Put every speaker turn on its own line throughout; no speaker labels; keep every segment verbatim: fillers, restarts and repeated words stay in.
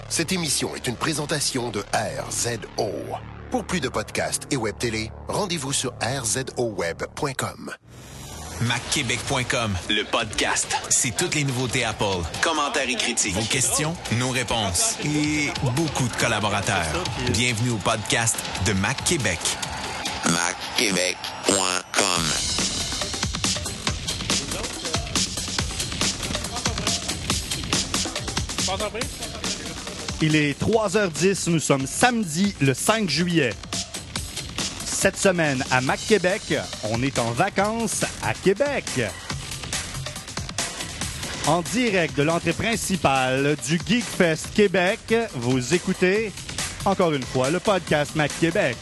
Cette émission est une présentation de R Z O. Pour plus de podcasts et web télé, rendez-vous sur r z o web point com.
mac québec point com, le podcast. C'est toutes les nouveautés Apple, commentaires et critiques, vos questions, nos réponses et beaucoup de collaborateurs. Bienvenue au podcast de Mac Québec.
mac québec point com.
Il est trois heures dix, nous sommes samedi le cinq juillet. Cette semaine à Mac Québec, on est en vacances à Québec. En direct de l'entrée principale du GeekFest Québec, vous écoutez, encore une fois, le podcast Mac Québec.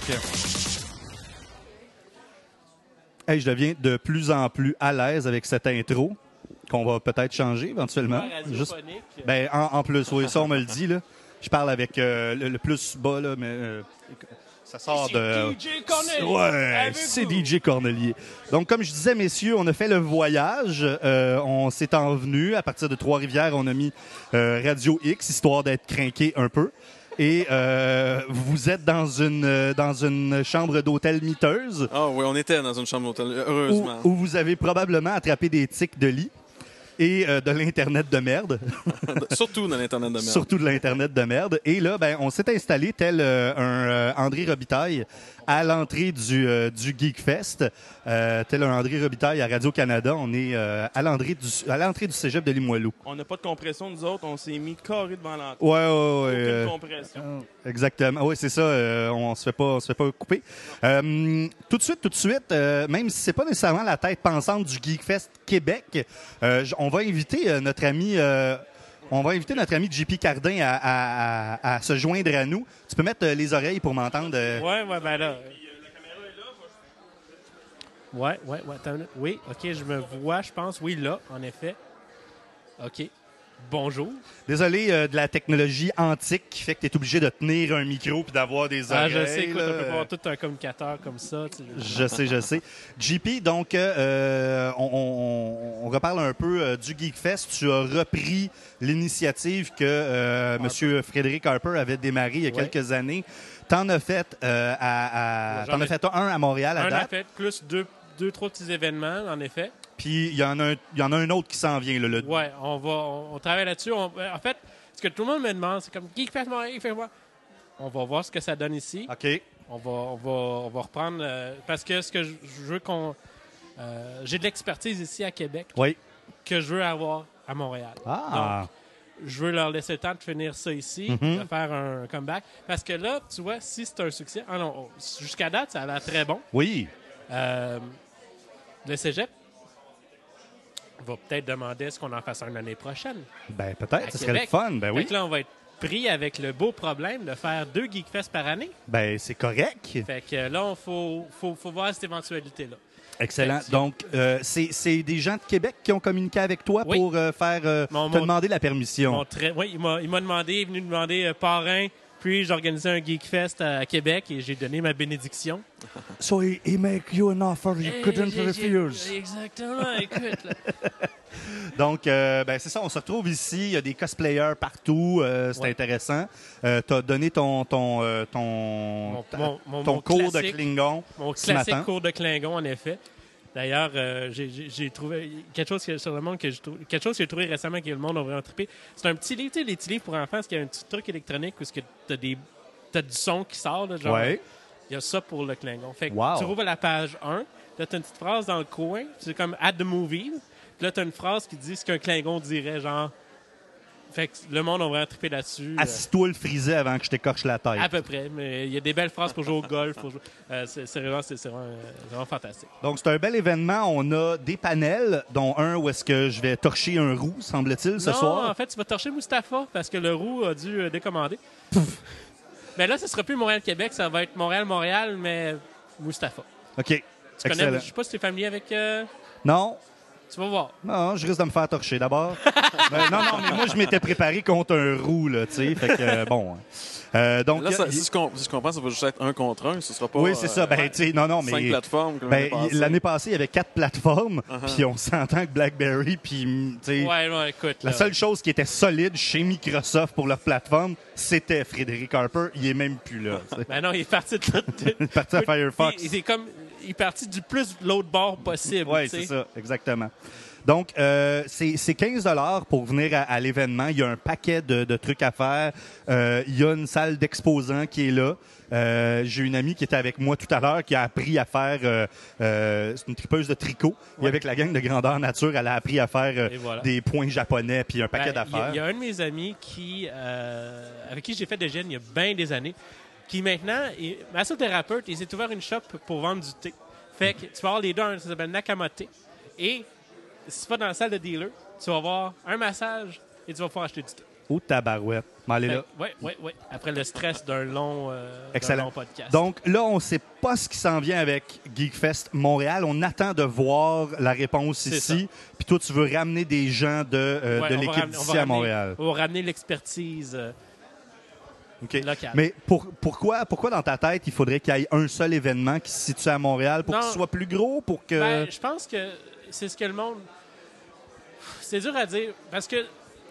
Hey, je deviens de plus en plus à l'aise avec cette intro, qu'on va peut-être changer éventuellement. Juste, ben, en, en plus, oui, ça on me le dit, là. Je parle avec euh, le, le plus bas, là, mais euh, ça sort de...
D J Cornelier.
Ouais, c'est D J Cornelier. Donc, comme je disais, messieurs, on a fait le voyage. Euh, on s'est envenu. À partir de Trois-Rivières, on a mis euh, Radio X, histoire d'être crinqué un peu. Et euh, vous êtes dans une, dans une chambre d'hôtel miteuse.
Ah oui, on était dans une chambre d'hôtel, heureusement.
Où, où vous avez probablement attrapé des tics de lit. Et euh, de l'Internet de merde.
Surtout de l'Internet de merde.
Surtout de l'Internet de merde. Et là, ben, on s'est installé tel euh, un euh, André Robitaille à l'entrée du, euh, du GeekFest. Euh, tel un André Robitaille à Radio-Canada. On est euh, à l'entrée du, à l'entrée du cégep de Limoilou.
On n'a pas de compression, nous autres. On s'est mis carré devant l'entrée.
Ouais, ouais, ouais.
Aucune
euh,
compression.
Exactement. Oui, c'est ça. Euh, on se fait pas, on se fait pas couper. Euh, tout de suite, tout de suite, euh, même si c'est pas nécessairement la tête pensante du GeekFest Québec, euh, on va inviter euh, notre ami, euh, on va inviter notre ami J P Cardin à, à, à, à se joindre à nous. Tu peux mettre euh, les oreilles pour m'entendre. Euh...
Ouais, ouais, ben là. Ouais, ouais, ouais. Attends une minute. Oui, OK, je me vois, je pense. Oui, là, en effet. OK. Bonjour.
Désolé euh, de la technologie antique qui fait que tu es obligé de tenir un micro puis d'avoir des oreilles.
Ah, je sais, écoute,
là.
on peut pas avoir tout un communicateur comme ça. Tu sais.
Je sais, je sais. J P, donc, euh, on, on, on reparle un peu euh, du GeekFest. Tu as repris l'initiative que euh, M. Frédéric Harper avait démarré il y a
Ouais.
quelques années. T'en as fait euh, à, à
J'en
t'en as
ai-
fait un à Montréal à
Un
date.
en fait, plus deux, deux, trois petits événements, en effet.
Puis il y en a un, il y en a un autre qui s'en vient là, le
Ouais, on va, on, on travaille là-dessus. On- en fait, ce que tout le monde me demande, c'est comme GeekFest Montréal, GeekFest Montréal. On va voir ce que ça donne ici.
OK.
On va, on va, on va reprendre euh, parce que ce que je, je veux qu'on, euh, j'ai de l'expertise ici à Québec
Oui.
que je veux avoir à Montréal.
Ah.
Donc, je veux leur laisser le temps de finir ça ici,
Mhm.
de faire un comeback. Parce que là, tu vois, si c'est un succès, ah non, oh, jusqu'à date, ça a l'air très bon.
Oui.
Euh, le cégep va peut-être demander est-ce qu'on en fasse un l'année prochaine.
Ben
à
peut-être, ce serait le
Québec.
fun. Ben
Fait
oui.
que là, on va être pris avec le beau problème de faire deux GeekFest par année.
Ben c'est correct.
Fait que là, il faut, faut, faut voir cette éventualité-là.
Excellent.
Fait que-
Donc, euh, c'est c'est des gens de Québec qui ont communiqué avec toi
Oui.
pour euh, faire euh,
Mon-
te
mon-
demander la permission.
Mon très- oui, il m'a, il m'a demandé, il est venu me demander euh, parrain, puis j'ai organisé un GeekFest à Québec et j'ai donné ma bénédiction.
So he, he make you an offer you couldn't
Eh, j'ai-
refuse.
j'ai- Exactement, écoute. là.
Donc, euh, ben c'est ça, on se retrouve ici. Il y a des cosplayers partout. euh, c'est
Ouais.
intéressant. Euh, tu as donné ton, ton, euh, ton,
Mon- mon- mon-
ton
mon
cours
classique.
de Klingon
Mon
ce
classique
matin.
cours de Klingon, en effet. D'ailleurs, euh, j'ai, j'ai- j'ai trouvé quelque chose que, sur le monde que j'ai trouvé, quelque chose que j'ai trouvé récemment que le monde a vraiment trippé. C'est un petit livre, tu sais, les petits livres pour enfants, parce qu'il y a un petit truc électronique où tu as des t'as du son qui sort, là, genre.
Ouais.
Il y a ça pour le Klingon. Fait que
Wow.
tu rouvres la page un, là, tu as une petite phrase dans le coin, c'est comme « At the movie ». Puis là, tu as une phrase qui dit ce qu'un Klingon dirait, genre... Fait que le monde a vraiment trippé là-dessus. euh,
Assis-toi le frisé avant que je t'écorche la tête.
à peu près, mais il y a des belles phrases pour jouer au golf. Pour jouer- euh, c'est, c'est vraiment, c'est, c'est vraiment, euh, vraiment fantastique.
Donc, c'est un bel événement. On a des panels, dont un où est-ce que je vais torcher un roux, semble-t-il, ce
non,
soir.
en fait, tu vas torcher Mustapha parce que le roux a dû euh, décommander. Mais là, ce sera plus Montréal-Québec, ça va être Montréal-Montréal, mais Mustapha.
OK.
Tu connais,
Excellent.
je sais pas si tu es familier avec... euh,
Non,
Tu vas voir.
Non, je risque de me faire torcher d'abord. Euh, non, non, mais moi, je m'étais préparé contre un roux, là, tu sais. Fait que, euh, bon. Euh, donc,
Là,
y a-
ça, si, je com- si je comprends, ça va juste être un contre un. Ce sera pas.
oui, c'est ça. Ben,
euh,
tu sais, non, non, mais.
cinq plateformes. Comme
Ben,
l'année passée.
l'année passée, il y avait quatre plateformes,
Uh-huh.
puis on s'entend que BlackBerry, puis, tu sais.
Ouais, ouais, écoute.
La
là.
seule chose qui était solide chez Microsoft pour leur plateforme, c'était Frédéric Harper. Il est même plus là. tu sais.
Ben non, il est parti de l'autre.
Il est parti à Firefox.
Il, il est comme. Il est parti du plus l'autre bord possible.
Oui,
tu sais.
c'est ça, exactement. Donc, euh, c'est c'est quinze dollars pour venir à, à l'événement. Il y a un paquet de, de trucs à faire. Euh, il y a une salle d'exposants qui est là. Euh, J'ai une amie qui était avec moi tout à l'heure qui a appris à faire... Euh, euh, c'est une tripeuse de tricot. Et
Ouais.
avec la gang de Grandeur Nature, elle a appris à faire euh,
Et voilà.
des points japonais puis un paquet
Ben, il y a-
d'affaires.
Il y, a un de mes amis qui, euh, avec qui j'ai fait des gènes il y a bien des années, qui maintenant est massothérapeute et s'est ouvert une shop pour vendre du thé. Fait que tu vas avoir les deux, un, ça s'appelle Nakamote. Et si tu vas dans la salle de dealer, tu vas avoir un massage et tu vas pouvoir acheter du thé.
Oh, tabarouette. M'en aller là.
Oui, oui, oui. Après le stress d'un long, euh, d'un
Excellent.
long podcast.
Donc là, on ne sait pas ce qui s'en vient avec GeekFest Montréal. On attend de voir la réponse
C'est
ici. Puis toi, tu veux ramener des gens de, euh,
Ouais,
de
on va
l'équipe
ramener- on va
d'ici à
ramener-
Montréal.
On va ramener l'expertise euh,
OK.
locale.
Mais pour, pourquoi, pourquoi dans ta tête, il faudrait qu'il y ait un seul événement qui se situe à Montréal pour
Non.
qu'il soit plus gros, pour que...
Ben, je pense que c'est ce que le monde. C'est dur à dire parce que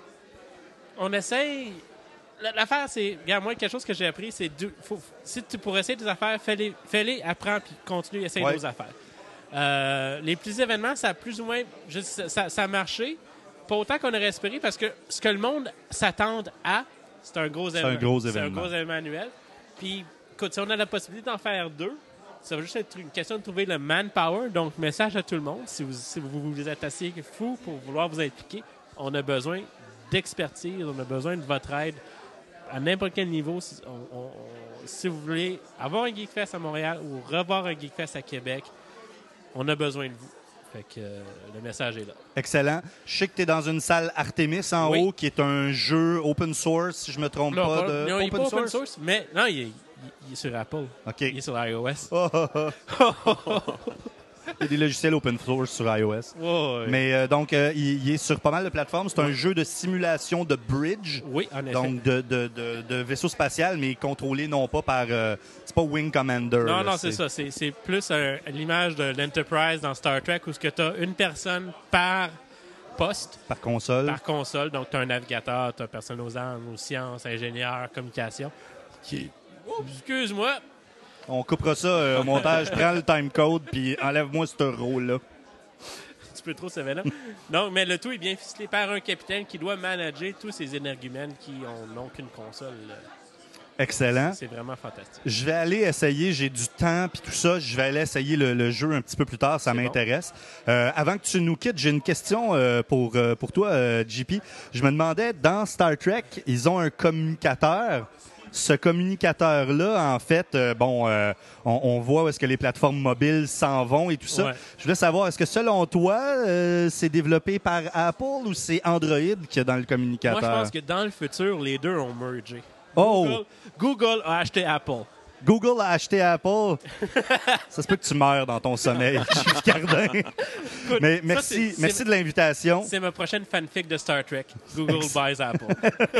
on essaye. La- L'affaire, c'est. Regarde, moi, quelque chose que j'ai appris, c'est. du- faut- si tu pour essayer des affaires, fais-les, fais-les apprends, puis continue, essaye
Ouais.
d'autres affaires. Euh, les petits événements, ça a plus ou moins. juste- ça, ça a marché. Pas autant qu'on aurait espéré parce que ce que le monde s'attend à, c'est un gros événement.
un gros
C'est un
événement.
gros événement annuel. Puis, écoute, si on a la possibilité d'en faire deux, ça va juste être une question de trouver le manpower. Donc, message à tout le monde. Si vous si vous, vous êtes assez fou pour vouloir vous impliquer, on a besoin d'expertise, on a besoin de votre aide à n'importe quel niveau. Si, on- on- on- si vous voulez avoir un GeekFest à Montréal ou revoir un GeekFest à Québec, on a besoin de vous. Fait que euh, le message est là.
Excellent. Je sais que tu es dans une salle Artemis en
Oui.
haut, qui est un jeu open source, si je me trompe
Non,
pas.
pas-
de...
non, il est pas open source, mais non, il est, il- il est sur Apple.
OK.
Il est sur iOS.
Oh, oh, oh. Il y a des logiciels open source sur iOS.
Ouais.
Mais euh, donc, euh, il, il est sur pas mal de plateformes. C'est un jeu de simulation de bridge.
Oui, en effet.
Donc, de, de, de, de vaisseau spatial, mais contrôlé non pas par... euh, c'est pas Wing Commander.
Non,
là,
non, c'est ça. C'est c'est plus un- l'image de l'Enterprise dans Star Trek où tu as une personne par poste,
Par console.
par console. Donc, tu as un navigateur, tu as personne aux armes, aux sciences, ingénieur, communication. Qui est... Oups, excuse-moi.
On coupera ça euh, au montage. Prends le timecode, puis enlève-moi ce rôle-là.
Tu peux trop sévère. Non, mais le tout est bien ficelé par un capitaine qui doit manager tous ces énergumènes qui ont- n'ont qu'une console.
Excellent.
C'est vraiment fantastique.
Je vais aller essayer, j'ai du temps puis tout ça, je vais aller essayer le, le jeu un petit peu plus tard, ça
C'est bon.
m'intéresse. Euh, avant que tu nous quittes, j'ai une question euh, pour, euh, pour toi, euh, J P. Je me demandais, dans Star Trek, ils ont un communicateur. Ce communicateur-là, en fait, euh, bon, euh, on, on voit où est-ce que les plateformes mobiles s'en vont et tout ça.
Ouais.
Je voulais savoir, est-ce que selon toi, euh, c'est développé par Apple ou c'est Android qui est dans le communicateur?
Moi, je pense que dans le futur, les deux ont mergé.
Oh!
Google, Google a acheté Apple.
Google a acheté Apple. Ça se peut que tu meurs dans ton sommeil, Gilles Cardin.
Écoute,
Mais
ça,
merci,
c'est-
merci
c'est-
de l'invitation.
C'est ma prochaine fanfic de Star Trek. Google buys Apple.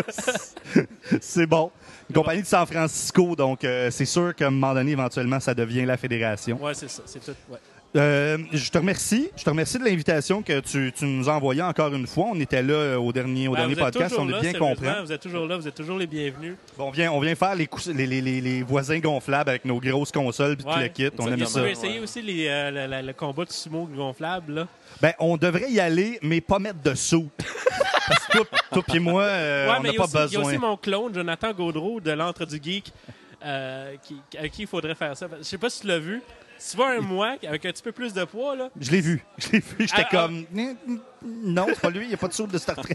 C'est bon. Une compagnie de San Francisco, donc euh, c'est sûr qu'à un moment donné, éventuellement, ça devient la fédération.
Ouais, c'est ça. C'est tout. Ouais.
Euh, je te remercie. Je te remercie de l'invitation que tu, tu nous as envoyée encore une fois. On était là euh, au dernier, au
Ben,
dernier
vous êtes
podcast.
toujours
On est
là,
bien
sérieusement,
compris.
Vous êtes toujours là. Vous êtes toujours les bienvenus.
Bon, on vient, on vient faire les, cous- les, les, les, les voisins gonflables avec nos grosses consoles puis tout
Ouais.
le kit. On aime
Tu
ça.
peux essayer aussi les, euh, le, le- le combat de sumo gonflable. Là.
Ben, on devrait y aller, mais pas mettre de sous. Parce que toi, toi et moi, euh,
ouais,
on
mais
n'a
il y, a
pas
aussi, il y a
besoin.
aussi mon clone, Jonathan Gaudreau, de l'Antre du Geek, euh, qui, à qui il faudrait faire ça. Je sais pas si tu l'as vu. Si tu vois un moi avec un petit peu plus de poids, là.
Je l'ai vu. Je l'ai vu. J'étais
Ah,
comme. Non, c'est pas lui. Il n'y a pas de soupe de Star Trek.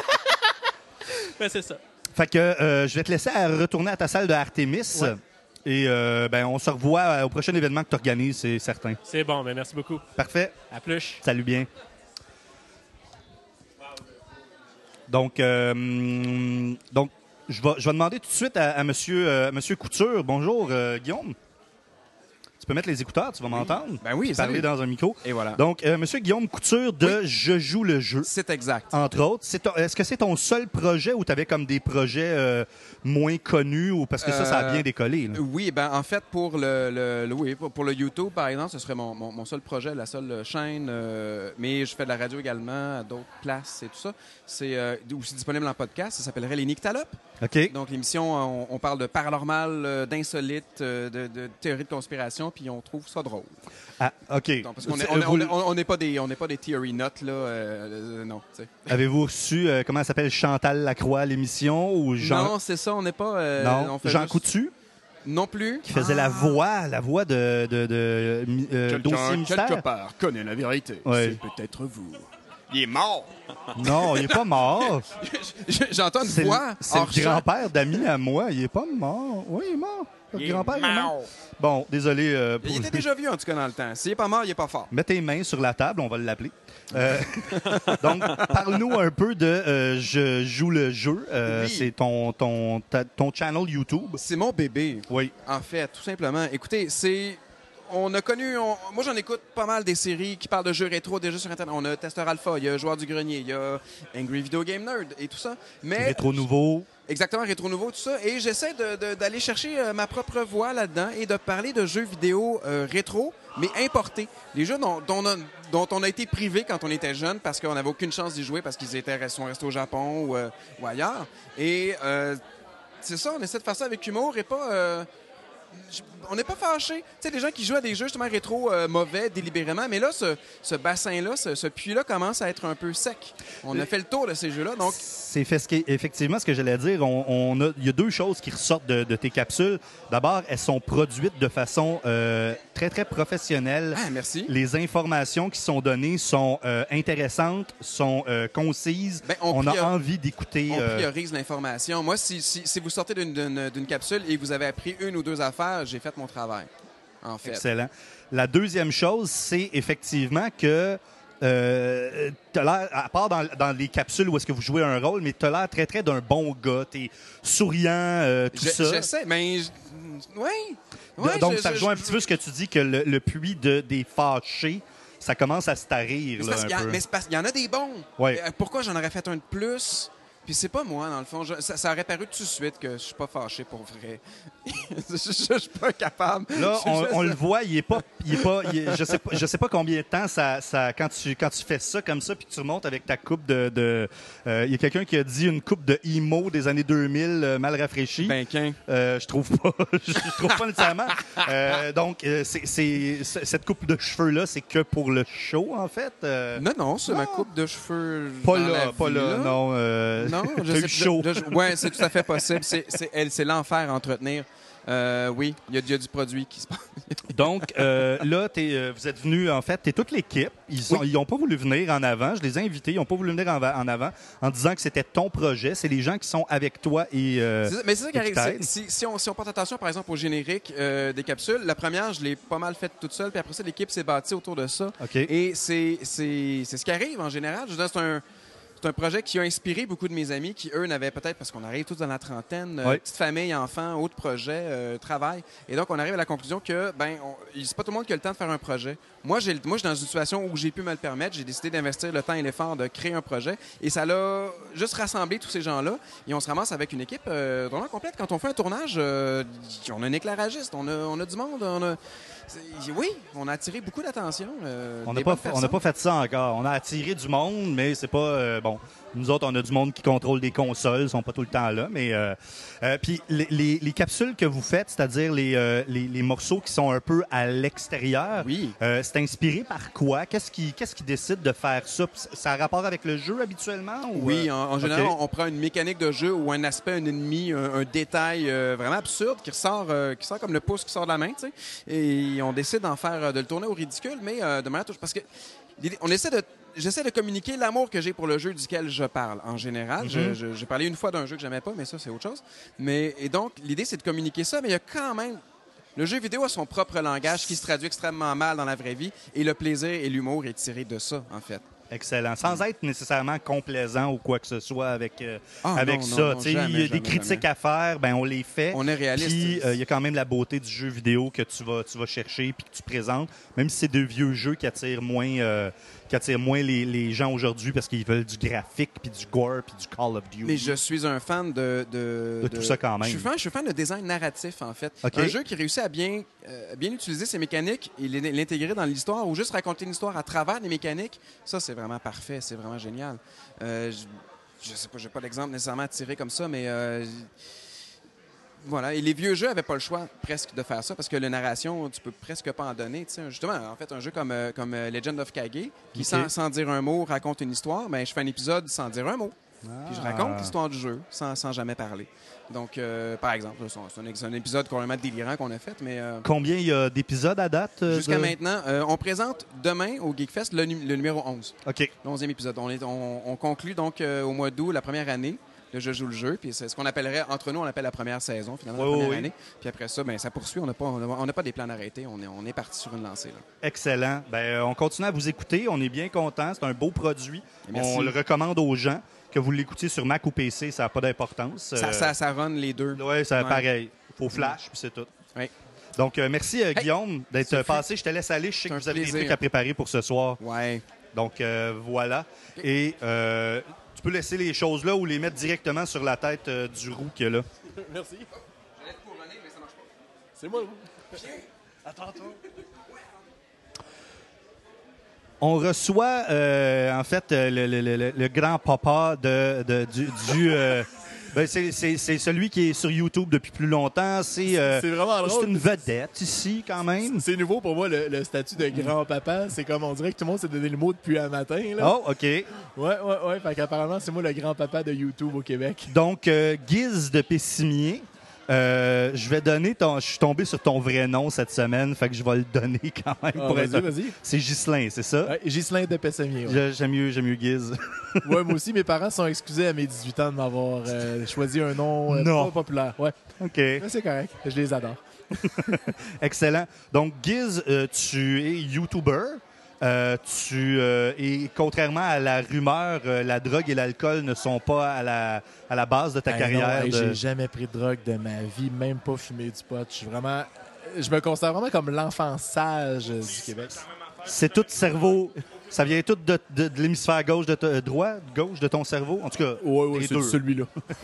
Ben, c'est ça.
Fait que euh, je vais te laisser à retourner à ta salle de Artemis.
Ouais.
Et euh, ben, on se revoit euh, au prochain événement que tu organises, c'est certain.
C'est bon, ben merci beaucoup.
Parfait.
À plus.
Salut bien. Donc, euh, hum, donc je vais, je vais demander tout de suite à, à monsieur, euh, monsieur Couture. Bonjour, euh, Guillaume. Tu peux mettre les écouteurs, tu vas m'entendre.
Ben oui,
parler
salut.
dans un micro.
Et voilà.
Donc, euh, Monsieur Guillaume Couture de
Oui.
Je joue le jeu.
C'est exact.
Entre autres, c'est ton- est-ce que c'est ton seul projet ou tu avais comme des projets euh, moins connus ou parce que ça, ça a
Euh,
bien décollé? Là.
Oui, ben en fait, pour le, le, le- oui, pour, pour le YouTube, par exemple, ce serait mon, mon, mon seul projet, la seule chaîne. euh, mais je fais de la radio également à d'autres places et tout ça. C'est euh, aussi disponible en podcast. Ça s'appellerait Les Nyctalopes.
OK.
Donc, l'émission, on, on parle de paranormal, euh, d'insolite, euh, de, de théories de conspiration, puis on trouve ça drôle.
Ah, OK.
Donc, parce qu'on
C'est-
est- on est-
vous-
on est- on n'est pas des, on n'est pas des theory nuts, là. euh, euh, non, tu sais.
Avez-vous reçu, euh, comment elle s'appelle, Chantal Lacroix à l'émission ou Jean...
Non, c'est ça, on n'est pas. euh,
Non,
on fait
Jean
juste-
Coutu
Non plus.
qui faisait la voix, la voix de, de, de, euh, Dossier Mystère.
part connaît la vérité.
Ouais.
C'est peut-être vous. Il est mort.
Non, il est pas mort.
J'entends une
C'est le,
voix.
c'est
hors
le
champ.
grand-père d'ami à moi. Il est pas mort. Oui, il est mort. Le
Il est
grand-père est mort.
mort.
Bon, désolé. euh, pour
Il était
lui.
déjà vieux, en tout cas, dans le temps. S'il est pas mort, il est pas fort.
Mets tes mains sur la table, on va l'appeler. Euh, donc, parle-nous un peu de euh, Je joue le jeu. Euh,
Oui.
C'est ton, ton, ta- ton channel YouTube.
C'est mon bébé,
Oui.
en fait, tout simplement. Écoutez, c'est... On a connu... on- Moi, j'en écoute pas mal des séries qui parlent de jeux rétro déjà sur Internet. On a Testeur Alpha, il y a Joueur du Grenier, il y a Angry Video Game Nerd et tout ça. Mais...
Rétro nouveau.
Exactement, rétro nouveau, tout ça. Et j'essaie de- de- d'aller chercher euh, ma propre voix là-dedans et de parler de jeux vidéo euh, rétro, mais importés. Les jeux dont, dont on a, dont on a été privé quand on était jeune parce qu'on n'avait aucune chance d'y jouer parce qu'ils étaient sont restés au Japon ou, euh, ou ailleurs. Et euh, c'est ça, on essaie de faire ça avec humour et pas... euh, je- on n'est pas fâchés. Tu sais, des gens qui jouent à des jeux justement rétro euh, mauvais délibérément, mais là, ce, ce bassin-là, ce, ce puits-là commence à être un peu sec. On a fait le tour de ces jeux-là, donc...
C'est fait ce qui est- effectivement ce que j'allais dire. On, on a, il y a deux choses qui ressortent de, de tes capsules. D'abord, elles sont produites de façon euh, très, très professionnelle.
Ah, merci.
Les informations qui sont données sont euh, intéressantes, sont euh, concises.
Ben, on
on a
priori-
envie d'écouter.
On
euh,
priorise l'information. Moi, si, si, si vous sortez d'une- d'une d'une capsule et que vous avez appris une ou deux affaires, j'ai fait mon travail, en fait.
Excellent. La deuxième chose, c'est effectivement que euh, t'as l'air, à part dans, dans les capsules où est-ce que vous jouez un rôle, mais t'as l'air très, très d'un bon gars. T'es souriant, euh, tout
Je-
ça.
J'essaie, mais... je- Oui.
De- Donc, ça rejoint un petit peu ce que tu dis, que le, le puits de, des fâchés, ça commence à se tarir,
Mais c'est
là,
parce
un
qu'il y a-
peu.
mais c'est parce qu'il y en a des bons.
Ouais.
Euh, Pourquoi j'en aurais fait un de plus? Puis c'est pas moi, dans le fond. Je- ça, ça aurait paru tout de suite que je suis pas fâché pour vrai. je, je, je suis pas capable.
Là,
Je-
on,
je-
on le voit, il est pas, il est pas, il est- je sais pas, je sais pas combien de temps ça, ça quand tu, quand tu fais ça comme ça, puis tu remontes avec ta coupe de, de euh, il y a quelqu'un qui a dit une coupe de emo des années deux mille euh, mal rafraîchie.
Ben, qu'un.
Euh, je trouve pas, je trouve pas nécessairement. Euh, donc, euh, c'est, c'est, c'est- cette coupe de cheveux là, c'est que pour le show en fait. Euh,
Non, non, c'est ma
Non.
coupe de cheveux.
pas
dans
là,
la
pas
vie,
là, non. Euh,
Non, je
t'as
sais
eu chaud.
je- je- ouais, c'est tout à fait possible. C'est, c'est, elle- c'est l'enfer à entretenir. Euh, oui, il y, a- il y a du produit qui se passe.
Donc, euh, là, t'es, euh, vous êtes venus, en fait, t'es toute l'équipe. Ils n'ont
Oui.
ils ont pas voulu venir en avant. Je les ai invités. Ils n'ont pas voulu venir en, va- en avant en disant que c'était ton projet. C'est les gens qui sont avec toi et... euh,
C'est ça- mais c'est ça qui
et qui
arrive. c'est-
t'aident.
Si, si on, si on porte attention, par exemple, au générique euh, des capsules, la première, je l'ai pas mal faite toute seule, puis après ça, l'équipe s'est bâtie autour de ça.
OK.
Et c'est c'est- c'est ce qui arrive en général. Je veux dire, c'est un, c'est un projet qui a inspiré beaucoup de mes amis qui, eux, n'avaient peut-être, parce qu'on arrive tous dans la trentaine, euh,
Ouais.
petite famille, enfants, autres projets, euh, travail. Et donc, on arrive à la conclusion que, ben, on- c'est pas tout le monde qui a le temps de faire un projet. Moi, j'ai, moi, je suis dans une situation où j'ai pu me le permettre. J'ai décidé d'investir le temps et l'effort de créer un projet. Et ça l'a juste rassemblé tous ces gens-là. Et on se ramasse avec une équipe euh, vraiment complète. Quand on fait un tournage, euh, on a un éclairagiste, on a, on a du monde, on a... c'est- Oui, on a attiré beaucoup d'attention. euh,
On
des
n'a pas,
bonnes
fait- on n'a
personnes.
pas fait ça encore. On a attiré du monde, mais c'est pas... euh, bon, nous autres, on a du monde qui contrôle des consoles. Ils sont pas tout le temps là, mais... Euh, euh, puis les, les- les capsules que vous faites, c'est-à-dire les, euh, les, les morceaux qui sont un peu à l'extérieur,
Oui.
euh, c'est inspiré par quoi? Qu'est-ce qui, qu'est-ce qui décide de faire ça? Ça a rapport avec le jeu habituellement? Ou,
Oui,
euh,
en, en général,
OK.
on, on prend une mécanique de jeu ou un aspect, un ennemi, un, un détail euh, vraiment absurde qui ressort, euh, qui sort comme le pouce qui sort de la main, tu sais. Et on décide d'en faire, euh, de le tourner au ridicule, mais euh, de manière touche. Parce que l'idée- on essaie de, j'essaie de communiquer l'amour que j'ai pour le jeu duquel je parle. En général, Je-
Mhm.
je- j'ai parlé une fois d'un jeu que j'aimais pas, mais ça c'est autre chose. Mais et donc l'idée c'est de communiquer ça, mais il y a quand même le jeu vidéo a son propre langage qui se traduit extrêmement mal dans la vraie vie, et le plaisir et l'humour est tiré de ça, en fait.
Excellent. Sans être nécessairement complaisant ou quoi que ce soit avec, euh,
Ah,
avec
non,
ça.
non, non,
Tu sais,
jamais,
il y a
jamais,
des critiques
jamais.
à faire, ben on les fait.
On est réaliste.
Puis euh, il y a quand même la beauté du jeu vidéo que tu vas, tu vas chercher puis que tu présentes, même si c'est de vieux jeux qui attirent moins, euh, qui attirent moins les, les gens aujourd'hui parce qu'ils veulent du graphique, puis du gore, puis du Call of Duty.
Mais je suis un fan de... De,
De tout ça quand même.
Je suis fan, je suis fan de design narratif, en fait.
OK.
Un jeu qui réussit à bien, euh, bien utiliser ses mécaniques et l'in- l'intégrer dans l'histoire ou juste raconter une histoire à travers les mécaniques, ça, c'est vraiment parfait. C'est vraiment génial. Euh, je, je sais pas, j'ai pas d'exemple nécessairement à tirer comme ça, mais... euh, Voilà, et les vieux jeux n'avaient pas le choix presque de faire ça parce que la narration, tu peux presque pas en donner. Tu sais, justement, en fait, un jeu comme, euh, comme euh, Legend of Kage, qui
OK.
sans, sans dire un mot raconte une histoire, ben, je fais un épisode sans dire un mot. Puis je raconte
Ah.
l'histoire du jeu sans, sans jamais parler. Donc, euh, par exemple, c'est un, c'est un épisode complètement délirant qu'on a fait, mais euh,
Combien il y a d'épisodes à date? euh,
jusqu'à
de-
maintenant, euh, on présente demain au Geekfest le, nu- le numéro onze,
OK.
le onzième épisode. On, est, on, on conclut donc euh, au mois d'août la première année. Le jeu joue le jeu, puis c'est ce qu'on appellerait, entre nous, on appelle la première saison, finalement,
Oui,
la
oui,
première
oui.
année. Puis après ça, ben, ça poursuit, on n'a pas, on a- on n'a pas des plans arrêtés, on est, on est parti sur une lancée. Là.
Excellent. Ben, euh, on continue à vous écouter. On est bien contents. C'est un beau produit.
Merci.
On le recommande aux gens. Que vous l'écoutiez sur Mac ou P C, ça n'a pas d'importance.
Ça,
Euh,
ça, ça run les deux.
Oui, c'est
Ouais.
pareil. Il faut flash, puis c'est tout.
Oui.
Donc, euh, merci, euh, Guillaume, d'être
ce
euh,
fut-
passé. Je te laisse aller. Je sais
c'est
que
un
vous avez des
plaisir.
trucs à préparer pour ce soir.
Ouais.
Donc, euh, voilà. Et euh, tu peux laisser les choses là ou les mettre directement sur la tête euh, du roux qu'il y a là.
Merci. C'est moi, vous.
On reçoit, euh, en fait, euh, le, le- le- le grand-papa de, de- du... du, euh, ben, c'est, c'est- c'est celui qui est sur YouTube depuis plus longtemps. C'est, euh,
C'est vraiment drôle.
c'est une vedette ici, quand même.
C'est nouveau pour moi, le, le statut de grand-papa. C'est comme on dirait que tout le monde s'est donné le mot depuis un matin. Là.
Oh, OK.
Ouais, ouais, ouais. Fait qu'apparemment, c'est moi le grand-papa de YouTube au Québec.
Donc, euh, Guise de Pessimier, euh, je vais donner ton... Je suis tombé sur ton vrai nom cette semaine, fait que je vais le donner quand même.
Ah,
pour
vas-y,
être...
vas-y.
C'est Ghislain, c'est ça?
Ouais, Ghislain de Pessamier. Ouais.
Je- J'aime mieux, j'aime mieux Guise.
Ouais, moi aussi, mes parents sont excusés à mes dix-huit ans de m'avoir euh, choisi un nom euh,
Non.
pas populaire. Ouais,
OK.
mais c'est correct. Je les adore.
Excellent. Donc, Guise, euh, tu es YouTuber. Euh, tu euh, et contrairement à la rumeur, euh, la drogue et l'alcool ne sont pas à la, à la base de ta
Hey,
carrière.
non, hey,
de-
J'ai jamais pris de drogue de ma vie, même pas fumé du pot. Je suis vraiment. Je me considère vraiment comme l'enfant sage euh, du Québec.
C'est tout cerveau. Ça vient tout de, de- de l'hémisphère gauche de ta- droit, gauche de ton cerveau. En tout cas,
Ouais, ouais,
les
c'est
deux.
celui-là.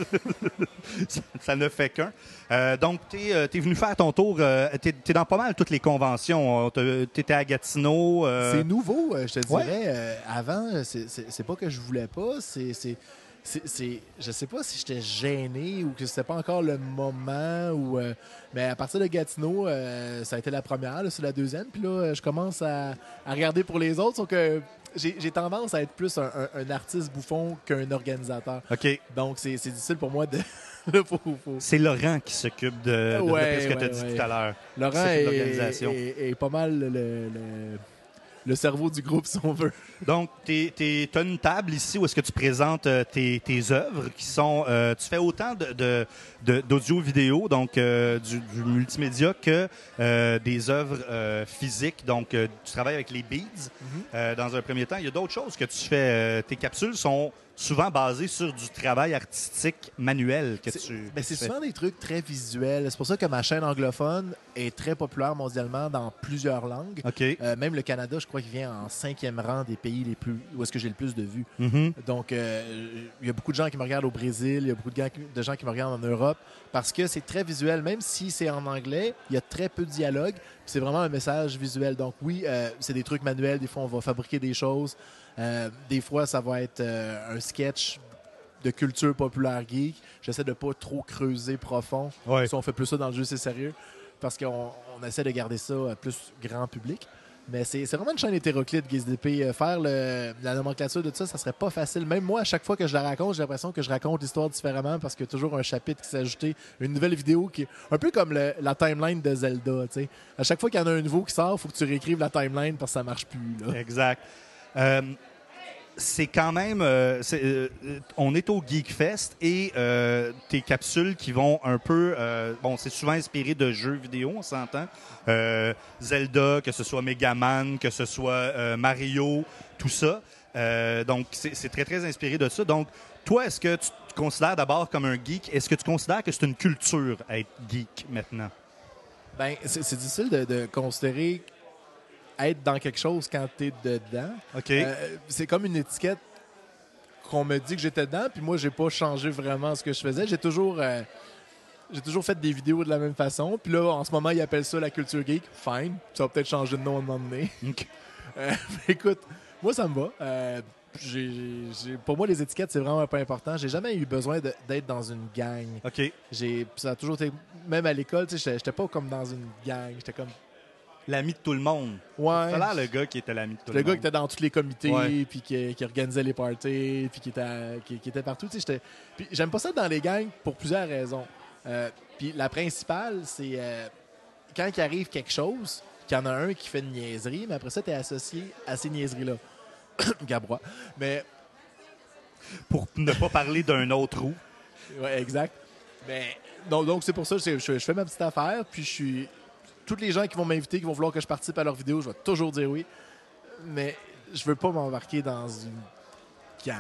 ça, ça ne fait qu'un. Euh, donc, tu es venu faire ton tour. Euh, tu es dans pas mal toutes les conventions. Tu étais à Gatineau. euh,
C'est nouveau, euh, je te
Ouais.
dirais. Euh, avant, euh, c'est- c'est c'est pas que je voulais pas, c'est. c'est- c'est- c'est- je sais pas si j'étais gêné ou que c'était pas encore le moment. Ou, euh, mais à partir de Gatineau, euh, ça a été la première, là, c'est la deuxième. Puis là, euh, je commence à, à regarder pour les autres. Sauf que j'ai j'ai tendance à être plus un, un- un artiste bouffon qu'un organisateur.
OK.
Donc, c'est c'est difficile pour moi de. là, faut- faut-
C'est Laurent qui s'occupe de, de,
Ouais,
de ce que tu as
ouais,
dit
ouais.
tout à l'heure.
Laurent
C'est
est,
l'organisation.
est- est pas mal le, le- le cerveau du groupe, si on veut.
Donc, tu as une table ici où est-ce que tu présentes euh, tes, tes œuvres qui sont... euh, tu fais autant de, de, de- d'audio-vidéo, donc euh, du, du multimédia, que euh, des œuvres euh, physiques. Donc, euh, tu travailles avec les beads euh, dans un premier temps. Il y a d'autres choses que tu fais. Euh, tes capsules sont souvent basées sur du travail artistique manuel que
C'est-
tu,
ben,
que
c'est
tu fais.
souvent des trucs très visuels. C'est pour ça que ma chaîne anglophone est très populaire mondialement dans plusieurs langues.
OK.
Euh, même le Canada, je crois qu'il vient en cinquième rang des pays les plus où est-ce que j'ai le plus de vues.
Mhm.
Donc, euh, il y a beaucoup de gens qui me regardent au Brésil, il y a beaucoup de gens, qui, de gens qui me regardent en Europe parce que c'est très visuel. Même si c'est en anglais, il y a très peu de dialogue. puis C'est vraiment un message visuel. Donc, oui, euh, c'est des trucs manuels. Des fois, on va fabriquer des choses. Euh, des fois, ça va être euh, un sketch de culture populaire geek. J'essaie de pas trop creuser profond.
Ouais.
Si on fait plus ça dans le jeu, c'est sérieux. Parce qu'on on essaie de garder ça euh, plus grand public. Mais c'est c'est vraiment une chaîne hétéroclite, Guise d'épée. Euh, Faire le- la nomenclature de tout ça, ça serait pas facile. Même moi, à chaque fois que je la raconte, j'ai l'impression que je raconte l'histoire différemment parce qu'il y a toujours un chapitre qui s'est ajouté, une nouvelle vidéo qui est un peu comme le- la timeline de Zelda. Tu sais. À chaque fois qu'il y en a un nouveau qui sort, il faut que tu réécrives la timeline parce que ça marche plus. Là.
Exact. Euh, c'est quand même... euh, c'est, euh, on est au Geekfest et euh, tes capsules qui vont un peu... euh, bon, c'est souvent inspiré de jeux vidéo, on s'entend. Euh, Zelda, que ce soit Mega Man, que ce soit euh, Mario, tout ça. Euh, donc, c'est c'est très, très inspiré de ça. Donc, toi, est-ce que tu te considères d'abord comme un geek? Est-ce que tu considères que c'est une culture être geek maintenant?
Ben, c'est c'est difficile de, de considérer être dans quelque chose quand tu es dedans.
OK.
Euh, c'est comme une étiquette qu'on me dit que j'étais dedans, puis moi, j'ai pas changé vraiment ce que je faisais. J'ai toujours, euh, j'ai toujours fait des vidéos de la même façon. Puis là, en ce moment, ils appellent ça la culture geek. Fine. Ça va peut-être changer de nom à un moment donné.
OK.
Euh, écoute, moi, ça me va. Euh, j'ai- j'ai- pour moi, les étiquettes, c'est vraiment pas important. J'ai jamais eu besoin de- d'être dans une gang.
OK.
J'ai, ça a toujours été... Même à l'école, tu sais, j'étais- j'étais pas comme dans une gang. J'étais comme...
L'ami de tout le monde.
Ouais.
Ça a l'air le gars qui était l'ami de tout le,
Le gars
monde.
qui était dans tous les comités,
Ouais.
puis qui, qui organisait les parties, puis qui était, à- qui, qui était partout. Tu sais, j'étais- puis j'aime pas ça dans les gangs pour plusieurs raisons. Euh, puis la principale, c'est euh, quand il arrive quelque chose, qu'il y en a un qui fait une niaiserie, mais après ça, tu es associé à ces niaiseries-là. Gabrois. Mais,
Pour ne pas parler d'un autre roux.
ouais, exact. Mais, donc, donc c'est pour ça que je, je- je fais ma petite affaire, puis je suis. Tous les gens qui vont m'inviter, qui vont vouloir que je participe à leur vidéo, je vais toujours dire oui. Mais je veux pas m'embarquer dans une gang.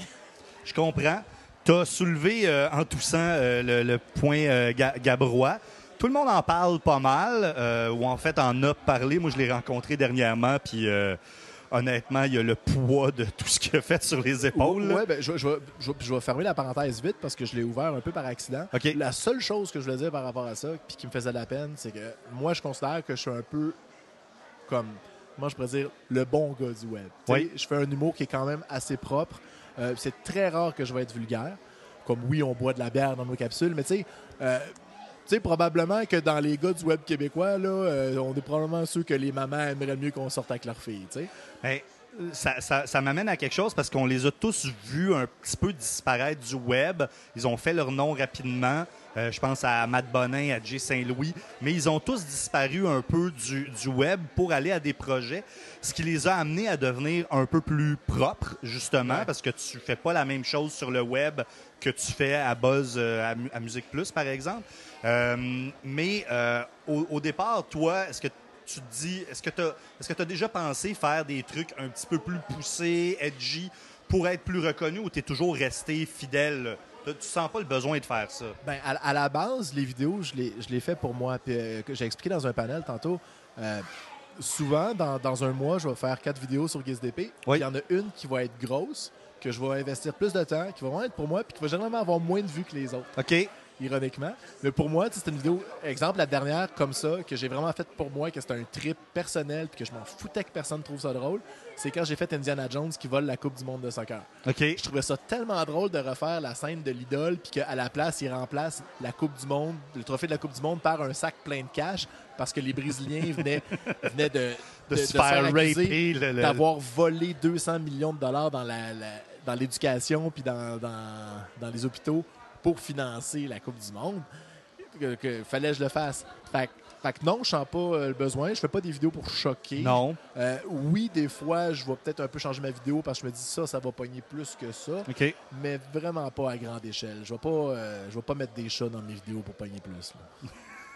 Je comprends. Tu as soulevé euh, en toussant euh, le, le point euh, Ga- Gabrois. Tout le monde en parle pas mal, euh, ou en fait en a parlé. Moi, je l'ai rencontré dernièrement, puis euh, honnêtement, il y a le poids de tout ce qu'il a fait sur les épaules. là.
Ouais, ben, je, je vais- je vais- je vais fermer la parenthèse vite parce que je l'ai ouvert un peu par accident.
OK.
La seule chose que je voulais dire par rapport à ça, puis qui me faisait de la peine, c'est que moi, je considère que je suis un peu comme, moi, je pourrais dire, le bon gars du web. Tu sais,
Oui.
Je fais un humour qui est quand même assez propre. Euh, c'est très rare que je vais être vulgaire. Comme oui, on boit de la bière dans nos capsules, mais tu sais, euh, tu sais, probablement que dans les gars du web québécois, là, euh, on est probablement ceux que les mamans aimeraient mieux qu'on sorte avec leurs filles. Tu sais.
Ben, ça, ça- ça m'amène à quelque chose parce qu'on les a tous vus un petit peu disparaître du web. Ils ont fait leur nom rapidement. Euh, je pense à Matt Bonin, à Jay Saint-Louis. Mais ils ont tous disparu un peu du, du web pour aller à des projets, ce qui les a amenés à devenir un peu plus propres, justement,
Ouais.
parce que tu fais pas la même chose sur le web que tu fais à Buzz, euh, à, Mu- à Musique Plus, par exemple. Euh, mais euh, au, au départ, toi, est-ce que tu te dis, est-ce que tu as, est-ce que tu as déjà pensé faire des trucs un petit peu plus poussés, edgy, pour être plus reconnu, ou tu es toujours resté fidèle? Tu tu sens pas le besoin de faire ça?
Ben, à, à la base, les vidéos, je les, je les fais pour moi. Puis, euh, que j'ai expliqué dans un panel tantôt. euh, souvent, dans, dans un mois, je vais faire quatre vidéos sur GizDP.
Oui.
Il y en a une qui va être grosse, que je vais investir plus de temps, qui va vraiment être pour moi, puis qui va généralement avoir moins de vues que les autres,
OK.
ironiquement. Mais pour moi, tu sais, c'est une vidéo, exemple, la dernière, comme ça, que j'ai vraiment faite pour moi, que c'est un trip personnel, puis que je m'en foutais que personne trouve ça drôle. C'est quand j'ai fait Indiana Jones qui vole la Coupe du monde de soccer.
OK.
Je trouvais ça tellement drôle de refaire la scène de l'idole, puis qu'à la place, il remplace la Coupe du Monde, le trophée de la Coupe du Monde, par un sac plein de cash, parce que les Brésiliens venaient, venaient de,
De, se
faire
faire
accuser
raper. le- le-
d'avoir volé deux cents millions de dollars dans la, la- dans l'éducation puis dans, dans, dans les hôpitaux pour financer la Coupe du Monde. Que, que fallait que je le fasse. Fait, que- fait que non, je sens pas euh, le besoin. Je fais pas des vidéos pour choquer.
Non.
Euh, oui, des fois, je vais peut-être un peu changer ma vidéo parce que je me dis ça, ça va pogner plus que ça,
OK.
mais vraiment pas à grande échelle. Je vais pas, euh, je vais pas mettre des chats dans mes vidéos pour pogner plus. là.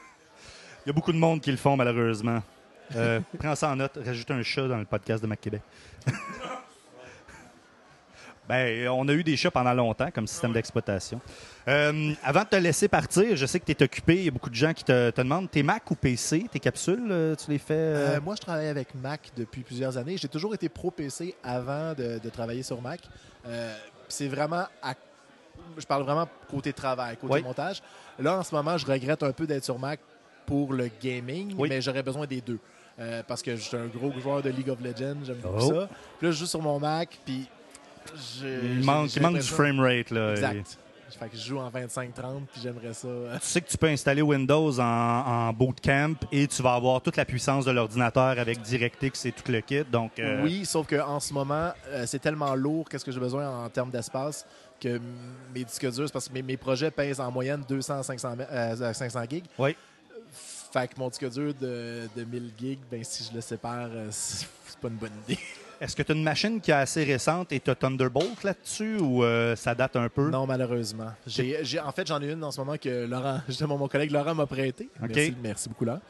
Il y a beaucoup de monde qui le font, malheureusement. Euh, prends ça en note. Rajoute un chat dans le podcast de Mac Québec. Ben, on a eu des chats pendant longtemps comme système d'exploitation. Euh, avant de te laisser partir, je sais que tu es occupé. Il y a beaucoup de gens qui te, te demandent, t'es Mac ou P C? Tes capsules, euh, tu les fais? euh?
Euh, moi, je travaille avec Mac depuis plusieurs années. J'ai toujours été pro P C avant de, de travailler sur Mac. Euh, c'est vraiment... à- Je parle vraiment côté travail, côté
Oui.
montage. Là, en ce moment, je regrette un peu d'être sur Mac pour le gaming,
Oui.
mais j'aurais besoin des deux. Euh, parce que je suis un gros joueur de League of Legends, j'aime beaucoup
Oh.
ça. Puis là, je joue sur mon Mac, puis... je-
il
j'ai-
manque,
j'ai
il manque du
l'impression-
framerate. Là.
Exact. Fait que je joue en vingt-cinq trente, puis j'aimerais ça... euh,
Tu sais que tu peux installer Windows en, en bootcamp et tu vas avoir toute la puissance de l'ordinateur avec DirectX et tout le kit. Donc, euh,
Oui, sauf qu'en ce moment, euh, c'est tellement lourd, qu'est-ce que j'ai besoin en termes d'espace, que m- mes disques durs, c'est parce que mes, mes projets pèsent en moyenne deux cents à cinq cents, me- euh, cinq cents gigs.
Oui.
Fait que mon disque dur de, de mille gigs, ben, si je le sépare, euh, c'est c'est pas une bonne idée.
Est-ce que tu as une machine qui est assez récente et tu as Thunderbolt là-dessus ou euh, ça date un peu?
Non, malheureusement. J'ai, j'ai- en fait, j'en ai une en ce moment que Laurent, justement, mon collègue Laurent m'a prêté.
OK.
Merci, merci beaucoup, Laurent.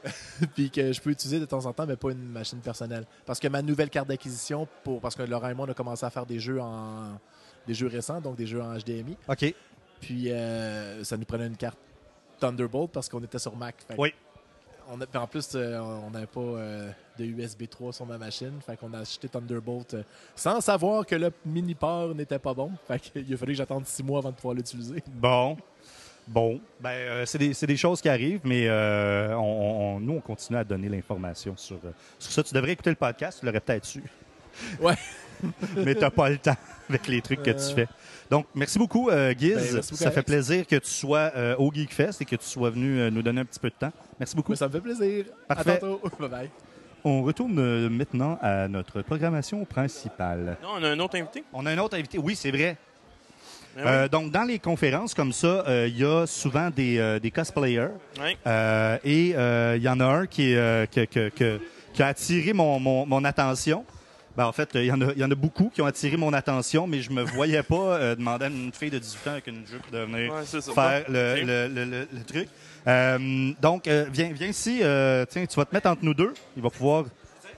puis que je peux utiliser de temps en temps, mais pas une machine personnelle. Parce que ma nouvelle carte d'acquisition, pour parce que Laurent et moi, on a commencé à faire des jeux en des jeux récents, donc des jeux en H D M I.
OK.
Puis euh, ça nous prenait une carte Thunderbolt parce qu'on était sur Mac. Fait
Oui.
On a, puis en plus, euh, on n'avait pas euh, de U S B trois sur ma machine. Fait qu'on a acheté Thunderbolt euh, sans savoir que le mini-port n'était pas bon. Fait qu'il a fallu que j'attende six mois avant de pouvoir l'utiliser.
Bon. Bon. Ben, euh, c'est des, c'est des choses qui arrivent, mais euh, on, on- nous, on continue à donner l'information sur, euh, sur ça. Tu devrais écouter le podcast, tu l'aurais peut-être su.
Ouais.
Mais tu n'as pas le temps avec les trucs que tu fais. Donc, merci beaucoup, euh, Guiz.
Ben, merci beaucoup,
ça fait
Alex.
plaisir que tu sois euh, au GeekFest et que tu sois venu euh, nous donner un petit peu de temps. Merci beaucoup.
Mais ça me fait plaisir.
Parfait.
À tantôt. Bye bye.
On retourne euh, maintenant à notre programmation principale.
Non, on a un autre invité.
On a un autre invité. Oui, c'est vrai.
Ben oui.
Euh, donc, dans les conférences comme ça, euh, il y a souvent des, euh, des cosplayers.
Oui.
Euh, et euh, il y en a un qui, est, euh, que- que- que- qui a attiré mon, mon- mon attention. Ben, en fait, il y, en a, il y en a beaucoup qui ont attiré mon attention, mais je me voyais pas euh, demander à une fille de dix-huit ans avec une jupe de venir
Ouais, c'est ça.
faire le,
Ok.
le- le- le- le truc. Euh, donc, euh, viens, viens ici. euh, tiens, tu vas te mettre entre nous deux. Il va pouvoir...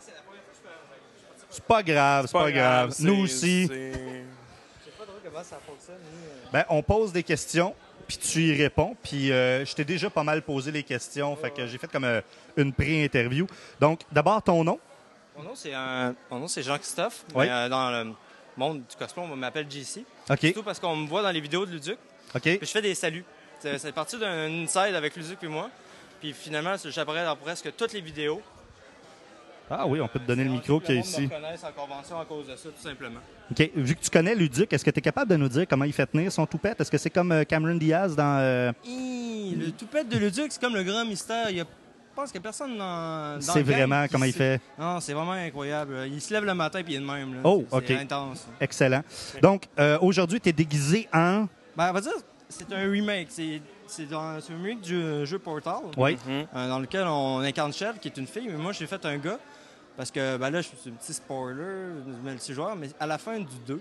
C'est pas grave, c'est pas, grave.
c'est-
Nous aussi.
c'est-
Ben, on pose des questions, puis tu y réponds. Puis euh, je t'ai déjà pas mal posé les questions, fait que j'ai fait comme euh, une pré-interview. Donc, d'abord, ton nom.
Mon nom, c'est un... Mon nom, c'est Jean-Christophe.
Oui.
Mais, euh, dans le monde du cosplay, on m'appelle J C.
OK.
Surtout parce qu'on me voit dans les vidéos de Luduc.
OK.
Puis je fais des saluts. C'est c'est parti d'un inside avec Luduc et moi. Puis finalement, j'apparais dans presque toutes les vidéos.
Ah oui, on peut te donner le micro qui est
Le monde
ici.
me reconnaisse en convention à cause de ça, tout simplement.
OK. Vu que tu connais Luduc, est-ce que tu es capable de nous dire comment il fait tenir son toupette? Est-ce que c'est comme euh, Cameron Diaz dans... euh,
Hi, le toupette de Luduc, c'est comme le grand mystère. Il y a... Je pense qu'il n'y a personne dans, dans
C'est
le gang
vraiment
qui
comment il
sait.
fait?
Non, c'est vraiment incroyable. Il se lève le matin puis il est de même. Là.
Oh,
C'est-
OK.
C'est intense.
Excellent. Donc, euh, aujourd'hui, tu es déguisé en...
Ben, on va dire, c'est un remake. C'est c'est dans- c'est un remake du euh, jeu Portal.
Oui.
euh, dans lequel on incarne Shell, qui est une fille. Mais moi, j'ai fait un gars. Parce que, ben là, je suis un petit spoiler, multijoueur. Mais à la fin du deux,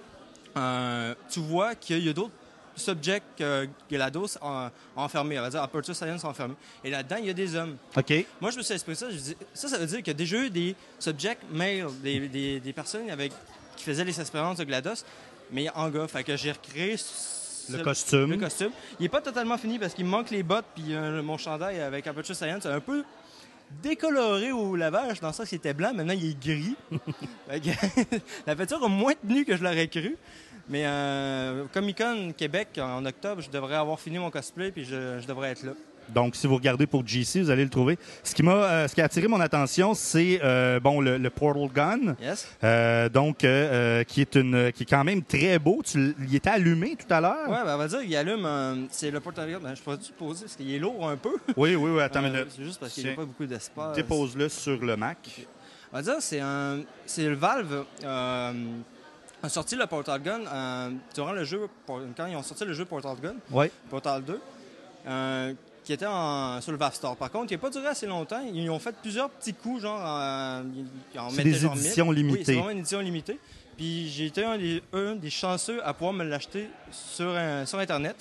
euh, tu vois qu'il y a d'autres subjects que GLaDOS a enfermés. On va dire Aperture Science enfermés. Et là-dedans, il y a des hommes.
OK.
Moi, je me suis expliqué ça. Je dis, ça, ça veut dire qu'il y a déjà eu des subjects males, des, des, des personnes avec, qui faisaient les expériences de GLaDOS, mais en gars. Fait que j'ai recréé ce-
Le costume.
le costume. Il n'est pas totalement fini parce qu'il me manque les bottes puis euh, mon chandail avec Aperture Science. C'est un peu décoloré au lavage, dans ça, c'était blanc. Maintenant, il est gris. Fait que la peinture a moins tenu que je l'aurais cru. Mais euh, Comic-Con Québec, en octobre, je devrais avoir fini mon cosplay puis je, je devrais être là.
Donc, si vous regardez pour G C, vous allez le trouver. Ce qui m'a, euh, ce qui a attiré mon attention, c'est euh, bon le, le Portal Gun.
Yes.
Euh, donc, euh, euh, qui est une, qui est quand même très beau. Tu, l- il était allumé tout à l'heure.
Ouais, ben, on va dire qu'il allume. euh, c'est le porte ben, je pourrais te poser parce qu'il est lourd un peu.
Oui, oui, oui. Attends une
Euh,
minute.
C'est juste parce qu'il n'y a
Tiens.
pas beaucoup d'espace.
Dépose-le sur le Mac.
On va dire c'est un, c'est le Valve euh, a sorti le Portal Gun euh, durant le jeu pour- quand ils ont sorti le jeu Portal Gun,
Oui.
Portal deux, euh, qui était en, sur le Valve Store. Par contre, il n'a pas duré assez longtemps. Ils ont fait plusieurs petits coups, genre en, en
C'est
mettaient
des
genre
éditions
mille.
limitées.
Oui, c'est vraiment une édition limitée. Puis j'ai été un des, un des chanceux à pouvoir me l'acheter sur, un- sur Internet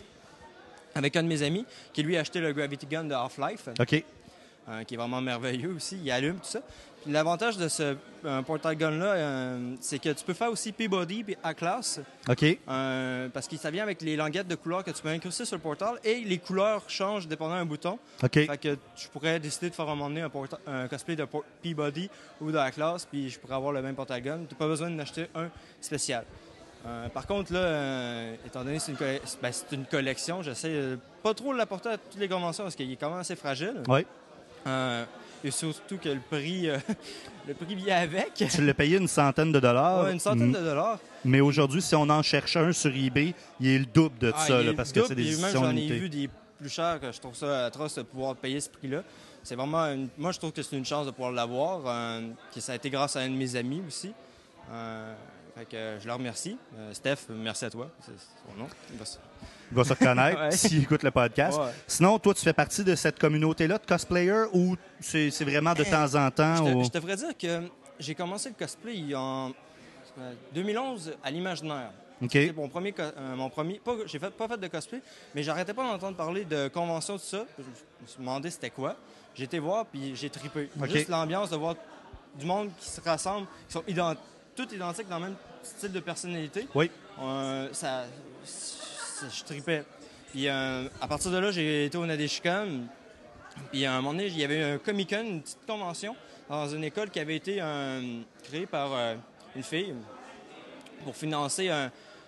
avec un de mes amis qui lui a acheté le Gravity Gun de Half-Life.
OK.
Euh, qui est vraiment merveilleux aussi. Il allume tout ça. Puis l'avantage de ce euh, Portal Gun-là, euh, c'est que tu peux faire aussi Peabody et A-Class,
OK.
euh, parce que ça vient avec les languettes de couleurs que tu peux incruster sur le portal et les couleurs changent dépendant d'un bouton.
OK.
Fait que je pourrais décider de faire un moment donné un, porta- un cosplay de por- Peabody ou de A-Class, puis je pourrais avoir le même Portal Gun. Tu n'as pas besoin d'en acheter un spécial. Euh, par contre, là, euh, étant donné que c'est une, colle- ben, c'est une collection, j'essaie de pas trop l'apporter à toutes les conventions parce qu'il est quand même assez fragile.
Oui.
Euh, et surtout que le prix, euh, le prix vient avec.
Tu l'as payé une centaine de dollars.
Ouais, une centaine
Mm.
de dollars.
Mais aujourd'hui, si on en cherche un sur eBay, il est le double de
Ah,
ça,
il
là,
est
parce
double,
que c'est des
puis même
éditions
j'en ai
limitées.
vu des plus chers que je trouve ça atroce de pouvoir payer ce prix-là. C'est vraiment une- moi je trouve que c'est une chance de pouvoir l'avoir. Euh, que ça a été grâce à un de mes amis aussi. Euh, fait que euh, je le remercie. Euh, Steph, merci à toi. C'est son nom. Il va se-
Il va se reconnaître
Ouais.
s'il écoute le podcast.
Ouais.
Sinon, toi, tu fais partie de cette communauté-là de cosplayers ou c'est c'est vraiment de temps en temps?
Je, te,
ou-
je devrais dire que j'ai commencé le cosplay en euh, deux mille onze à l'Imaginaire.
OK.
C'était mon premier, co- euh, mon premier, pas, j'ai fait, pas fait de cosplay, mais j'arrêtais pas d'entendre parler de conventions, tout ça. Je me suis demandé c'était quoi. J'ai été voir, puis j'ai trippé.
OK.
Juste l'ambiance de voir du monde qui se rassemble, qui sont ident- tous identiques dans le même style de personnalité.
Oui.
Euh, ça, ça- je tripais. Puis euh, à partir de là, j'ai été au Nadeshikon. Puis à un moment donné, il y avait un Comic-Con, une petite convention, dans une école qui avait été euh, créée par euh, une fille pour financer un,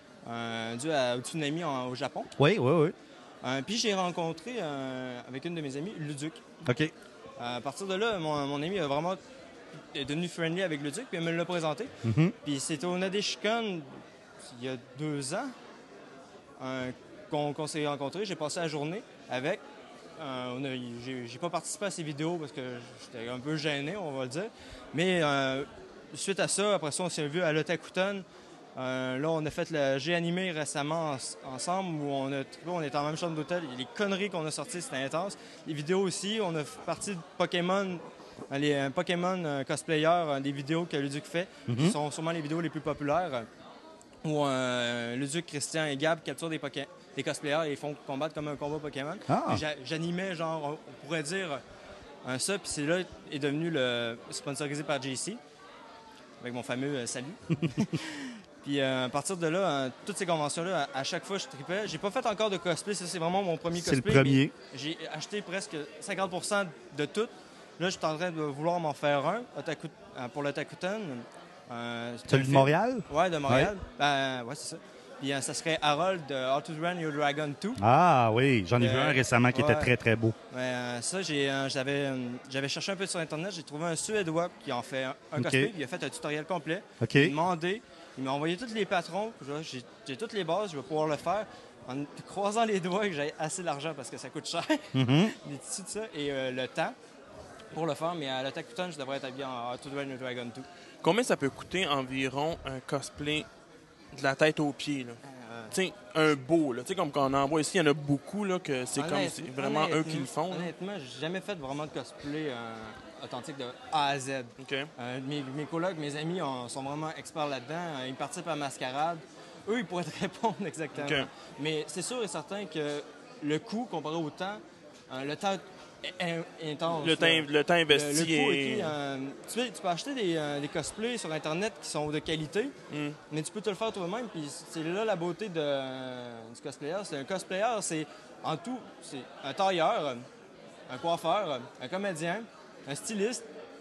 un dû à- au tsunami en- au Japon.
Oui, oui, oui.
Euh, puis j'ai rencontré euh, avec une de mes amies, Luduc.
OK.
À partir de là, mon, mon ami a vraiment est devenu friendly avec Luduc, puis elle me l'a présenté.
Mhm.
Puis c'était au Nadeshikon il y a deux ans euh, qu'on qu'on s'est rencontrés. J'ai passé la journée avec. Euh, on a- j'ai, j'ai pas participé à ces vidéos parce que j'étais un peu gêné, on va le dire. Mais euh, suite à ça, après ça, on s'est vu à l'Otakuton. Euh, là, on a fait le J'ai animé récemment en- ensemble où on, a, on était en même chambre d'hôtel. Les conneries qu'on a sorties, c'était intense. Les vidéos aussi, on a fait partie de Pokémon, euh, les euh, Pokémon euh, cosplayers, euh, des vidéos que Luduc fait, qui sont sûrement les vidéos les plus populaires. euh, où euh, Luduc, Christian et Gab capturent des, poké- des cosplayers et ils font combattre comme un combat Pokémon.
Ah.
Et j'a- J'animais, genre, on on pourrait dire un ça, puis c'est là est devenu le sponsorisé par J C, avec mon fameux euh, salut. Puis euh, à partir de là, euh, toutes ces conventions-là, à, à chaque fois, je tripais. J'ai pas fait encore de cosplay, ça c'est vraiment mon premier
C'est le
cosplay.
premier.
mais J'ai acheté presque cinquante pour cent de tout. Là, je suis en train de vouloir m'en faire un Otaku- euh, pour le Takuton. Euh, c'est un
Celui de
film.
Montréal?
Ouais, de Montréal. Ben, ouais, c'est ça. Puis euh, ça serait Harold de How to Run Your Dragon deux.
Ah oui, j'en ai
Euh,
vu un récemment qui
ouais.
était très, très beau.
Ouais, euh, ça, j'ai, euh, j'avais, euh, j'avais cherché un peu sur Internet. J'ai trouvé un Suédois qui en fait un, un
OK.
cosplay. Puis il a fait un tutoriel complet.
OK.
Il m'a demandé. Il m'a envoyé tous les patrons. Je vois, J'ai, j'ai toutes les bases. Je vais pouvoir le faire en croisant les doigts que j'ai assez d'argent parce que ça coûte cher.
Mhm.
Les tissus de ça. Et euh, le temps pour le faire. Mais à l'Otakuton, je devrais être habillé en How to Run Your Dragon deux.
Combien ça peut coûter environ un cosplay de la tête aux pieds, là?
Euh,
Tu sais, un beau, là. Tu sais, comme quand on en voit ici, il y en a beaucoup, là, que c'est comme
Honnête-
c'est vraiment eux qui le font. là.
Honnêtement, j'ai jamais fait vraiment de cosplay euh, authentique de A à Z.
OK.
Euh, mes, mes colocs, mes amis on- sont vraiment experts là-dedans. Euh, Ils participent à Mascarade. Eux, ils pourraient te répondre exactement.
OK.
Mais c'est sûr et certain que le coût, comparé au temps, euh, le temps est, est intense.
Le temps,
là.
le temps
Le,
investi
le coût
est...
est, euh, tu, peux, tu peux acheter des, euh, des cosplays sur Internet qui sont de qualité,
Mm.
mais tu peux te le faire toi-même. Puis c'est là la beauté de, euh, du cosplayer. C'est un cosplayer, c'est en tout, c'est un tailleur, un coiffeur, un comédien, un styliste.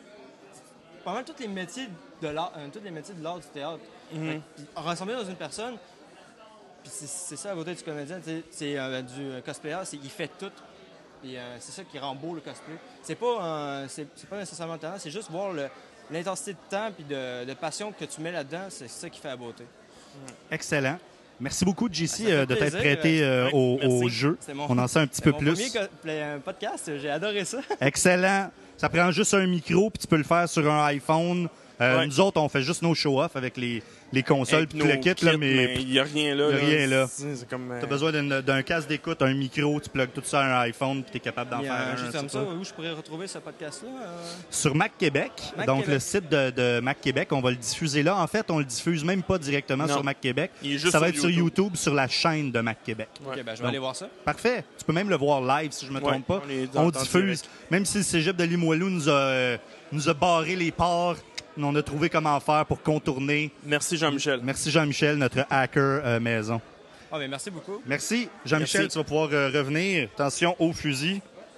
Pas mal tous les métiers de l'art, euh, tous les métiers de l'art du théâtre.
Mhm.
Fait que, puis rassemblés dans une personne. Puis c'est, c'est ça la beauté du comédien, tu sais, c'est euh, du cosplayer, c'est il fait tout. Puis euh, c'est ça qui rend beau le cosplay. C'est pas, euh, c'est, c'est pas nécessairement le talent, c'est juste voir le- l'intensité de temps puis de, de passion que tu mets là-dedans, c'est ça qui fait la beauté.
Excellent. Merci beaucoup, J C,
Ah, ça fait
euh, de t'être
plaisir,
prêté euh,
ouais,
au,
merci.
au jeu.
C'est mon-
On en sait un petit
C'est
peu
mon
plus.
premier co- play- podcast, j'ai adoré ça.
Excellent. Ça prend juste un micro, puis tu peux le faire sur un iPhone. Euh,
Ouais.
Nous autres, on fait juste nos show-off avec les, les consoles
Hey,
puis tout le
nos
kit, là,
kits,
mais
il n'y a rien là.
il y a rien là.
C'est c'est comme... euh,
tu as besoin d'un, d'un casque d'écoute, un micro, tu plugues tout ça à un iPhone, puis tu es capable d'en
Puis,
faire
euh,
un.
juste
c'est
comme ça,
ça.
où je pourrais retrouver ce podcast-là? euh?
Sur Mac Québec,
Mac
donc
Québec.
le site de, de Mac Québec, on va le diffuser là. En fait, on le diffuse même pas directement
Non.
sur Mac Québec.
Il est juste
Ça va
sur
être sur
YouTube.
YouTube, sur la chaîne de Mac Québec.
Ouais.
Ok, ben, je vais
Donc,
aller voir ça.
Parfait. Tu peux même le voir live, si je me
Ouais,
trompe pas.
on les
On
entend
diffuse.
direct.
Même si le cégep de Limoilou nous a, euh, nous a barré les ports, on a trouvé comment faire pour contourner.
Merci Jean-Michel.
Merci Jean-Michel, notre hacker euh, maison.
Ah, ben, merci beaucoup.
Merci. Jean-Michel,
Merci.
tu vas pouvoir euh, revenir. Attention au fusil.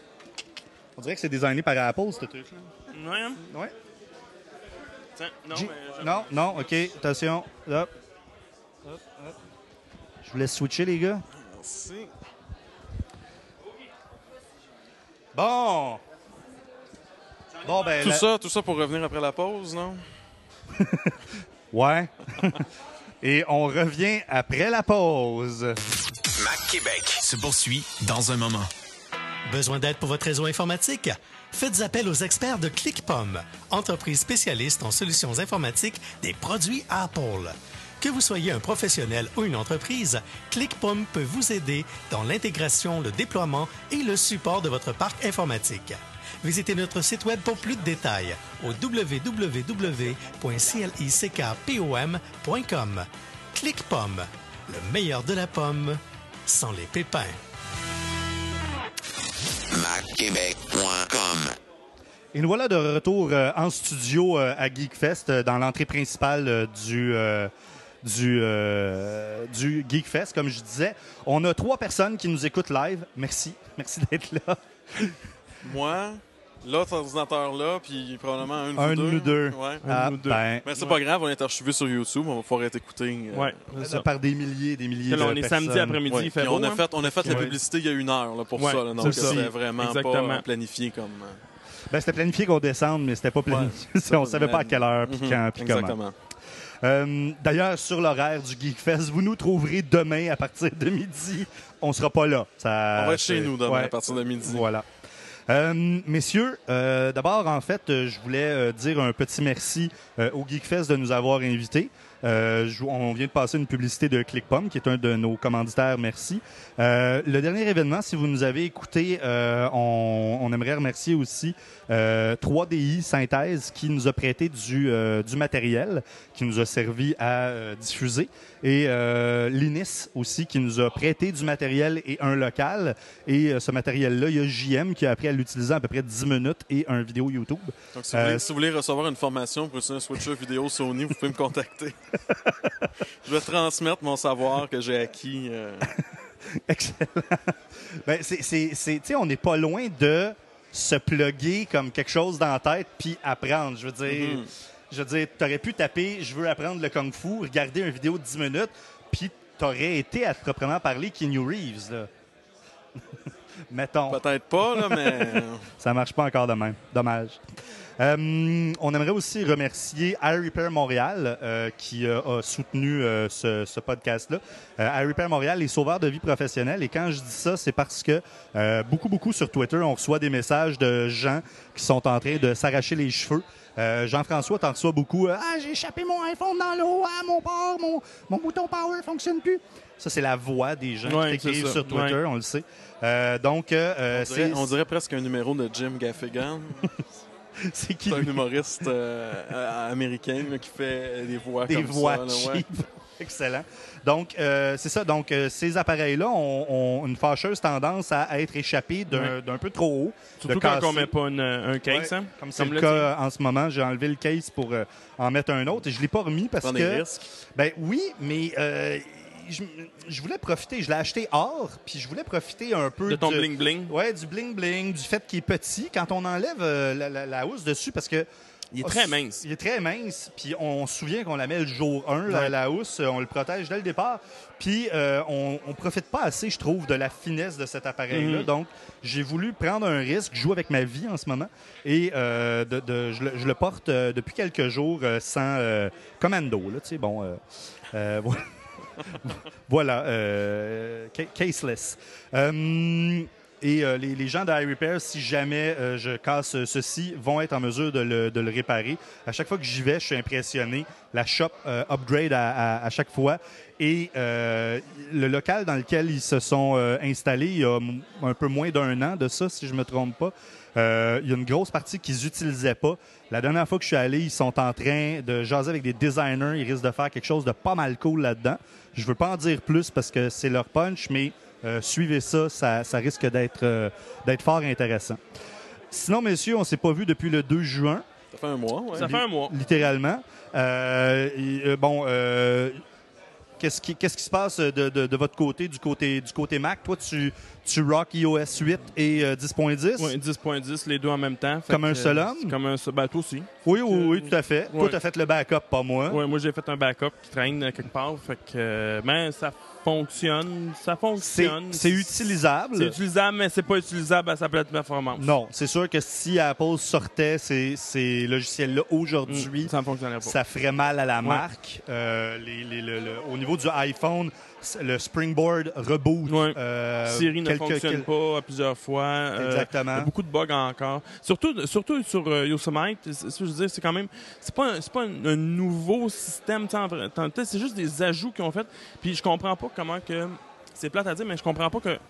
On dirait que c'est designé par Apple, ce truc-là.
Ouais. hein?
Ouais.
Tiens, non,
J-
mais... je-
Non, non, OK. Attention. Hop. Je vous laisse switcher, les gars.
Merci.
Bon. Bon, ben.
Tout
la-
ça, tout ça pour revenir après la pause, non?
Ouais. Et on revient après la pause.
Mac Québec se poursuit dans un moment.
Besoin d'aide pour votre réseau informatique? Faites appel aux experts de ClickPom, entreprise spécialiste en solutions informatiques des produits Apple. Que vous soyez un professionnel ou une entreprise, ClickPom peut vous aider dans l'intégration, le déploiement et le support de votre parc informatique. Visitez notre site web pour plus de détails au w w w point clickpom point com. ClickPom, le meilleur de la pomme sans les pépins.
mac québec point com.
Et nous voilà de retour euh, en studio euh, à GeekFest, euh, dans l'entrée principale euh, du, euh, du, euh, du GeekFest. Comme je disais, on a trois personnes qui nous écoutent live. Merci. Merci d'être là.
Moi, l'autre ordinateur-là, puis probablement un de
Un
vous
de
deux.
nous deux.
Ouais.
Ah,
Un de nous deux.
ben.
Mais c'est pas grave, on est archivé sur YouTube, on va pouvoir être écouté. euh,
Ouais, c'est ça.
Par des milliers des milliers
Là,
de
on est
personnes.
samedi après-midi,
Ouais.
il fait
Puis
beau.
on a
hein?
fait, on a fait la
Ouais.
publicité il y a une heure là, pour
Ouais,
ça. Là, donc
c'est ça.
c'était vraiment
Exactement.
pas planifié comme... euh,
Ben, c'était planifié qu'on descende, mais c'était pas planifié. on savait pas à quelle heure, puis
Mhm,
quand, puis comment.
Exactement.
Euh, D'ailleurs, sur l'horaire du GeekFest, vous nous trouverez demain à partir de midi. On sera pas là. Ça,
On va être chez
c'est-
nous demain
ouais.
à partir de midi.
Voilà. Euh, messieurs, euh, d'abord, en fait, euh, je voulais euh, dire un petit merci euh, au GeekFest de nous avoir invités. Euh, je- on vient de passer une publicité de ClickPom, qui est un de nos commanditaires. Merci. Euh, le dernier événement, si vous nous avez écouté, euh, on, on aimerait remercier aussi euh, trois D I Synthèse qui nous a prêté du, euh, du matériel, qui nous a servi à euh, diffuser, et euh, l'Inis aussi qui nous a prêté du matériel et un local. Et euh, ce matériel-là, il y a J M qui a appris à l'utiliser en à peu près dix minutes et un vidéo YouTube.
Donc, si vous, voulez,
Euh,
si vous voulez recevoir une formation pour utiliser un switcher vidéo Sony, vous pouvez me contacter. Je vais transmettre mon savoir que j'ai acquis. euh,
Excellent. Ben, c'est, c'est, c'est, tu sais, on n'est pas loin de se plugger comme quelque chose dans la tête puis apprendre. Je veux dire,
Mhm.
je veux dire, t'aurais pu taper « Je veux apprendre le kung-fu », regarder une vidéo de dix minutes, puis t'aurais été à proprement parler Keanu Reeves, là. Mettons.
Peut-être pas, là, mais...
Ça marche pas encore de même. Dommage. Euh, on aimerait aussi remercier iRepair Montréal euh, qui euh, a soutenu euh, ce, ce podcast-là. Euh, iRepair Montréal, les sauveurs de vie professionnelle. Et quand je dis ça, c'est parce que euh, beaucoup, beaucoup sur Twitter, on reçoit des messages de gens qui sont en train de s'arracher les cheveux. Euh, Jean-François, t'en reçois beaucoup. Euh, ah, j'ai échappé mon iPhone dans l'eau. Ah, mon port, mon, mon bouton power fonctionne plus. Ça, c'est la voix des gens
Ouais,
qui t'écrivent
c'est ça.
sur Twitter,
Ouais.
on le sait. Euh, donc, euh,
on, dirait,
c'est...
on dirait presque un numéro de Jim Gaffigan.
C'est qui,
C'est un
lui?
humoriste euh, euh, américain là, qui fait des voix
Des
comme
voix
ça. là, ouais.
cheap. Excellent. Donc, euh, c'est ça. Donc, euh, ces appareils-là ont, ont une fâcheuse tendance à être échappés d'un
Ouais.
d'un peu trop haut.
Surtout
de
quand
casser.
on met pas une- un case.
Ouais,
hein?
Comme c'est le
le
cas en ce moment. J'ai enlevé le case pour euh, en mettre un autre et je ne l'ai pas remis parce
Prends
que...
des risques.
Ben oui, mais euh, je, je voulais profiter. Je l'ai acheté or, puis je voulais profiter un peu
De ton
du-
bling-bling.
Ouais, du bling-bling, du fait qu'il est petit. Quand on enlève euh, la, la- la housse dessus, parce que...
Il est très mince.
Il est très mince, puis on se souvient qu'on la met le jour un, la,
Ouais.
la housse, on le protège dès le départ, puis euh, on, on profite pas assez, je trouve, de la finesse de cet appareil-là.
Mhm.
Donc, j'ai voulu prendre un risque, jouer avec ma vie en ce moment, et euh, de, de- je, le, je le porte euh, depuis quelques jours euh, sans euh, commando, là, tu sais, bon... euh, euh, voilà. Voilà, euh, ca- caseless. Euh, et euh, les, les gens de iRepair, si jamais euh, je casse ceci, vont être en mesure de le, de le réparer. À chaque fois que j'y vais, je suis impressionné. La shop euh, upgrade à, à- à chaque fois. Et euh, le local dans lequel ils se sont euh, installés il y a m- un peu moins d'un an de ça, si je me trompe pas, euh, il y a une grosse partie qu'ils n'utilisaient pas. La dernière fois que je suis allé, ils sont en train de jaser avec des designers. Ils risquent de faire quelque chose de pas mal cool là-dedans. Je veux pas en dire plus parce que c'est leur punch, mais euh, suivez ça, ça, ça risque d'être euh, d'être fort intéressant. Sinon, messieurs, on s'est pas vu depuis le deux juin.
Ça fait un mois, ouais.
Ça fait un mois.
Littéralement. Euh, et, euh, bon, euh, qu'est-ce qui, qu'est-ce qui se passe de, de- de votre côté, du côté, du côté Mac? Toi, tu, tu rock i O S huit et euh, dix point dix?
Oui, dix point dix, les deux en même temps. Fait
Comme
que,
un seul
euh,
homme?
c'est Comme un seul. Ben, toi aussi.
Oui, oui, oui, tout à fait. Toi,
Ouais.
tu as fait le backup, pas moi.
Ouais, moi, j'ai fait un backup qui traîne euh, quelque part. Fait que, euh, ben, ça fonctionne. Ça
C'est
fonctionne.
c'est utilisable.
C'est utilisable, mais c'est pas utilisable à sa pleine performance.
Non, c'est sûr que si Apple sortait ces, ces logiciels-là aujourd'hui,
Mm, ça ne fonctionnerait pas.
ça ferait mal à la
Ouais.
marque. Euh, les- les- le- le- au niveau du iPhone, c- le Springboard reboot.
Ouais.
euh,
Siri ne
quelques-
fonctionne
quel-
pas à plusieurs fois. Euh,
Exactement.
il y a beaucoup de bugs encore. Surtout, surtout sur euh, Yosemite, c'est- c'est- je veux dire, c'est quand même, c'est pas, un- c'est pas un, un nouveau système. tu sais, en vrai- en- C'est juste des ajouts qu'ils ont fait. Puis je comprends pas comment que, c'est plate à dire, mais je comprends pas que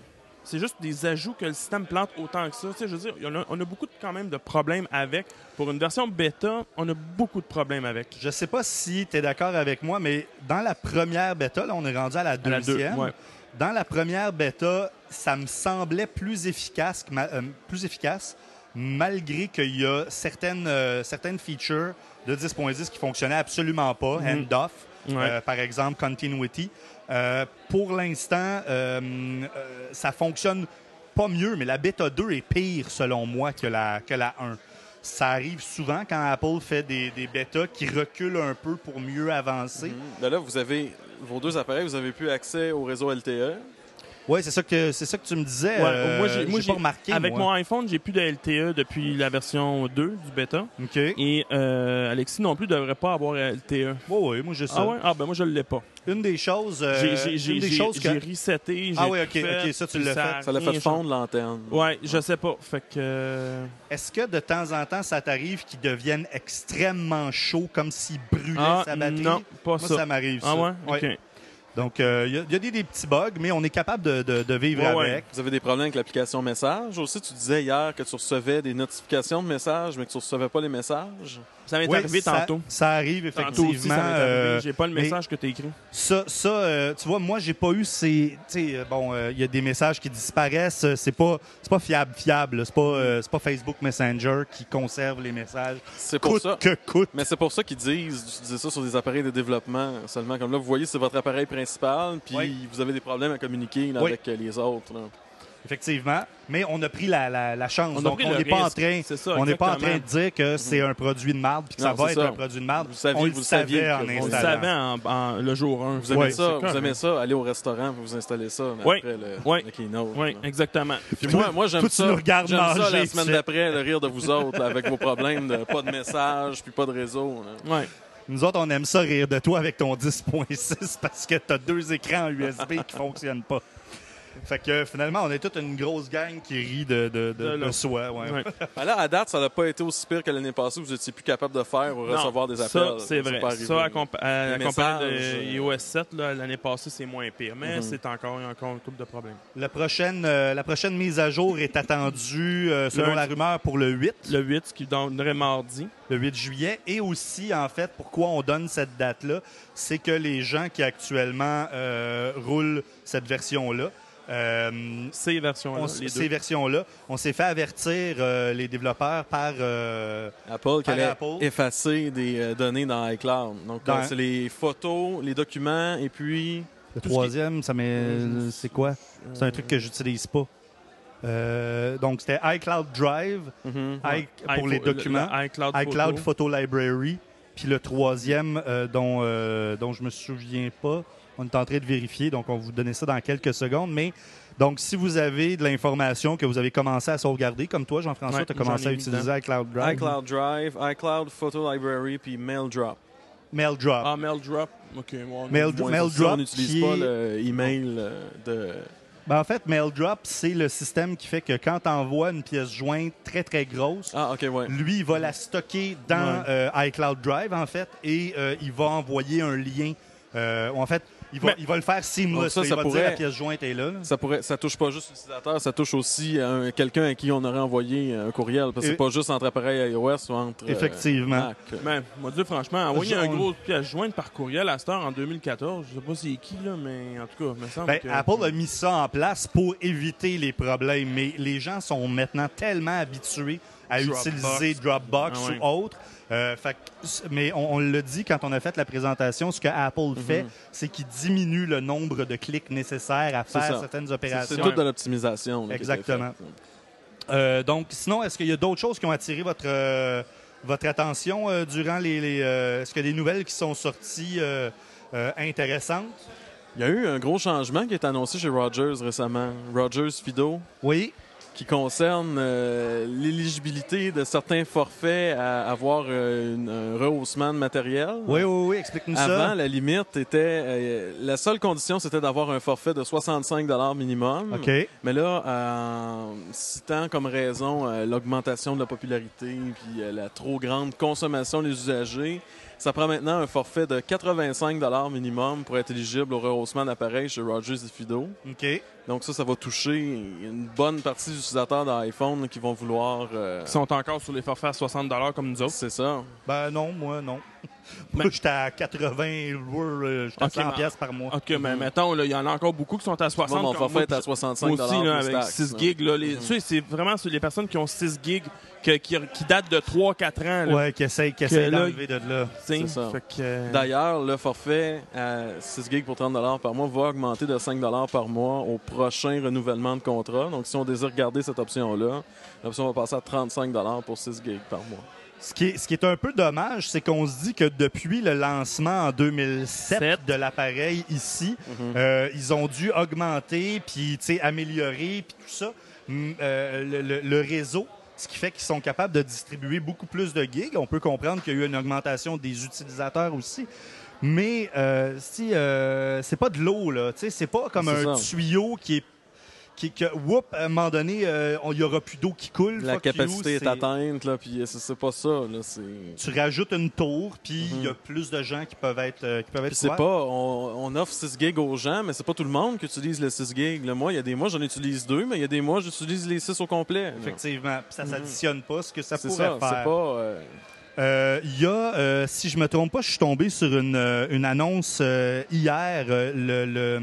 c'est juste des ajouts que le système plante autant que ça. Tu sais, je veux dire, on a, on a beaucoup de, quand même de problèmes avec. Pour une version bêta, on a beaucoup de problèmes avec.
Je sais pas si tu es d'accord avec moi, mais dans la première bêta, là, on est rendu à la deuxième.
À la deux, ouais.
Dans la première bêta, ça me semblait plus efficace, que ma- euh, plus efficace malgré qu'il y a certaines, euh, certaines features de dix point dix qui fonctionnaient absolument pas,
Mm-hmm.
hand-off,
Ouais.
euh, par exemple, continuity. Euh, pour l'instant, euh, euh, ça fonctionne pas mieux, mais la bêta deux est pire, selon moi, que la, que la un. Ça arrive souvent quand Apple fait des, des bêtas qui reculent un peu pour mieux avancer.
Mm-hmm. Ben là, vous avez vos deux appareils, vous avez plus accès au réseau L T E.
Oui, c'est ça que c'est ça que tu me disais.
Ouais,
euh,
moi, j'ai, moi,
j'ai pas remarqué.
Avec
moi.
mon iPhone, j'ai plus de L T E depuis la version deux du bêta.
OK.
Et euh, Alexis non plus ne devrait pas avoir L T E.
Oui, oui, moi j'ai ça.
Ah ouais? Ah ben moi je ne l'ai pas.
Une des choses. euh,
J'ai, j'ai, j'ai,
une des
j'ai,
choses que...
j'ai resetté, j'ai
Ah oui, ok,
tout fait,
ok, ça, tu
puis
l'as
a
fait.
Ça l'a
rien
fait fondre l'antenne.
Ouais, je sais pas. Fait que. euh,
Est-ce que de temps en temps, ça t'arrive qu'ils deviennent extrêmement chauds, comme s'ils brûlaient
Ah,
sa batterie?
non, pas
Moi,
ça.
ça m'arrive, ça.
Ah ouais? Ok.
Donc, il euh, y, a- y a des, des petits bugs, mais on est capable de, de- de vivre
Ouais, ouais.
avec.
Vous avez des problèmes avec l'application Message. Aussi, tu disais hier que tu recevais des notifications de messages, mais que tu recevais pas les messages.
Ça m'est
Oui,
arrivé
ça,
tantôt.
Ça arrive,
Tantôt
effectivement.
aussi, ça m'est arrivé.
euh,
J'ai pas le
mais
message que tu as écrit.
Ça, ça euh, tu vois, moi, j'ai pas eu ces... Tu sais, euh, bon, il y a des messages qui disparaissent. euh, C'est pas, c'est pas fiable, fiable. C'est pas, euh, c'est pas Facebook Messenger qui conserve les messages.
C'est pour
Coûte
ça.
que coûte.
Mais c'est pour ça qu'ils disent d'utiliser ça sur des appareils de développement seulement. Comme là, vous voyez, c'est votre appareil principal, puis
Oui.
vous avez des problèmes à communiquer là,
Oui.
avec euh, les autres. là.
Effectivement, mais on a pris la, la, la chance.
On a
Donc,
pris
on
le
n'est pas en
risque.
train,
C'est ça,
on n'est pas en train
exactement.
de dire que c'est un produit de marde puis que ça
Non,
va
c'est
être
ça.
un produit de marde.
Vous saviez,
on le
vous
savait
saviez
en
que-
On le
installant.
savait en, en- le jour un.
Vous aimez,
Ouais,
ça,
c'est
vous
correct.
aimez ça, aller au restaurant, vous installez ça mais
Oui.
après le,
Oui.
le keynote.
Oui,
là.
exactement.
Puis moi, moi j'aime
toi, tu
ça.
nous regardes
J'aime ça
manger,
la
tu
semaine
sais.
d'après, le rire de vous autres, là, avec vos problèmes de pas de message puis pas de réseau. là.
Ouais.
Nous autres, on aime ça rire de toi avec ton dix point six parce que tu as deux écrans U S B qui ne fonctionnent pas. Fait que finalement, on est toute une grosse gang qui rit de, de, de,
De
de
là.
soi. Ouais.
Ouais.
Ben là, à date, ça n'a pas été aussi pire que l'année passée où vous étiez plus capable de faire ou
Non,
recevoir des
ça,
appels.
c'est vrai.
pas arrivé.
Ça, à, compa- à
Les
la compagnie de
messages, euh,
i O S sept, là, l'année passée, c'est moins pire. Mais
Mhm.
c'est encore, il y a encore une couple de problèmes.
La, prochaine, euh, la prochaine mise à jour est attendue, euh, selon
Lundi.
la rumeur, pour le huit.
Le huit, ce qui donnerait mardi.
Le huit juillet. Et aussi, en fait, pourquoi on donne cette date-là, c'est que les gens qui actuellement euh, roulent cette version-là, euh,
Ces versions-là,
on-
les
ces
deux.
versions-là, on s'est fait avertir, euh, les développeurs, par... euh,
Apple qui
Par
allait
Apple.
effacer des euh, données dans iCloud. Donc,
Dans-
euh, c'est les photos, les documents et puis...
le
tout ce
troisième, ça m'est... C'est quoi? C'est un truc que j'utilise pas. Euh, donc, c'était iCloud Drive
qui- Mhm.
i- pour les
iPhone-
documents,
le- le iCloud,
iCloud
Photo.
Photo Library, puis le troisième euh, dont, euh, dont je me souviens pas. On est en train de vérifier, donc on va vous donner ça dans quelques secondes. Mais donc, si vous avez de l'information que vous avez commencé à sauvegarder, comme toi, Jean-François,
Ouais,
tu as commencé
j'en ai
à
mis
utiliser iCloud Drive.
iCloud Drive, iCloud Photo Library puis MailDrop.
MailDrop.
Ah, MailDrop. OK. Bon,
Mail-
Ouais,
MailDrop,
c'est ça, on n'utilise
qui
pas
est-
le email euh, de...
Ben, en fait, MailDrop, c'est le système qui fait que quand tu envoies une pièce jointe très, très grosse,
Ah, OK, ouais.
lui, il va la stocker dans
Ouais.
euh, iCloud Drive, en fait, et euh, il va envoyer un lien. Euh, en fait, il va,
Mais-
il va le faire seamless.
Donc ça,
il
ça
va
pourrait-
dire la pièce jointe est là. là.
Ça pourrait, ça touche pas juste l'utilisateur, ça touche aussi un- quelqu'un à qui on aurait envoyé un courriel. Parce que
Et-
c'est pas juste entre appareils iOS ou entre... euh,
Effectivement.
Mac.
Ben, moi, dire franchement, envoyer
Je-
un
on-
gros pièce jointe par courriel à cette heure en deux mille quatorze, je sais pas c'est qui, là, mais en tout cas, il me semble
Ben,
que...
Apple a mis ça en place pour éviter les problèmes, mais les gens sont maintenant tellement habitués à
Dropbox.
utiliser Dropbox
Ah ouais.
ou autre. Euh, fait que- mais on, on l'a dit quand on a fait la présentation, ce que Apple fait, c'est qu'il diminue le nombre de clics nécessaires à
C'est
faire
ça.
certaines
C'est
opérations.
c'est toute de l'optimisation. là, qui a été
Exactement.
faite.
Euh, donc, sinon, est-ce qu'il y a d'autres choses qui ont attiré votre, euh, votre attention euh, durant les... les, euh, est-ce qu'il y a des nouvelles qui sont sorties euh, euh, intéressantes?
Il y a eu un gros changement qui est annoncé chez Rogers récemment. Rogers Fido,
Oui.
qui concerne euh, l'éligibilité de certains forfaits à avoir euh, une- un rehaussement de matériel.
Oui, oui, oui, explique-nous
Avant,
ça.
la limite était... euh, la seule condition, c'était d'avoir un forfait de soixante-cinq dollars minimum.
OK.
Mais là, euh, si citant comme raison euh, l'augmentation de la popularité puis euh, la trop grande consommation des usagers. Ça prend maintenant un forfait de quatre-vingt-cinq dollars minimum pour être éligible au rehaussement d'appareils chez Rogers et Fido.
OK.
Donc ça, ça va toucher une bonne partie des utilisateurs d'iPhone qui vont vouloir... Euh...
Qui sont encore sur les forfaits à soixante dollars comme nous autres.
C'est ça.
Ben non, moi, non. Moi, j'étais à quatre-vingts, euh, j'étais à
Okay,
cent
mais-
piastres par mois.
OK, mais mettons, là, il y en a encore beaucoup qui sont à soixante.
Moi, mon
comme
forfait est
moi,
à soixante-cinq
moi aussi, là,
plus
avec
taxes,
six
là.
gigs. Là, les,
Mhm.
tu sais, c'est vraiment sur les personnes qui ont six gigs que- qui, qui datent de trois à quatre ans. Là,
Ouais, qui essaye, qui essaye
Que là,
d'enlever de là.
tu sais,
C'est ça.
fait que, euh,
D'ailleurs, le forfait à six gigs pour trente dollars par mois va augmenter de cinq dollars par mois au prochain renouvellement de contrat. Donc, si on désire garder cette option-là, l'option va passer à trente-cinq dollars pour six gigs par mois.
Ce qui, est, ce qui est un peu dommage, c'est qu'on se dit que depuis le lancement en deux mille sept
Sept.
de l'appareil ici,
Mhm.
euh, ils ont dû augmenter, puis tu sais, améliorer, puis tout ça, mm, euh, le, le- le réseau, ce qui fait qu'ils sont capables de distribuer beaucoup plus de gigs. On peut comprendre qu'il y a eu une augmentation des utilisateurs aussi. Mais euh, si euh, c'est pas de l'eau, là, tu sais, c'est pas comme
C'est
un
ça.
tuyau qui est qui, que, whoop, à un moment donné, euh, il y aura plus d'eau qui coule.
La
fuck you,
capacité est
c'est-
atteinte, là, puis c'est c'est pas ça. Là, c'est...
Tu rajoutes une tour, puis il y a
Mhm.
plus de gens qui peuvent être, euh, qui peuvent être
Puis c'est
couverts.
pas, on, on offre six gigs aux gens, mais c'est pas tout le monde qui utilise le six gigs. Là, moi, il y a des mois, j'en utilise deux, mais il y a des mois, j'utilise les six au complet. là.
Effectivement. Puis ça
Mhm.
s'additionne pas ce que ça
C'est
pourrait
ça, c'est
faire.
pas... euh,
Euh, Il y a, euh, si je me trompe pas, je suis tombé sur une, euh, une annonce euh, hier. euh, le, le,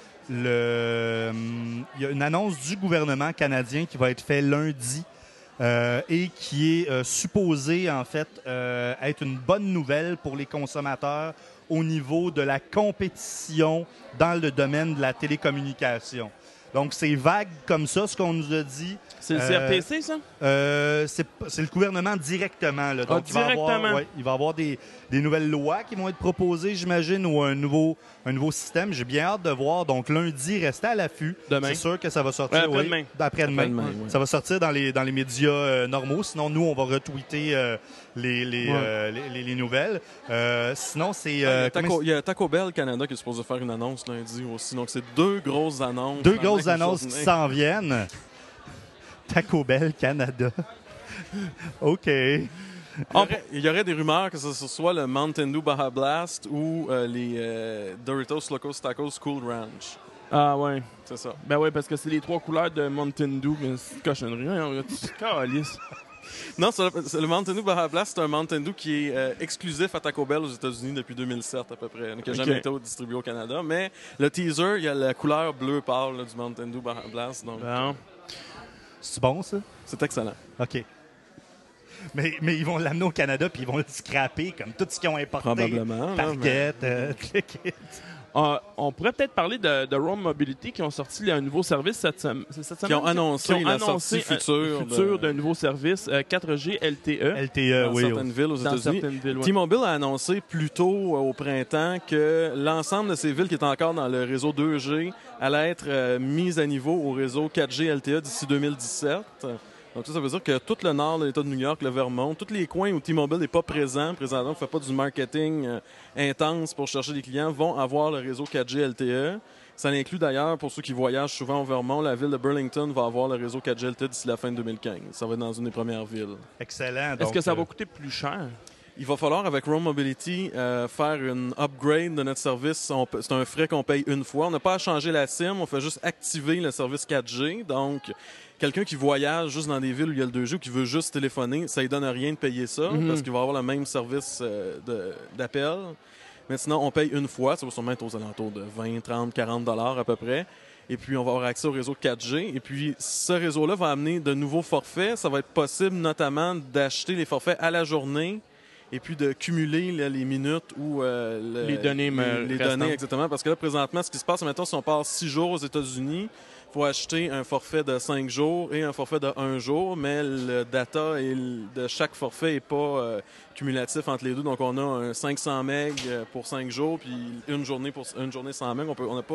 le, hum, il y a une annonce du gouvernement canadien qui va être faite lundi euh, et qui est euh, supposée, en fait, euh, être une bonne nouvelle pour les consommateurs au niveau de la compétition dans le domaine de la télécommunication. Donc, c'est vague comme ça, ce qu'on nous a dit.
c'est le
Euh,
C R T C, ça?
Euh, c'est p- c'est le gouvernement directement. Là. Donc,
Ah,
il, va avoir,
directement.
ouais, il va avoir des, des nouvelles lois qui vont être proposées, j'imagine, ou un nouveau, un nouveau système. J'ai bien hâte de voir. Donc, lundi, restez à l'affût.
Demain.
C'est sûr que ça va sortir.
Ouais, après-demain.
oui, après-demain.
Après-demain, oui.
Ça va sortir dans les, dans les médias euh, normaux. Sinon, nous, on va retweeter euh, les, les,
Ouais.
euh, les, les- les nouvelles. Euh, sinon, c'est...
Ah, il, y
euh,
a Taco,
comment-
il y a Taco Bell Canada qui est supposé faire une annonce lundi aussi. Donc, c'est deux grosses annonces.
deux
dans la
grosses
même
annonces qui
journée.
s'en viennent. Taco Bell Canada. OK.
Il y, aurait, il y aurait des rumeurs que ce soit le Mountain Dew Baja Blast ou euh, les euh, Doritos Locos Tacos Cool Ranch.
Ah, ouais.
C'est ça.
Ben ouais, parce que c'est les trois couleurs de Mountain Dew, mais c'est une cochonnerie. Hein, on tu calisses.
Non, c'est le, c'est le Mountain Dew Baja Blast, c'est un Mountain Dew qui est euh, exclusif à Taco Bell aux États-Unis depuis deux mille sept à peu près, qui n'a jamais
Ok.
été distribué au Canada. Mais le teaser, il y a la couleur bleu pâle là, du Mountain Dew Baja Blast. Donc,
Bon.
C'est bon, ça?
c'est excellent.
OK. Mais, mais ils vont l'amener au Canada puis ils vont le scraper comme tout ce qu'ils ont importé.
Probablement. là,
Target,
mais-
euh, Click.
Ah, on pourrait peut-être parler de, de Roam Mobility qui ont sorti un nouveau service cette, sem- c'est cette
Qui
semaine.
ont annoncé
Qui ont
la
annoncé
sortie
un-
future
futur
de-
d'un nouveau service euh, quatre G L T E.
L T E,
dans
oui.
certaines villes aux
Dans
États-Unis.
certaines villes, ouais.
T-Mobile a annoncé plus tôt euh, au printemps que l'ensemble de ces villes qui étaient encore dans le réseau deux G allaient être euh, mises à niveau au réseau quatre G L T E d'ici deux mille dix-sept. Donc ça, ça veut dire que tout le nord de l'État de New York, le Vermont, tous les coins où T-Mobile n'est pas présent, présentement, ne fait pas du marketing euh, intense pour chercher des clients, vont avoir le réseau quatre G L T E. Ça inclut d'ailleurs, pour ceux qui voyagent souvent au Vermont, la ville de Burlington va avoir le réseau quatre G L T E d'ici la fin de deux mille quinze. Ça va être dans une des premières villes.
Excellent.
Est-ce
Donc,
que ça
euh,
va coûter plus cher?
Il va falloir, avec Roam Mobility, euh, faire une upgrade de notre service. On peut- C'est un frais qu'on paye une fois. On n'a pas à changer la SIM, on fait juste activer le service quatre G. Donc, quelqu'un qui voyage juste dans des villes où il y a le deux G ou qui veut juste téléphoner, ça ne donne rien de payer ça
Mhm.
parce qu'il va avoir le même service euh, de- d'appel. Mais sinon, on paye une fois. Ça va sûrement être aux alentours de vingt, trente, quarante dollars à peu près. Et puis, on va avoir accès au réseau quatre G. Et puis, ce réseau-là va amener de nouveaux forfaits. Ça va être possible notamment d'acheter les forfaits à la journée et puis de cumuler là, les minutes ou euh, le-
Les données, me-
les, les
restantes.
données, exactement. Parce que là, présentement, ce qui se passe, maintenant, si on part six jours aux États-Unis, il faut acheter un forfait de cinq jours et un forfait de un jour, mais le data et le- de chaque forfait n'est pas euh, cumulatif entre les deux. Donc, on a un cinq cents meg pour cinq jours, puis une journée pour une journée cent meg. On peut- on n'a pas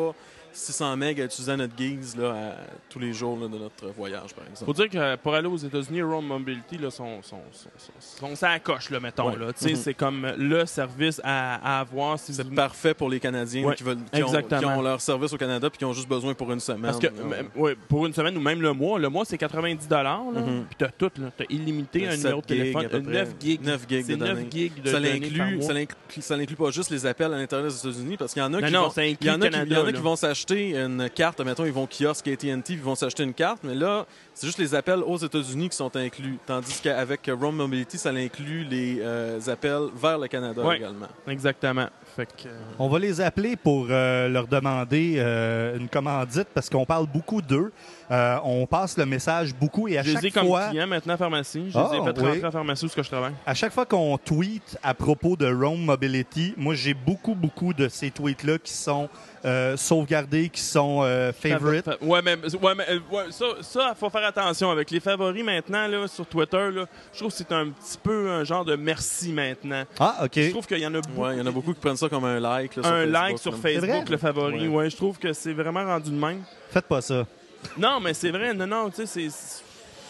six cents mégas à utiliser à notre gigs là, à, tous les jours là, de notre voyage, par exemple.
Faut dire que pour aller aux États-Unis, Roam Mobility, là, sont, sont, sont, sont, sont ça coche, là, mettons.
Ouais.
Là. Mm-hmm. C'est comme le service à, à avoir. Si
c'est
vous...
parfait pour les Canadiens
ouais,
qui, veulent, qui, ont, qui ont leur service au Canada et qui ont juste besoin pour une semaine.
Parce que, là, ouais, pour une semaine ou même le mois. Le mois, c'est quatre-vingt-dix dollars. Mm-hmm. Puis tu as tout. Tu as illimité un numéro de téléphone. neuf gigs.
neuf gigs de
neuf gigs de
ça
données
l'inclut,
par mois.
ça l'inclut, ça l'inclut pas juste les appels à l'intérieur des États-Unis parce qu'il y en a
non,
qui
non,
vont,
ça inclut
il y en a,
Canada,
qui, il y en a
là.
qui vont s'acheter une carte. Mettons, ils vont au kiosque A T and T, ils vont s'acheter une carte, mais là, c'est juste les appels aux États-Unis qui sont inclus. Tandis qu'avec Roam Mobility, ça inclut les euh, appels vers le Canada
ouais,
également.
Exactement. Fait que, euh...
On va les appeler pour euh, leur demander euh, une commandite parce qu'on parle beaucoup d'eux. Euh, on passe le message beaucoup et à
je
chaque
les ai
fois...
comme client maintenant à pharmacie. Je
oh,
les ai fait
oui.
rentrer à pharmacie où je travaille.
À chaque fois qu'on tweet à propos de Roam Mobility, moi j'ai beaucoup, beaucoup de ces tweets-là qui sont euh, sauvegardés, qui sont euh, favorites.
Fa- fa- ouais, mais, ouais, mais ouais, ça, ça, faut faire attention avec les favoris maintenant là, sur Twitter. Là, je trouve que c'est un petit peu un genre de merci maintenant.
Ah, OK.
Je trouve qu'il y en a beaucoup.
Ouais, il y en a beaucoup qui prennent ça comme un like. Là,
un
sur
like
Facebook,
sur
même.
Facebook, le favori.
Ouais.
Ouais, je trouve que c'est vraiment rendu de même.
Faites pas ça.
Non, mais c'est vrai. Non, non, tu sais, c'est...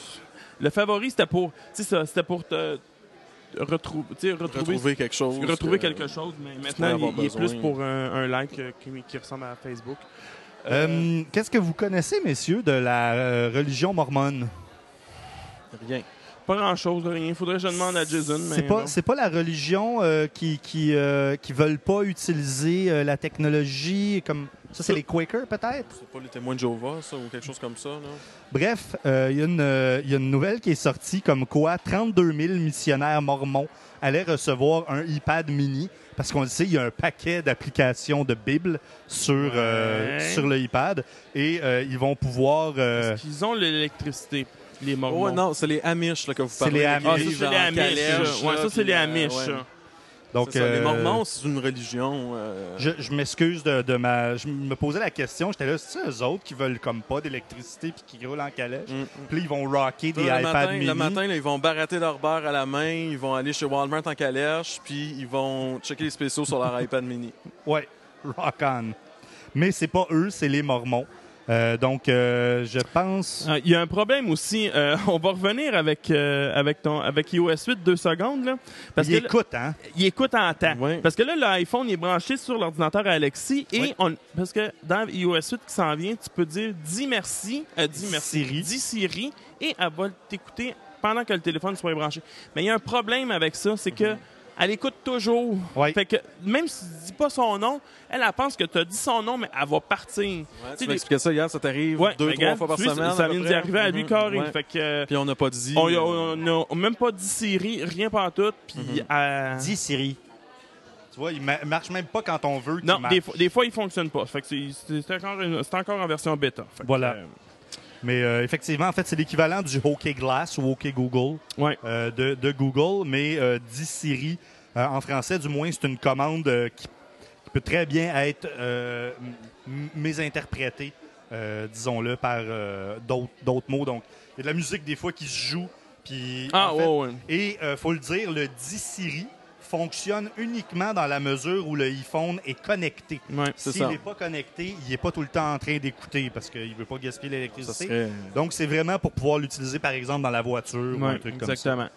Le favori, c'était pour... Tu sais, c'était pour te... Retrou... retrouver,
retrouver quelque chose.
Retrouver
que...
quelque chose, mais maintenant, il, il est plus pour un, un like euh, qui, qui ressemble à Facebook.
Euh, euh, Qu'est-ce que vous connaissez, messieurs, de la euh, religion mormone?
Rien.
Pas grand-chose, rien. Faudrait que je demande à Jason.
C'est pas, c'est pas la religion euh, qui qui, euh, qui veulent pas utiliser euh, la technologie comme ça, c'est les Quakers peut-être.
C'est pas les témoins de Jéhovah, ça, ou quelque chose comme ça, non?
Bref, il euh, y, euh, y a une nouvelle qui est sortie comme quoi trente-deux mille missionnaires mormons allaient recevoir un iPad mini parce qu'on le sait, il y a un paquet d'applications de Bible sur euh,
ouais.
sur le iPad et euh, ils vont pouvoir. Euh...
Est-ce qu'ils ont l'électricité? Les Mormons.
Oh non, c'est les Amish là, que vous
c'est
parlez.
Les Amish.
Ah, ça, c'est les Amish. Ouais, ça, c'est les Amish.
Euh, ouais.
Donc,
ça,
euh,
les Mormons, c'est une religion. Euh...
Je, je m'excuse de, de ma. Je me posais la question, j'étais là, c'est eux autres qui veulent comme pas d'électricité puis qui roulent en calèche. Mm. Puis là, ils vont rocker des
le
iPads
matin,
mini.
Le matin, là, ils vont baratter leur beurre à la main, ils vont aller chez Walmart en calèche, puis ils vont checker les spéciaux sur leur iPad mini.
Ouais, rock on. Mais c'est pas eux, c'est les Mormons. Euh, donc, euh, je pense...
Il euh, y a un problème aussi. Euh, on va revenir avec, euh, avec, ton, avec i O S huit deux secondes. Là, parce
il
que
écoute, hein?
Il écoute en temps.
Oui.
Parce que là, l'iPhone est branché sur l'ordinateur à Alexis. Et
oui.
on, parce que dans i O S huit qui s'en vient, tu peux dire « dis merci euh, »,« dis merci
Siri. »,«
dis Siri », et elle va t'écouter pendant que le téléphone soit branché. Mais il y a un problème avec ça, c'est que elle écoute toujours.
Oui.
Fait que même si tu dis pas son nom, elle, elle pense que tu as dit son nom, mais elle va partir.
Ouais, tu
les...
m'expliquais ça hier, ça t'arrive
ouais,
deux, trois
regarde,
fois par
tu sais,
semaine.
Ça vient d'y arriver à lui,
mm-hmm.
carré.
Ouais.
Fait que,
puis on n'a pas dit.
On n'a même pas dit Siri, rien pas tout. Puis
mm-hmm.
euh...
Dis Siri. Tu vois, il ma- marche même pas quand on veut qu'il
Non,
marche.
des fois, des fois, il fonctionne pas. Fait que c'est, c'est, encore, une, c'est encore en version bêta. Fait
voilà.
Que, euh...
Mais euh, effectivement, en fait, c'est l'équivalent du OK Glass ou OK Google
ouais.
euh, de, de Google, mais euh, dis Siri. Euh, en français, du moins, c'est une commande euh, qui, qui peut très bien être euh, m- mésinterprétée, euh, disons-le, par euh, d'autres, d'autres mots. Donc, il y a de la musique des fois qui se joue. Puis,
ah,
en fait,
ouais, ouais.
Et il euh, faut le dire, le dis Siri fonctionne uniquement dans la mesure où le iPhone est connecté.
Ouais,
c'est S'il n'est pas connecté, il n'est pas tout le temps en train d'écouter parce qu'il ne veut pas gaspiller l'électricité.
Serait...
Donc, c'est vraiment pour pouvoir l'utiliser, par exemple, dans la voiture
ouais,
ou un truc
exactement.
comme ça.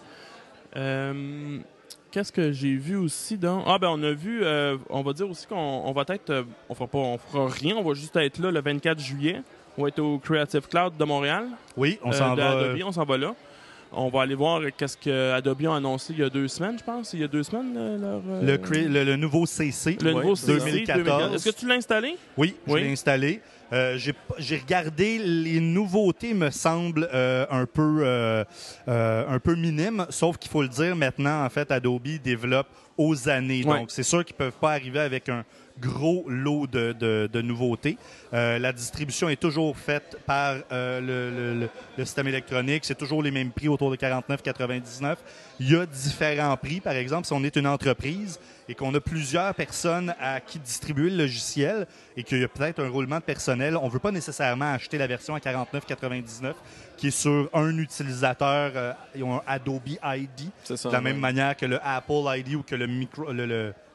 Euh, qu'est-ce que j'ai vu aussi dans... Ah, ben on a vu, euh, on va dire aussi qu'on on va être... Euh, on fera pas, on fera rien, on va juste être là le vingt-quatre juillet. On va être au Creative Cloud de Montréal.
Oui, on
euh,
s'en va.
Adobe, on s'en va là. On va aller voir qu'est-ce que Adobe a annoncé il y a deux semaines, je pense. Il y a deux semaines, leur, euh...
le, cré- le, le nouveau C C.
Le nouveau C C
deux mille quatorze.
deux mille quatorze. Est-ce que tu l'as installé?
Oui, je
oui.
l'ai installé. Euh, j'ai, j'ai regardé, les nouveautés me semblent euh, un peu euh, euh, un peu minimes, sauf qu'il faut le dire maintenant, en fait, Adobe développe aux années.
Ouais.
Donc, c'est sûr qu'ils ne peuvent pas arriver avec un gros lot de, de, de nouveautés. Euh, la distribution est toujours faite par euh, le, le, le, le système électronique. C'est toujours les mêmes prix, autour de quarante-neuf quatre-vingt-dix-neuf. Il y a différents prix. Par exemple, si on est une entreprise et qu'on a plusieurs personnes à qui distribuer le logiciel et qu'il y a peut-être un roulement de personnel, on ne veut pas nécessairement acheter la version à quarante-neuf quatre-vingt-dix-neuf qui est sur un utilisateur, euh, ils ont un Adobe I D,
C'est ça,
de la
ouais.
même manière que le Apple I D ou que le, micro, le, le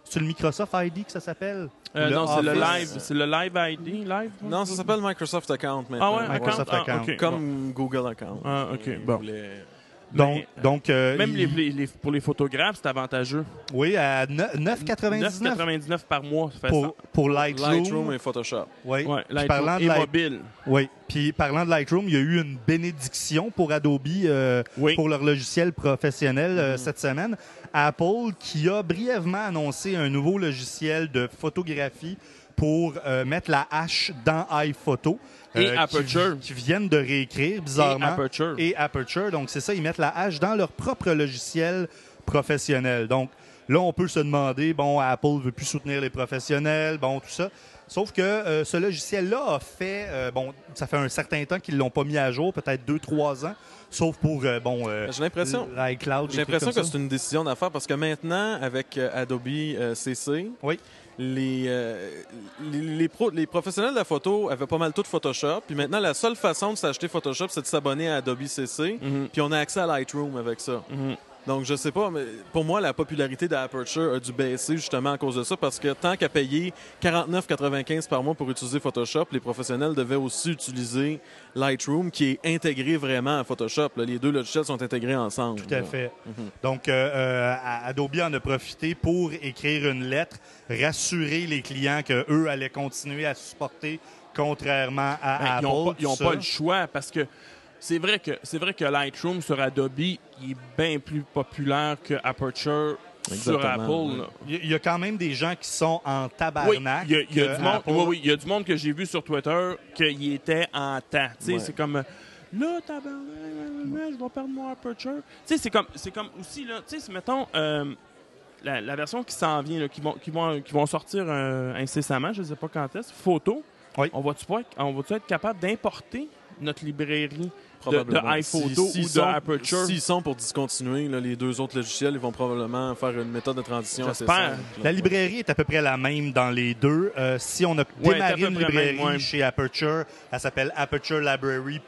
C'est le Microsoft I D que ça s'appelle?
Euh,
Le
non, c'est le
Office?
live, c'est le live I D, live.
Non, ça s'appelle Microsoft Account maintenant.
Ah ouais,
Microsoft
account?
Account.
Ah, ok.
Comme Google Account.
Ah, ok,
Ils
bon.
voulaient-
Donc,
Mais,
donc euh,
Même
il-
les, les- les- pour les photographes, c'est avantageux.
Oui, à neuf
neuf
quatre-vingt-dix-neuf
quatre-vingt-dix-neuf par mois, ça fait
pour, pour Lightroom.
Lightroom et Photoshop.
Oui.
ça. Ouais,
Puis
Lightroom
parlant de
et
Light-
mobile.
Oui. Puis parlant de Lightroom, il y a eu une bénédiction pour Adobe euh,
Oui.
pour leur logiciel professionnel euh, cette semaine. Apple qui a brièvement annoncé un nouveau logiciel de photographie pour euh, mettre la hache dans iPhoto.
Et
euh,
Aperture.
Qui, qui viennent de réécrire, bizarrement.
Et Aperture.
Et Aperture. Donc, c'est ça, ils mettent la hache dans leur propre logiciel professionnel. Donc, là, on peut se demander, bon, Apple veut plus soutenir les professionnels, bon, tout ça. Sauf que euh, ce logiciel-là a fait, euh, bon, ça fait un certain temps qu'ils l'ont pas mis à jour, peut-être deux, trois ans, sauf pour, euh, bon, euh,
J'ai l'impression,
l'iCloud.
j'ai l'impression que c'est une décision d'affaires parce que maintenant, avec euh, Adobe euh, C C,
Oui.
les, euh, les, les, pro- les professionnels de la photo avaient pas mal tout de Photoshop. Puis maintenant, la seule façon de s'acheter Photoshop, c'est de s'abonner à Adobe C C.
Mhm.
Puis on a accès à Lightroom avec ça.
Mhm.
Donc, je sais pas, mais pour moi, la popularité d'Aperture a dû baisser justement à cause de ça parce que tant qu'à payer quarante-neuf quatre-vingt-quinze par mois pour utiliser Photoshop, les professionnels devaient aussi utiliser Lightroom qui est intégré vraiment à Photoshop. Là. Les deux logiciels sont intégrés ensemble.
Tout à fait. Donc, euh, euh, Adobe en a profité pour écrire une lettre, rassurer les clients qu'eux allaient continuer à supporter, contrairement à
Ben,
Apple.
ils n'ont pas, ils ont
tout
pas
ça.
le choix parce que c'est vrai que c'est vrai que Lightroom sur Adobe il est bien plus populaire que Aperture sur
Exactement,
Apple.
oui.
là.
Il y a- il y a quand même des gens qui sont en
Oui,
tabarnak.
il y a, il y a
que
du monde,
Apple-
oui, oui, il y a du monde que j'ai vu sur Twitter qu'il était en temps. Tu sais,
Ouais.
c'est comme euh, là, tabarnak, je vais perdre mon Aperture. Tu sais, c'est comme, c'est comme aussi là. Tu sais, si, mettons euh, la, la version qui s'en vient, là, qui vont, qui vont, qui vont sortir euh, incessamment, je ne sais pas quand est-ce. Photo.
Oui.
On va-tu pas, on va-tu être capable d'importer notre librairie de, de
Probablement.
iPhoto
Si- s'ils
ou de
sont-
Aperture?
S'ils sont pour discontinuer là, les deux autres logiciels, ils vont probablement faire une méthode de transition assez
J'espère.
simple.
La librairie est à peu près la même dans les deux. Euh, si on a
Ouais,
démarré
c'est à peu
une
près
librairie
même, ouais.
chez Aperture, elle s'appelle Aperture Library.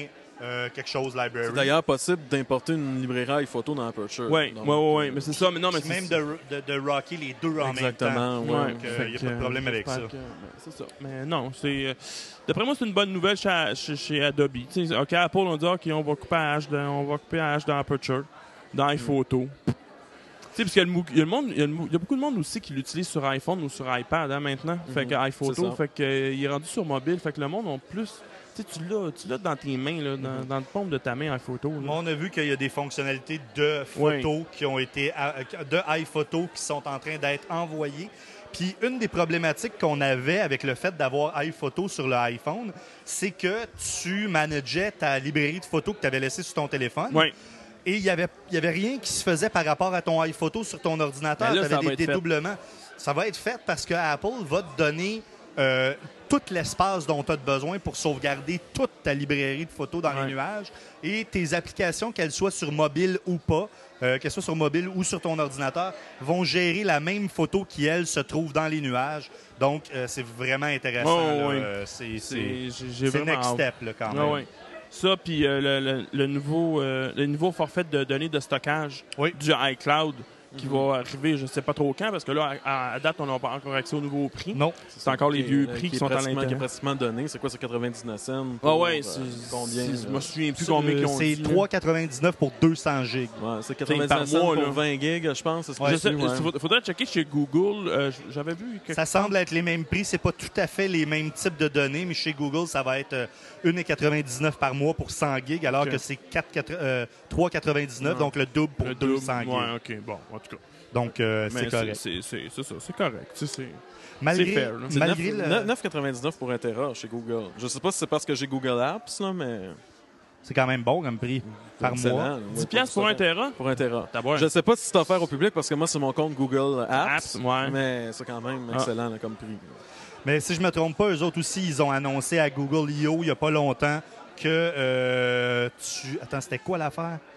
Euh, quelque chose
C'est
library.
d'ailleurs possible d'importer une librairie iPhoto dans Aperture.
Oui,
Donc,
oui, oui, mais c'est ça. Mais non, mais
Puis
c'est
même de, de, de rocker les deux en
Exactement,
même temps.
ouais.
Donc, il
Fait
n'y a
que,
pas de problème
euh,
avec ça.
j'espère que- ben, c'est ça. Mais non, c'est. euh, D'après moi, c'est une bonne nouvelle chez, chez, chez Adobe. Tu sais, OK, Apple, on dit OK, on va couper la hache dans, on va couper la hache dans Aperture, dans iPhoto. Tu sais, parce qu'il y a, le mou- il y a le monde, il y a, le mou- il y a beaucoup de monde aussi qui l'utilise sur iPhone ou sur iPad hein, maintenant. Fait que
c'est
iPhoto,
ça.
fait que euh, il est rendu sur mobile. Fait que le monde a plus. Tu sais, tu l'as, tu l'as dans tes mains, là, dans, dans le paume de ta main iPhoto. là.
On a vu qu'il y a des fonctionnalités de
Oui.
photos qui ont été euh, de iPhoto qui sont en train d'être envoyées. Puis une des problématiques qu'on avait avec le fait d'avoir iPhoto sur le iPhone, c'est que tu manageais ta librairie de photos que tu avais laissée sur ton téléphone.
Oui.
Et il n'y avait, il y avait rien qui se faisait par rapport à ton iPhoto sur ton ordinateur.
Ben là,
Tu
ça
avais
va
des
être fait.
dédoublements. Ça va être fait parce que Apple va te donner euh, tout l'espace dont tu as besoin pour sauvegarder toute ta librairie de photos dans
Ouais.
les nuages et tes applications, qu'elles soient sur mobile ou pas, euh, qu'elles soient sur mobile ou sur ton ordinateur, vont gérer la même photo qui, elle, se trouve dans les nuages. Donc, euh, c'est vraiment intéressant.
Oh,
là.
oui.
Euh, c'est
C'est-
c'est-
j'ai- j'ai
c'est
vraiment
next
hâte.
step là, quand même.
Ah ouais. Ça, puis euh, le, le- le nouveau, euh, le nouveau forfait de données de stockage
Oui.
du iCloud qui va arriver, je ne sais pas trop quand, parce que là, à, à date, on n'a pas encore accès au nouveau prix.
Non.
C'est encore les
Qui est-
vieux
euh,
prix qui,
est
sont à
pratiquement- Qui est
l'intérieur.
pratiquement donné. C'est quoi, c'est quatre-vingt-dix-neuf cents?
Ah
pour,
ouais,
euh,
c'est-
combien?
c'est- je
là?
me souviens plus
Ça,
combien
euh,
qu'ils ont
C'est
dit, là.
trois quatre-vingt-dix-neuf pour deux cents gigs.
Ouais, c'est
par
quatre-vingt-dix-neuf cents
mois,
pour
là.
vingt gigs, je pense. c'est ce que
Je
j'ai
sais,
su, ouais.
il faudrait checker chez Google. euh, j'avais vu quelque
Ça semble être les mêmes prix. C'est pas tout à fait les mêmes types de données, mais chez Google, ça va être euh, un virgule quatre-vingt-dix-neuf par mois pour cent gigs, alors
Ok.
que c'est quatre- quatre- euh, trois virgule quatre-vingt-dix-neuf,
Ouais.
donc le double pour
le
deux cents
double.
gigs.
Ouais, OK, bon, en tout cas.
Donc, euh,
Mais
c'est correct.
c'est- c'est c'est ça, c'est correct. Tu sais, c'est-
Malgré,
c'est fair, là.
C'est
malgré le-
neuf virgule quatre-vingt-dix-neuf pour un Tera chez Google. Je sais pas si c'est parce que j'ai Google Apps, là, mais.
c'est quand même bon comme prix par
excellent,
mois.
là. Ouais,
dix piastres pour un Tera?
Pour un Tera.
T'as beau,
Je sais pas si c'est offert au public parce que moi, c'est mon compte Google Apps.
Apps, ouais.
Mais c'est quand même
Ah.
excellent là, comme prix.
Mais si je me trompe pas, eux autres aussi, ils ont annoncé à Google I O il y a pas longtemps que euh, tu... Attends, c'était quoi l'affaire?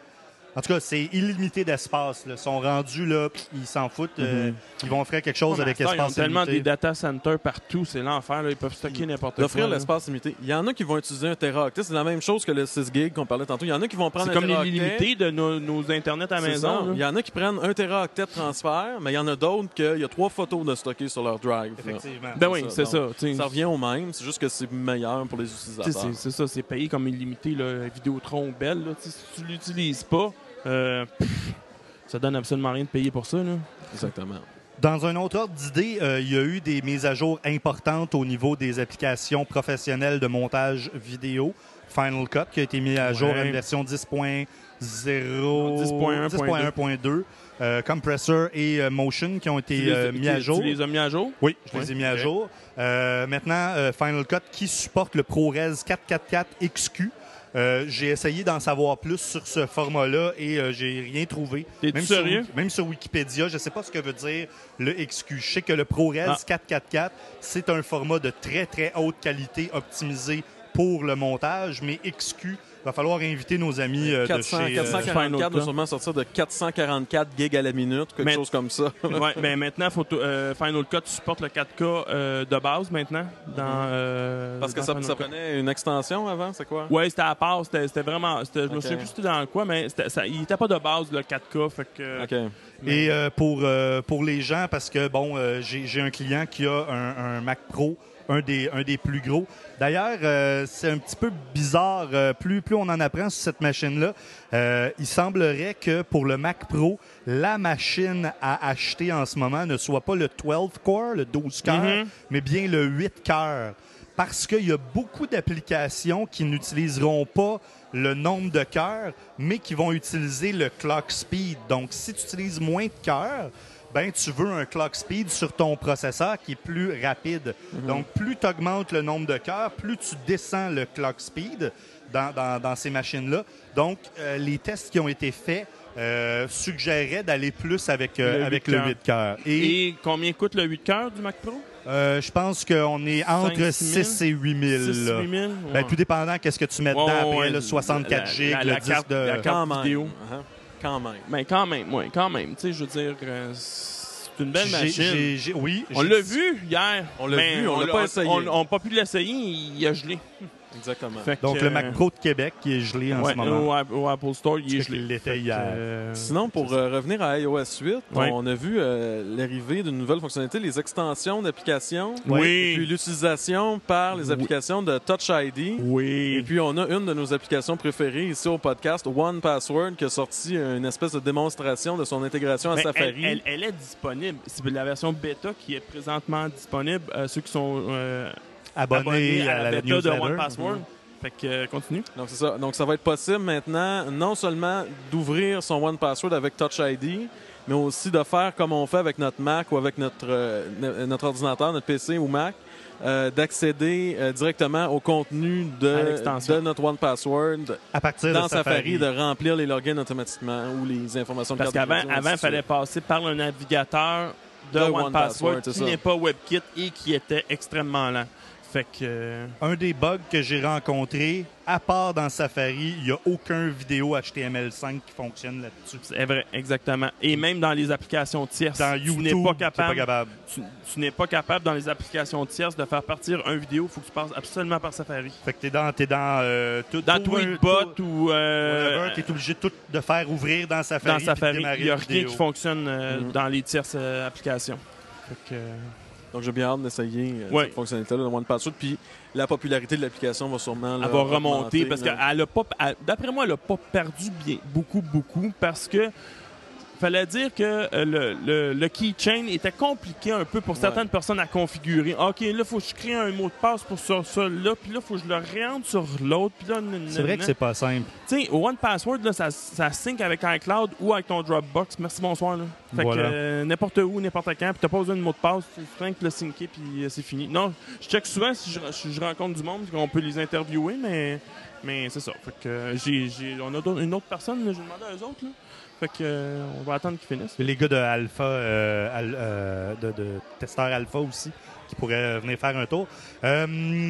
En tout cas, c'est illimité d'espace. Là. Ils sont rendus là, pis ils s'en foutent.
Mm-hmm.
euh, ils vont faire quelque chose
Ouais,
avec
mais à ce temps,
espace
Ils ont tellement
illimité.
des data centers partout, c'est l'enfer. Là. Ils peuvent stocker n'importe quoi.
D'offrir
là.
l'espace limité. Il y en a qui vont utiliser un téraoctet. C'est la même chose que le six gig qu'on parlait tantôt. Il y en a qui vont prendre
C'est
un
comme les
téraoctet.
limités de nos, nos internets à la
C'est
maison.
ça.
là.
Il y en a qui prennent un téraoctet de transfert, mais il y en a d'autres qu'il y a trois photos de stocker sur leur drive. là.
Effectivement.
Ben oui, c'est ça.
Donc,
t'sais.
Ça revient au même. C'est juste que c'est meilleur pour les
T'sais,
utilisateurs.
C'est c'est ça, c'est payé comme illimité, là, Vidéotron ou Bell. Là, T'sais, si tu l'utilises pas, euh, pff, ça donne absolument rien de payer pour ça. Là.
Exactement.
Dans un autre ordre d'idée, euh, il y a eu des mises à jour importantes au niveau des applications professionnelles de montage vidéo. Final Cut qui a été mis à jour à une version dix point zéro,
dix point un point deux.
point deux, euh, Compressor et euh, Motion qui ont été
Tu les-
euh,
tu-
mis à
tu
jour.
les as mis à jour?
Oui, je
Ouais.
les ai mis à
Ok.
jour. Euh, maintenant, euh, Final Cut qui supporte le ProRes quatre cent quarante-quatre X Q. Euh, j'ai essayé d'en savoir plus sur ce format-là et euh, j'ai rien trouvé.
T'es-tu
Même sur,
sérieux?
même sur Wikipédia, je sais pas ce que veut dire le X Q. Je sais que le ProRes
Ah.
quatre cent quarante-quatre, c'est un format de très très haute qualité optimisé pour le montage, mais X Q, va falloir inviter nos amis euh,
quatre cents,
de chez...
quatre cent
euh,
quarante-quatre
Final
va sûrement sortir de quatre cent quarante-quatre gigs à la minute, quelque
Mais-
chose comme ça.
Ouais, ben maintenant, photo, euh, Final Cut supporte le quatre K euh, de base maintenant. Dans, euh,
Parce que
dans
ça,
Final
ça
Cut.
prenait une extension avant, c'est quoi?
Ouais, c'était à part. C'était c'était vraiment. c'était- Je me
Ok.
souviens plus c'était dans quoi, mais c'était- ça, il était pas de base le quatre K. Fait que,
OK.
mais-
Et euh, pour, euh, pour les gens, parce que bon, euh, j'ai j'ai un client qui a un, un Mac Pro, un des, un des plus gros. D'ailleurs, euh, c'est un petit peu bizarre. euh, plus, plus on en apprend sur cette machine-là, euh, il semblerait que pour le Mac Pro, la machine à acheter en ce moment ne soit pas le douze core, le douze cœurs,
Mhm.
mais bien le huit cœurs. Parce qu'il y a beaucoup d'applications qui n'utiliseront pas le nombre de cœurs, mais qui vont utiliser le clock speed. Donc, si tu utilises moins de cœurs, ben tu veux un clock speed sur ton processeur qui est plus rapide. Donc, plus tu augmentes le nombre de cœurs, plus tu descends le clock speed dans, dans, dans ces machines-là. Donc, euh, les tests qui ont été faits euh, suggéraient d'aller plus avec, euh,
Le
avec
huit
le
cœurs.
huit cœurs. Et,
Et combien coûte le huit cœurs du Mac Pro?
euh, je pense qu'on est entre
cinq, six mille?
six et huit mille.
six,
là.
huit mille?
Ben,
Ouais.
tout dépendant qu'est-ce que tu mets dedans
Ouais,
après,
ouais,
le soixante-quatre
la-
gigs,
la-
le
la
disque
carte-
de...
la carte
Quand même.
vidéo.
Uh-huh. Quand même.
Ben, quand même, oui, quand même. Tu sais, je veux dire, euh, c'est une belle
J'ai-
machine.
j'ai- j'ai- oui.
On
j'ai
l'a
dit-
vu hier.
On l'a
mais
vu, on l'a pas essayé.
On n'a pas pu l'essayer, il a gelé.
Exactement.
Fait que,
Donc, le
euh,
Mac Pro de Québec qui est gelé en
ouais,
ce moment.
Au, au Apple Store, il est
Parce
gelé.
qu'il l'était
Fait que,
hier.
euh,
Sinon, pour euh, revenir à iOS huit,
Ouais.
on a vu euh, l'arrivée d'une nouvelle fonctionnalité, les extensions d'applications.
Oui.
Et puis l'utilisation par les
Oui.
applications de Touch I D.
Oui.
Et puis, on a une de nos applications préférées ici au podcast, one password, qui a sorti une espèce de démonstration de son intégration à
Ben,
Safari.
Elle, elle- elle est disponible. C'est la version bêta qui est présentement disponible. Euh, ceux qui sont euh,
Abonné à, la,
bêta de
newsletter.
One Password. Fait que euh, continue.
Donc, c'est ça. Donc, ça va être possible maintenant, non seulement d'ouvrir son one password avec Touch I D, mais aussi de faire comme on fait avec notre Mac ou avec notre, euh, no- notre ordinateur, notre P C ou Mac, euh, d'accéder euh, directement au contenu
À
de,
l'extension.
de notre one password
À partir
dans
de Safari.
Safari, de remplir les logins automatiquement ou les informations de
Parce
carte de
qu'avant,
crédit,
avant,
ainsi
il
de
fallait
suite.
passer par le navigateur de,
De
One,
One
Password,
Password, c'est
qui
ça.
n'est pas WebKit et qui était extrêmement lent. Fait que... euh,
Un des bugs que j'ai rencontré, à part dans Safari, il n'y a aucun vidéo H T M L cinq qui fonctionne là-dessus.
C'est vrai, exactement. Et même dans les applications tierces,
Dans
tu
YouTube,
n'es pas
t'es
capable,
pas capable.
tu, tu n'es pas capable dans les applications tierces de faire partir un vidéo. Il faut que tu passes absolument par Safari.
Fait que t'es dans, t'es dans, euh, tout,
Dans
tout un-
Tweetbot
tout-
ou euh,
whatever, t'es obligé de tout de faire ouvrir dans Safari.
dans
puis de
Safari,
démarrer
il n'y a
une
rien
vidéo.
qui fonctionne euh,
Mhm.
dans les tierces euh, applications. Fait que, euh,
Donc, j'ai bien hâte d'essayer euh,
Ouais.
cette fonctionnalité-là de one password. Puis, la popularité de l'application va sûrement là,
elle va remonter
augmenter,
parce
là.
qu'elle a pas, elle- d'après moi, elle n'a pas perdu bien, beaucoup, beaucoup parce que fallait dire que euh, le, le, le keychain était compliqué un peu pour certaines personnes à configurer. OK, là, il faut que je crée un mot de passe pour ça, ça là, puis là, il faut que je le rentre sur l'autre. puis là, nan,
C'est
nan,
vrai que
nan.
c'est pas simple.
Tu sais, au One Password, là, ça, ça sync avec iCloud ou avec ton Dropbox. Merci, bonsoir. Là. Fait
Voilà.
que euh, n'importe où, n'importe quand, puis t'as pas besoin de mot de passe, tu fais que le syncer, puis euh, c'est fini. Non, je check souvent si je, je- je rencontre du monde, qu'on peut les interviewer, mais, mais c'est ça. Fait que euh, j'ai, j'ai, on a d'autres- une autre personne, là, j'ai demandé à eux autres. Là. Fait que euh, on va attendre qu'ils finissent.
Puis les gars de Alpha, euh, al- euh, de, de testeurs Alpha aussi, qui pourraient venir faire un tour. Euh,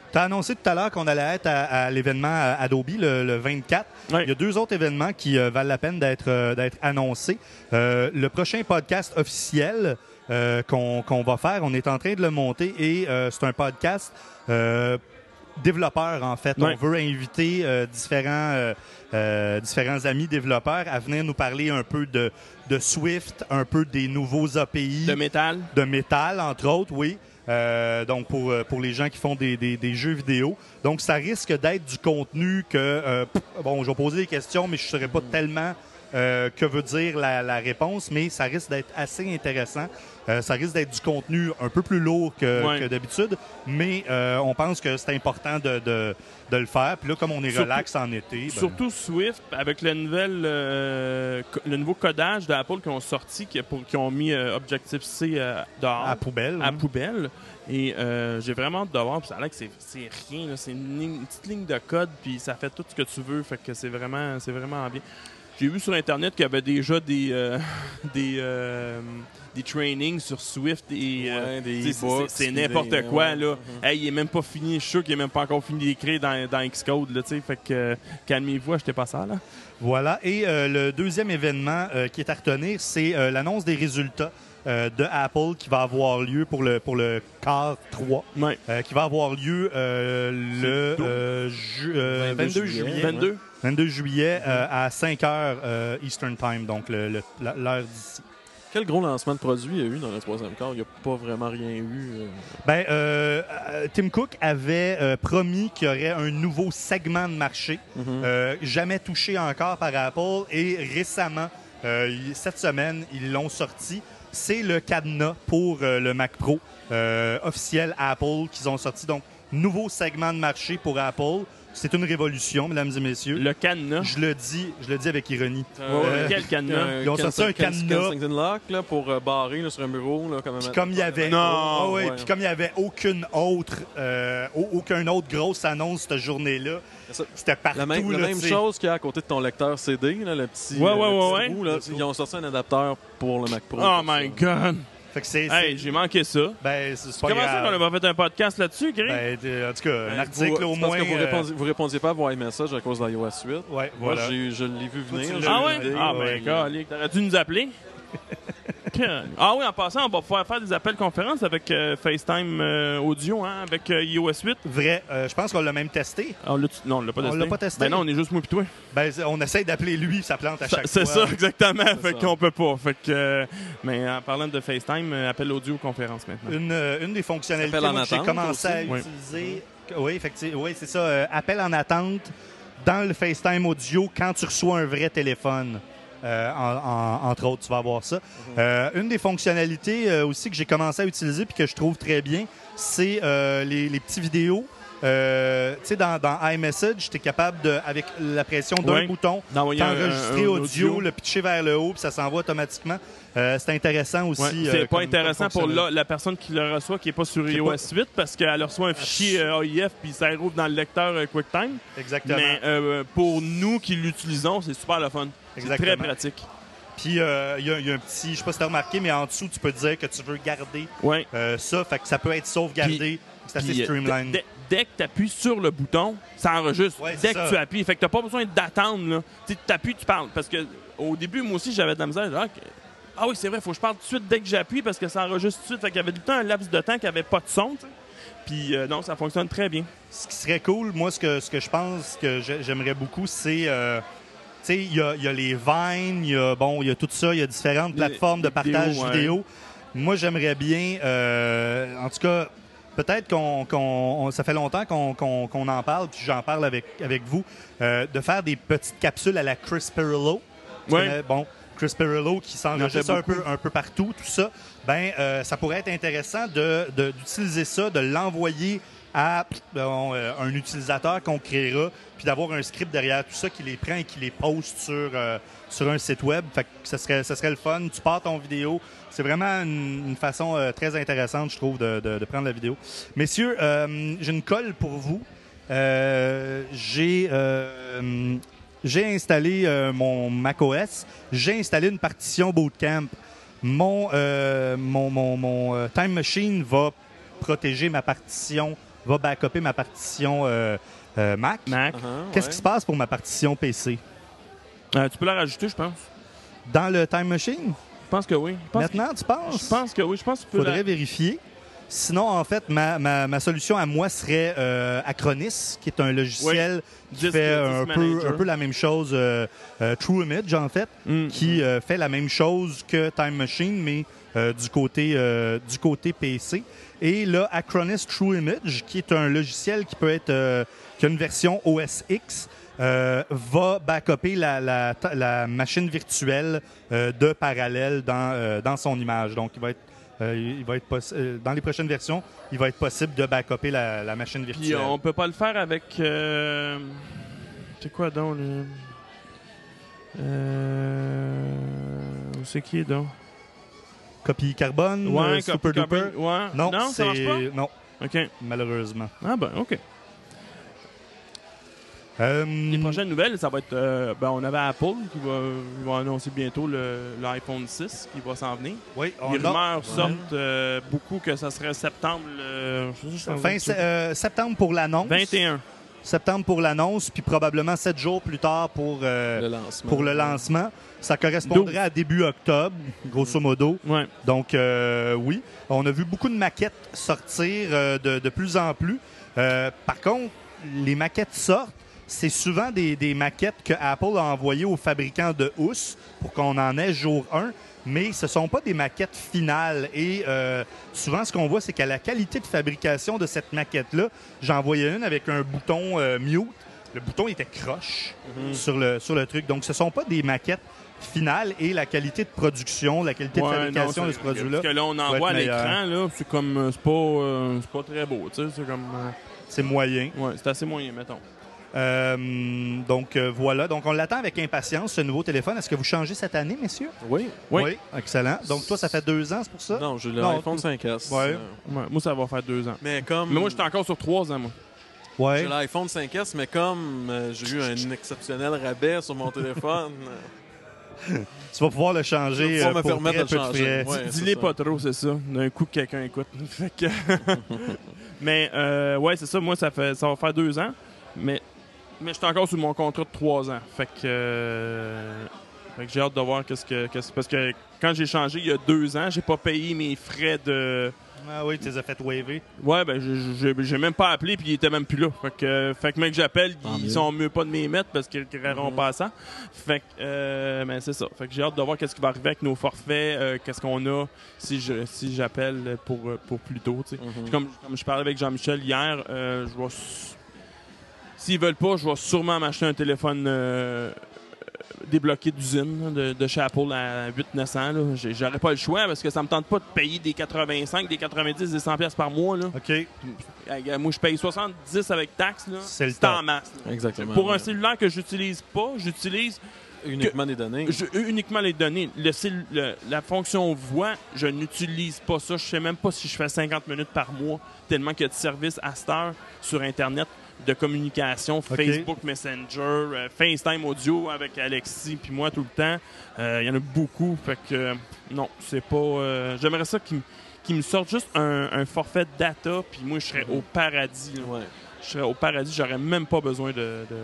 Tu as annoncé tout à l'heure qu'on allait être à, à l'événement Adobe le, le vingt-quatre.
Oui.
Il y a deux autres événements qui euh, valent la peine d'être euh, d'être annoncés. Euh, le prochain podcast officiel euh, qu'on qu'on va faire, on est en train de le monter et euh, c'est un podcast euh, développeur, en fait.
Oui.
On veut inviter euh, différents, euh, euh, différents amis développeurs à venir nous parler un peu de, de Swift, un peu des nouveaux A P I.
De métal.
De métal, entre autres, oui. Euh, donc, pour, pour les gens qui font des, des, des jeux vidéo. Donc, ça risque d'être du contenu que... Euh, bon, je vais poser des questions, mais je ne saurais pas tellement euh, que veut dire la, la réponse, mais ça risque d'être assez intéressant. Euh, ça risque d'être du contenu un peu plus lourd que,
Ouais.
que d'habitude, mais euh, on pense que c'est important de, de, de le faire. Puis là, comme on est
Surtout-
relax en été... ben,
Surtout Swift, avec le, nouvelle, euh, co- le nouveau codage d'Apple qui ont sorti, qui, pour, qui ont mis euh, Objective-C euh, dehors.
à poubelle.
À
hein.
poubelle. Et euh, j'ai vraiment hâte de voir. Puis ça a l'air que c'est, c'est rien. là. C'est une, ligne- une petite ligne de code, puis ça fait tout ce que tu veux. Fait que c'est vraiment, c'est vraiment bien. J'ai vu sur Internet qu'il y avait déjà des, euh, des, euh, des trainings sur Swift et euh,
Ouais, des
tu sais, c'est-
e-books,
c'est, c'est
puis
n'importe
des-
quoi.
ouais.
Là.
Mhm.
Hey, il est même pas fini. Je suis sûr qu'il est même pas encore fini d'écrire dans, dans Xcode. Là, tu sais. fait que euh, calmez-vous, achetez pas ça. Là.
Voilà. Et euh, le deuxième événement euh, qui est à retenir, c'est euh, l'annonce des résultats euh, de Apple qui va avoir lieu pour le, pour le quart trois,
Ouais.
euh, qui va avoir lieu euh, le euh, ju- euh,
vingt-deux
vingt-deux juillet.
vingt-deux.
vingt-deux juillet euh, à cinq heures euh, Eastern Time, donc le- le- la- l'heure d'ici.
Quel gros lancement de produit il y a eu dans le troisième quart? Il n'y a pas vraiment rien eu. euh.
Ben, euh, euh, Tim Cook avait euh, promis qu'il y aurait un nouveau segment de marché,
Mhm.
euh, jamais touché encore par Apple, et récemment, euh, il- cette semaine, ils l'ont sorti. C'est le cadenas pour euh, le Mac Pro euh, officiel Apple qu'ils ont sorti. Donc, nouveau segment de marché pour Apple. C'est une révolution, mesdames et messieurs.
Le cadenas.
Je le dis, je le dis avec ironie.
Ouais, quel cadenas?
Euh,
Ils ont sorti un
Kensington-
cadenas.
Kensington Lock là, pour euh, barrer là, sur un bureau. Là, comme
Puis comme il y avait,
Non,
Ah ouais,
ouais.
puis comme il y avait aucune autre, euh, au- aucun autre grosse annonce cette journée-là,
Ça-
c'était partout.
La même, la
là,
même
tu sais.
chose qu'il y a à côté de ton lecteur C D, là, le petit,
Ouais,
euh,
ouais,
le
ouais,
petit
ouais.
bout, là, ils ont sorti un adapteur pour le Mac Pro.
Oh
pour ça.
my God!
Fait que c'est, c'est-
Hey, j'ai manqué ça.
ben, c'est c'est pas
Comment ça
grave.
qu'on n'a pas fait un podcast là-dessus, Gris?
Ben, de- en tout cas, un
Ben,
article
vous,
au
c'est parce
moins.
que vous
euh,
répondiez, vous répondiez pas à vos messages à cause de l'iOS huit.
ouais,
Moi,
voilà.
j'ai- je l'ai vu
Toi, tu
venir.
l'as
j'ai
Ah
eu
ouais?
une idée,
Ah
ouais.
ben, calique, t'aurais dû nous appeler. Ah oui, en passant, on va pouvoir faire des appels conférences avec euh, FaceTime euh, audio, hein, avec euh, iOS huit.
Vrai, euh, je pense qu'on l'a même testé.
Ah, on l'a- non, on l'a pas
On
testé.
l'a pas testé?
Ben non, on est juste moi pis toi.
Ben, c'est- on essaye d'appeler lui, ça plante à
Ça-
chaque
C'est
fois.
ça, exactement. Fait
ça.
qu'on peut pas. Fait que, euh, mais en parlant de FaceTime, euh, appel audio conférence maintenant.
Une, euh, une des fonctionnalités
Appel en
moi, que j'ai
attente
commencé à
aussi.
Oui.
utiliser. Oui, effectivement. Oui, c'est ça. euh, appel en attente dans le FaceTime audio quand tu reçois un vrai téléphone. Euh, en- en- entre autres, tu vas avoir ça. Euh, une des fonctionnalités euh, aussi que j'ai commencé à utiliser puis que je trouve très bien, c'est euh, les, les petits vidéos. Euh, tu sais, dans, dans iMessage, tu es capable, de, avec la pression d'un
Ouais.
bouton,
D'envoyer un-
t'enregistrer
un- un
audio,
audio.
le pitcher vers le haut, puis ça s'envoie automatiquement. Euh, c'est intéressant aussi.
Ouais,
euh,
c'est pas
comme-
intéressant
comme
pour
fonctionnalité.
la, la personne qui le reçoit qui est pas sur
Qui est
iOS
pas-
huit parce qu'elle reçoit un fichier euh, A I F puis ça rouvre dans le lecteur euh, QuickTime.
Exactement.
Mais euh, pour nous qui l'utilisons, c'est super le fun. C'est
Exactement.
très pratique.
Puis euh, il y, a- il y a un petit, je sais pas si tu as remarqué, mais en dessous, tu peux dire que tu veux garder
Ouais.
euh, ça. Fait que ça peut être sauvegardé.
Puis-
C'est assez
Puis, euh,
streamline.
dès- Dès que tu appuies sur le bouton, ça enregistre.
Ouais, c'est
dès que
ça.
tu appuies. Fait que t'as pas besoin d'attendre. là. Tu appuies, tu parles. Parce que au début, moi aussi, j'avais de la misère. Ah, ok. Ah oui, c'est vrai, faut que je parle tout de suite dès que j'appuie parce que ça enregistre tout de suite. Fait qu'il y avait tout le temps un laps de temps qui avait pas de son. tu sais. Puis euh, non, ça fonctionne très bien.
Ce qui serait cool, moi, ce que, ce que je pense que j'ai- j'aimerais beaucoup, c'est. euh, tu sais, il y a, il y a les Vine, il y a, bon, il y a tout ça, il y a différentes
Les-
plateformes de
les
partage
vidéos, ouais.
vidéo. Moi, j'aimerais bien, euh, en tout cas, peut-être qu'on, qu'on- on- ça fait longtemps qu'on, qu'on- qu'on en parle, puis j'en parle avec, avec vous, euh, de faire des petites capsules à la Chris Pirillo. Tu
Ouais.
connais, bon, Chris Pirillo qui s'enregistre un peu, un peu partout, tout ça. Ben, euh, ça pourrait être intéressant de, de- d'utiliser ça, de l'envoyer à bon, euh, un utilisateur qu'on créera, puis d'avoir un script derrière tout ça qui les prend et qui les poste sur, euh, sur un site web. Fait que ça serait, ça serait le fun. Tu pars ton vidéo. C'est vraiment une, une façon euh, très intéressante, je trouve, de, de- de prendre la vidéo. Messieurs, euh, j'ai une colle pour vous. Euh, j'ai, euh, j'ai installé euh, mon macOS. J'ai installé une partition Bootcamp. Mon, euh, mon, mon, mon, euh, Time Machine va protéger ma partition va backuper ma partition euh, euh, Mac.
Mac.
Uh-huh,
Qu'est-ce
ouais.
qui se passe pour ma partition P C?
Euh, tu peux la rajouter, je pense.
Dans le Time Machine?
Je pense que oui. Je pense
Maintenant, tu penses?
que, je pense que oui. Je pense que tu peux
Faudrait
la...
vérifier. Sinon, en fait, ma, ma, ma solution à moi serait euh, Acronis, qui est un logiciel qui
Disque-
fait
Disc
un peu,
Manager.
un peu la même chose, euh, euh, True Image, en fait,
Mm.
qui euh, fait la même chose que Time Machine, mais euh, du, côté, euh, du côté P C. Et là, Acronis True Image, qui est un logiciel qui peut être, euh, qui a une version O S X, euh, va backuper la, la, la machine virtuelle euh, de parallèle dans, euh, dans son image. Donc, il va être Euh, il va être possi- euh, dans les prochaines versions, il va être possible de backuper la, la machine
Puis
virtuelle.
on peut pas le faire avec... euh, C'est quoi donc? Le... Euh... C'est qui donc?
Copie carbone,
Ouais,
euh, super
copie
duper.
carbone, ouais.
Non,
Non, ça marche
c'est-
pas?
non,
OK.
malheureusement.
Ah ben, OK.
Euh,
Les prochaines nouvelles, ça va être... euh, ben, on avait Apple qui va, ils vont annoncer bientôt le, l'iPhone six qui va s'en venir.
Oui, on
Les
a-
rumeurs
Ouais.
sortent euh, beaucoup que ça serait septembre... Le...
Fin se- euh, septembre pour l'annonce.
vingt et un.
Septembre pour l'annonce, puis probablement sept jours plus tard pour, euh,
Le lancement.
pour le lancement. Ça correspondrait à début octobre, grosso modo.
Ouais.
Donc, euh, oui, on a vu beaucoup de maquettes sortir euh, de, de plus en plus. Euh, par contre, les maquettes sortent, c'est souvent des, des maquettes que Apple a envoyées aux fabricants de housses pour qu'on en ait jour un, mais ce ne sont pas des maquettes finales. Et euh, souvent, ce qu'on voit, c'est qu'à la qualité de fabrication de cette maquette-là, j'en voyais une avec un bouton euh, mute. Le bouton était croche
Mhm.
sur, le, sur le truc. Donc, ce ne sont pas des maquettes finales et la qualité de production, la qualité de
Ouais,
fabrication
non,
de
c'est-
ce produit-là.
Parce que là, on en
va
voit à
être meilleure.
l'écran, là, c'est comme... euh, C'est pas, euh, c'est pas très beau, tu sais. C'est comme... euh,
C'est moyen.
Ouais, c'est assez moyen, mettons.
Euh, donc euh, voilà, donc on l'attend avec impatience, ce nouveau téléphone. Est-ce que vous changez cette année, messieurs?
Oui.
Oui.
Excellent. Donc toi, ça fait deux ans, c'est pour ça?
Non, j'ai
Non,
l'iPhone
tout-
cinq S.
Ouais.
Euh,
Ouais, moi, ça va faire deux ans.
Mais comme...
Mais moi, j'étais encore sur trois ans, moi.
Ouais.
J'ai l'iPhone cinq S, mais comme euh, j'ai eu un exceptionnel rabais sur mon téléphone... euh,
Tu vas pouvoir le changer
Je vais
euh,
pouvoir me
pour
permettre
très
de
peu de
changer.
frais.
Ouais, c'est
Dis-les
ça.
pas trop, c'est ça. D'un coup, que quelqu'un écoute. Fait que... mais, euh, ouais, c'est ça. Moi, ça, fait, ça va faire deux ans. Mais, mais j'étais encore sur mon contrat de trois ans. Fait que... euh, fait que j'ai hâte de voir qu'est-ce que... Qu'est-ce... Parce que quand j'ai changé il y a deux ans, j'ai pas payé mes frais de...
Ah oui, tu les as fait waver.
Ouais, ben, j'ai- j'ai j'ai même pas appelé, puis il était même plus là. Fait que, fait que mec, j'appelle, ils
mieux.
sont mieux pas de m'y mettre parce qu'ils ne créeront
Mhm.
pas ça. Fait que, euh, ben, c'est ça. Fait que j'ai hâte de voir qu'est-ce qui va arriver avec nos forfaits, euh, qu'est-ce qu'on a si je si j'appelle pour, euh, pour plus tôt, tu sais.
Mhm.
Comme, comme je parlais avec Jean-Michel hier, euh, je vais. s- S'ils veulent pas, je vais sûrement m'acheter un téléphone euh, débloqué d'usine là, de, de chez Apple à huit neuf cents. là. J'ai- J'aurais pas le choix parce que ça me tente pas de payer des quatre-vingt-cinq, des quatre-vingt-dix, des cent pièces par mois. Là.
OK.
Euh, Moi, je paye soixante-dix avec taxes. là.
C'est le
C'est en
top.
masse. là.
Exactement.
Pour un
ouais.
cellulaire que j'utilise pas, j'utilise
Uniquement des données.
je- uniquement les données. Le cell- le- la fonction voix, je n'utilise pas ça. Je sais même pas si je fais cinquante minutes par mois, tellement qu'il y a de services à cette heure sur Internet de communication, Facebook Messenger, euh, FaceTime audio avec Alexis puis moi tout le temps. Euh, Il y en a beaucoup. Fait que euh, non, c'est pas. euh, J'aimerais ça qu'ils m- qu'ils me sortent juste un, un forfait de data, puis moi je serais au paradis. là.
Ouais.
Je serais au paradis, j'aurais même pas besoin de, de,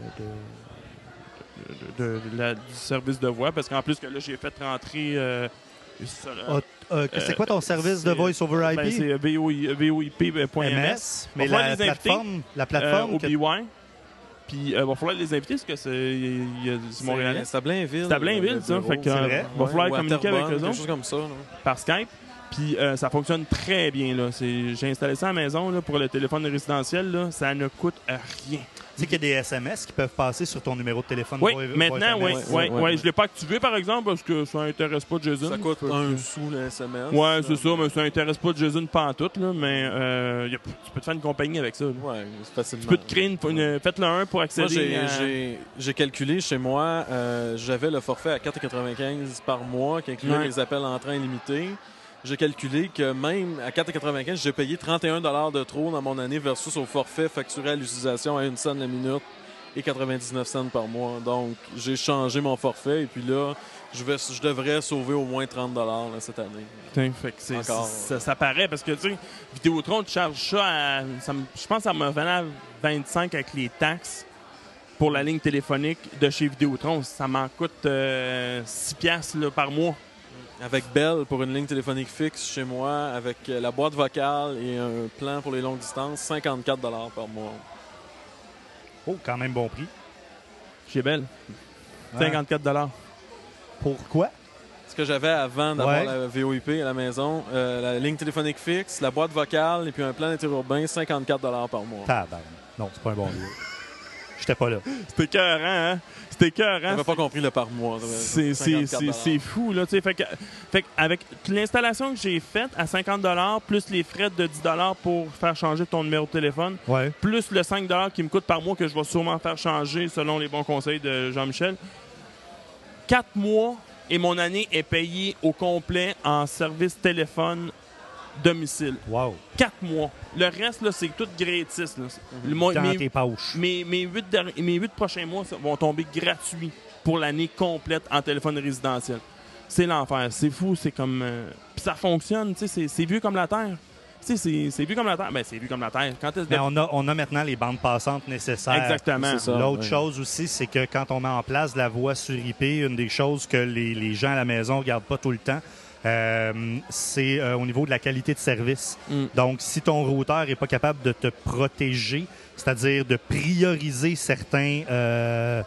de, de- de- de la- du service de voix, parce qu'en plus que là, j'ai fait rentrer... euh, ça, là,
Ah, euh, que- c'est quoi ton service de
c'est-
voice over I P?
ben, c'est V O I P point M S.
Mais
Va falloir
la
les inviter,
plateforme, la
euh,
plateforme
au
que-
B Y. Puis, il va falloir les inviter, parce que c'est il y a- c'est Montréalais.
C'est à Blainville.
C'est à Blainville,
le
ça.
bureau.
Fait que,
C'est
euh,
vrai.
va falloir
Ouais, ou à
communiquer avec
Terrebonne,
eux
quelque
autres
chose comme ça. là.
par Skype. Puis euh, ça fonctionne très bien. Là. C'est- J'ai installé ça à la maison là, pour le téléphone résidentiel. Là. Ça ne coûte rien.
Tu sais qu'il y a des S M S qui peuvent passer sur ton numéro de téléphone.
Oui,
voice-
maintenant, oui.
voice
Ouais,
M S.
ouais, ouais. Je ne l'ai pas activé, par exemple, parce que ça n'intéresse pas Jason.
Ça coûte
Fait que-
un sou le S M S.
Ouais, c'est ça, mais ça n'intéresse pas Jason pantoute, là, mais euh, y a- tu peux te faire une compagnie avec ça. là.
Ouais, c'est facilement.
Tu peux te créer une... une- Faites-le un pour
Moi,
accéder
j'ai,
à...
j'ai, j'ai calculé chez moi, euh, j'avais le forfait à quatre quatre-vingt-quinze par mois qui incluait
Ouais.
les appels entrants illimités. J'ai calculé que même à quatre quatre-vingt-quinze, j'ai payé trente et un dollars de trop dans mon année versus au forfait facturé à l'utilisation à une scène la minute et quatre-vingt-dix-neuf cents par mois. Donc, j'ai changé mon forfait et puis là, je, vais, je devrais sauver au moins trente dollars là, cette année.
T'sais, fait que c'est,
Encore.
ça, ça paraît parce que, tu sais, Vidéotron, tu charges ça à. Ça me- je pense que ça me venait à vingt-cinq avec les taxes pour la ligne téléphonique de chez Vidéotron. Ça m'en coûte euh, six piastres là, par mois.
Avec Bell pour une ligne téléphonique fixe chez moi, avec euh, la boîte vocale et un plan pour les longues distances, cinquante-quatre dollars par mois.
Oh, quand même bon prix.
Chez Bell.
Ouais.
cinquante-quatre dollars.
Pourquoi?
Ce que j'avais avant d'avoir
Ouais.
la V O I P à la maison, euh, la ligne téléphonique fixe, la boîte vocale et puis un plan interurbain, cinquante-quatre dollars par mois.
Tabarnak. Non, c'est pas un bon deal. J'étais pas là.
C'était écœurant, hein? C'était écœurant.
J'avais pas compris le par mois.
C'est, c'est, c'est, c'est fou, là. Fait que, fait que avec l'installation que j'ai faite à cinquante dollars, plus les frais de dix dollars pour faire changer ton numéro de téléphone,
Ouais.
plus le cinq dollars qui me coûte par mois que je vais sûrement faire changer selon les bons conseils de Jean-Michel, quatre mois et mon année est payée au complet en service téléphone domicile.
Wow.
Quatre mois. Le reste, là, c'est tout gratis. Là. Le mois-
Dans
mes-
tes poches.
mes, mes, huit derni- mes huit prochains mois ça, vont tomber gratuits pour l'année complète en téléphone résidentiel. C'est l'enfer. C'est fou. C'est comme. euh, Puis ça fonctionne. tu sais, C'est, c'est vieux comme la Terre. Tu sais, C'est, c'est vieux comme la Terre. Ben, c'est vieux comme la Terre. Quand est-ce
Mais
que-
on a, on a maintenant les bandes passantes nécessaires.
Exactement.
C'est ça,
L'autre
ouais.
chose aussi, c'est que quand on met en place de la voix sur I P, une des choses que les, les gens à la maison ne regardent pas tout le temps, euh, c'est euh, au niveau de la qualité de service.
Mm.
Donc, si ton routeur n'est pas capable de te protéger, c'est-à-dire de prioriser certains... euh,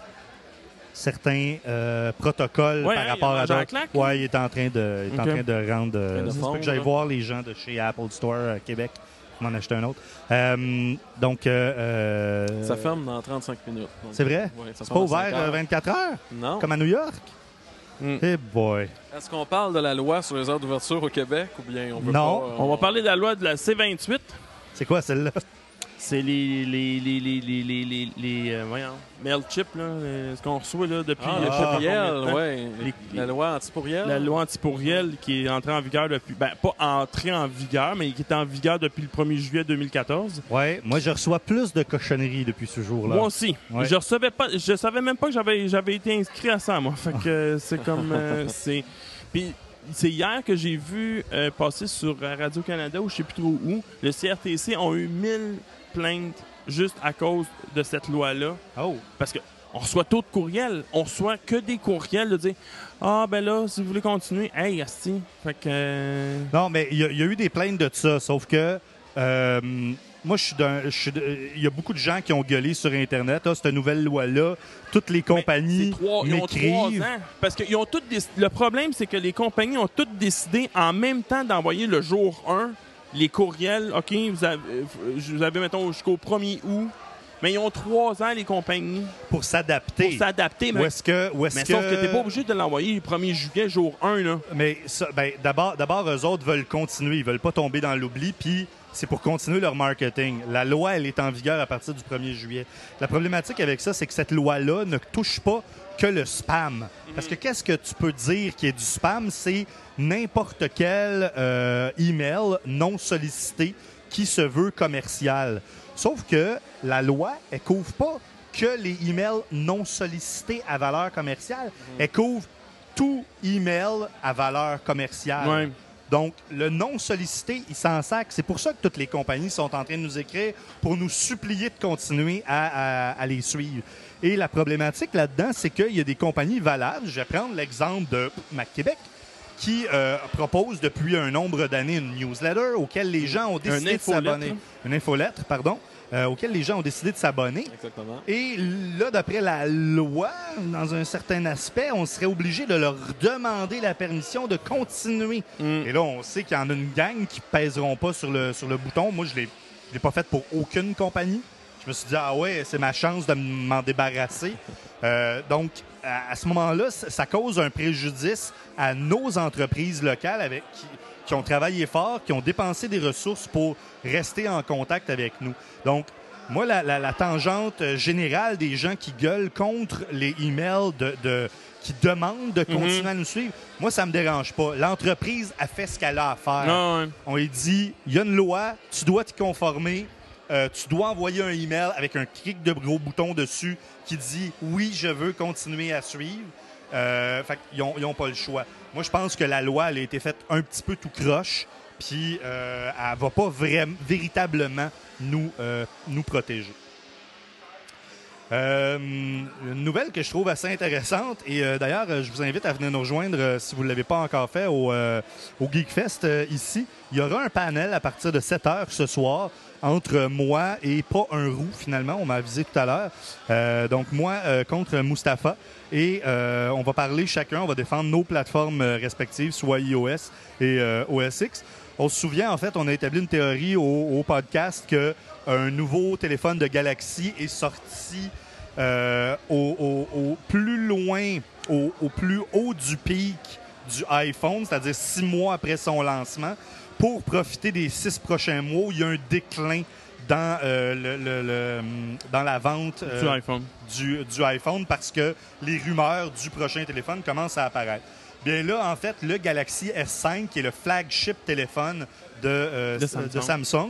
certains euh, protocoles
Ouais,
par
hein,
rapport
il a
à
mangé la
d'autres.
claque,
Ouais, il est en train de, il est en
Ok.
train de rendre. euh,
de
ça se peut
fondre,
que j'aille
là.
voir les gens de chez Apple Store euh, Québec. Je m'en acheter un autre. Euh, donc, euh, euh,
Ça ferme dans trente-cinq minutes. Donc,
C'est vrai?
ouais, ça
C'est
ferme
pas
à cinq
ouvert euh,
heures.
vingt-quatre heures,
Non.
comme à New York?
Mm.
Eh boy.
Est-ce qu'on parle de la loi sur les heures d'ouverture au Québec ou bien on veut
Non.
pas, euh,
On va parler de la loi de la C vingt-huit.
C'est quoi celle-là?
C'est les les les les les les les, les euh, voyons, MailChip là, euh, ce qu'on reçoit là depuis
Ah,
je
le
sais pas
courriel,
combien de temps.
ouais.
Les-
La loi anti-pourriel.
La loi anti-pourriel qui est entrée en vigueur depuis ben pas entrée en vigueur mais qui est en vigueur depuis le premier juillet deux mille quatorze.
Ouais, moi, je reçois plus de cochonneries depuis ce jour-là.
Moi aussi.
Ouais.
Je recevais pas je savais même pas que j'avais j'avais été inscrit à ça moi. Fait que euh, c'est comme euh, c'est puis c'est hier que j'ai vu euh, passer sur Radio-Canada ou je sais plus trop où, le C R T C ont eu mille plaintes juste à cause de cette loi-là.
Oh.
Parce que on reçoit trop de courriels. On reçoit que des courriels de dire « Ah, ben là, si vous voulez continuer, hey, asti. » Fait que... euh,
Non, mais il y, a- il y a eu des plaintes de ça, sauf que euh, moi, je suis d'un. je suis de- Il y a beaucoup de gens qui ont gueulé sur Internet. Ah, cette nouvelle loi-là, toutes les compagnies
c'est trois- ils ont trois
m'écrivent.
ans. Parce que ils ont toutes déc- le problème, c'est que les compagnies ont toutes décidé en même temps d'envoyer le jour un les courriels. OK, vous avez, euh, vous avez mettons, jusqu'au premier août. Mais ils ont trois ans, les compagnies,
Pour s'adapter.
pour s'adapter.
Ou
Mais,
est-ce que. Ou est-ce
mais
que...
sauf que t'es pas obligé de l'envoyer le premier juillet, jour un, là.
Mais ça, ben, d'abord, d'abord, eux autres veulent continuer. Ils veulent pas tomber dans l'oubli. Puis c'est pour continuer leur marketing. La loi, elle est en vigueur à partir du premier juillet. La problématique avec ça, c'est que cette loi-là ne touche pas que le spam. Parce que qu'est-ce que tu peux dire qui est du spam? C'est n'importe quel euh, email non sollicité qui se veut commercial. Sauf que la loi, elle couvre pas que les emails non sollicités à valeur commerciale. Elle couvre tout email à valeur commerciale.
Ouais.
Donc, le non sollicité, il s'en sac. C'est pour ça que toutes les compagnies sont en train de nous écrire pour nous supplier de continuer à, à- à les suivre. Et la problématique là-dedans, c'est qu'il y a des compagnies valables. Je vais prendre l'exemple de Mac Québec, qui euh, propose depuis un nombre d'années une newsletter auquel les gens ont décidé de
infolettre,
s'abonner.
hein?
Une infolettre, pardon, euh, auquel les gens ont décidé de s'abonner.
Exactement.
Et là, d'après la loi, dans un certain aspect, on serait obligé de leur demander la permission de continuer.
Mm.
Et là, on sait qu'il y en a une gang qui pèseront pas sur le, sur le bouton. Moi, je l'ai, je l'ai pas fait pour aucune compagnie. Je me suis dit, ah ouais, c'est ma chance de m'en débarrasser. Euh, donc, à, à ce moment-là, ça, ça cause un préjudice à nos entreprises locales avec qui, qui ont travaillé fort, qui ont dépensé des ressources pour rester en contact avec nous. Donc, moi, la, la- la tangente générale des gens qui gueulent contre les emails de, de- qui demandent de continuer
Mhm.
à nous suivre, moi, ça me dérange pas. L'entreprise a fait ce qu'elle a à faire.
Non, ouais.
On lui dit, il y a une loi, tu dois t'y conformer, euh, tu dois envoyer un email avec un clic de gros bouton dessus qui dit « Oui, je veux continuer à suivre euh, ». Fait qu'ils n'ont ils ont pas le choix. Moi, je pense que la loi elle a été faite un petit peu tout croche, puis euh, elle va pas vraiment, véritablement nous, euh, nous protéger. Euh, une nouvelle que je trouve assez intéressante, et euh, d'ailleurs, je vous invite à venir nous rejoindre euh, si vous ne l'avez pas encore fait au, euh, au GeekFest euh, ici. Il y aura un panel à partir de sept heures ce soir entre moi et pas un roux, finalement, on m'a avisé tout à l'heure. Euh, donc, moi euh, contre Mustapha. Et euh, on va parler chacun, on va défendre nos plateformes euh, respectives, soit iOS et euh, O S X. On se souvient, en fait, on a établi une théorie au, au podcast qu'un nouveau téléphone de Galaxy est sorti euh, au, au, au plus loin, au, au plus haut du pic du iPhone, c'est-à-dire six mois après son lancement, pour profiter des six prochains mois où il y a un déclin dans, euh, le, le, le, dans la vente euh,
du, iPhone.
Du, du iPhone parce que les rumeurs du prochain téléphone commencent à apparaître. Bien là, en fait, le Galaxy S cinq, qui est le flagship téléphone de, euh,
de Samsung,
de Samsung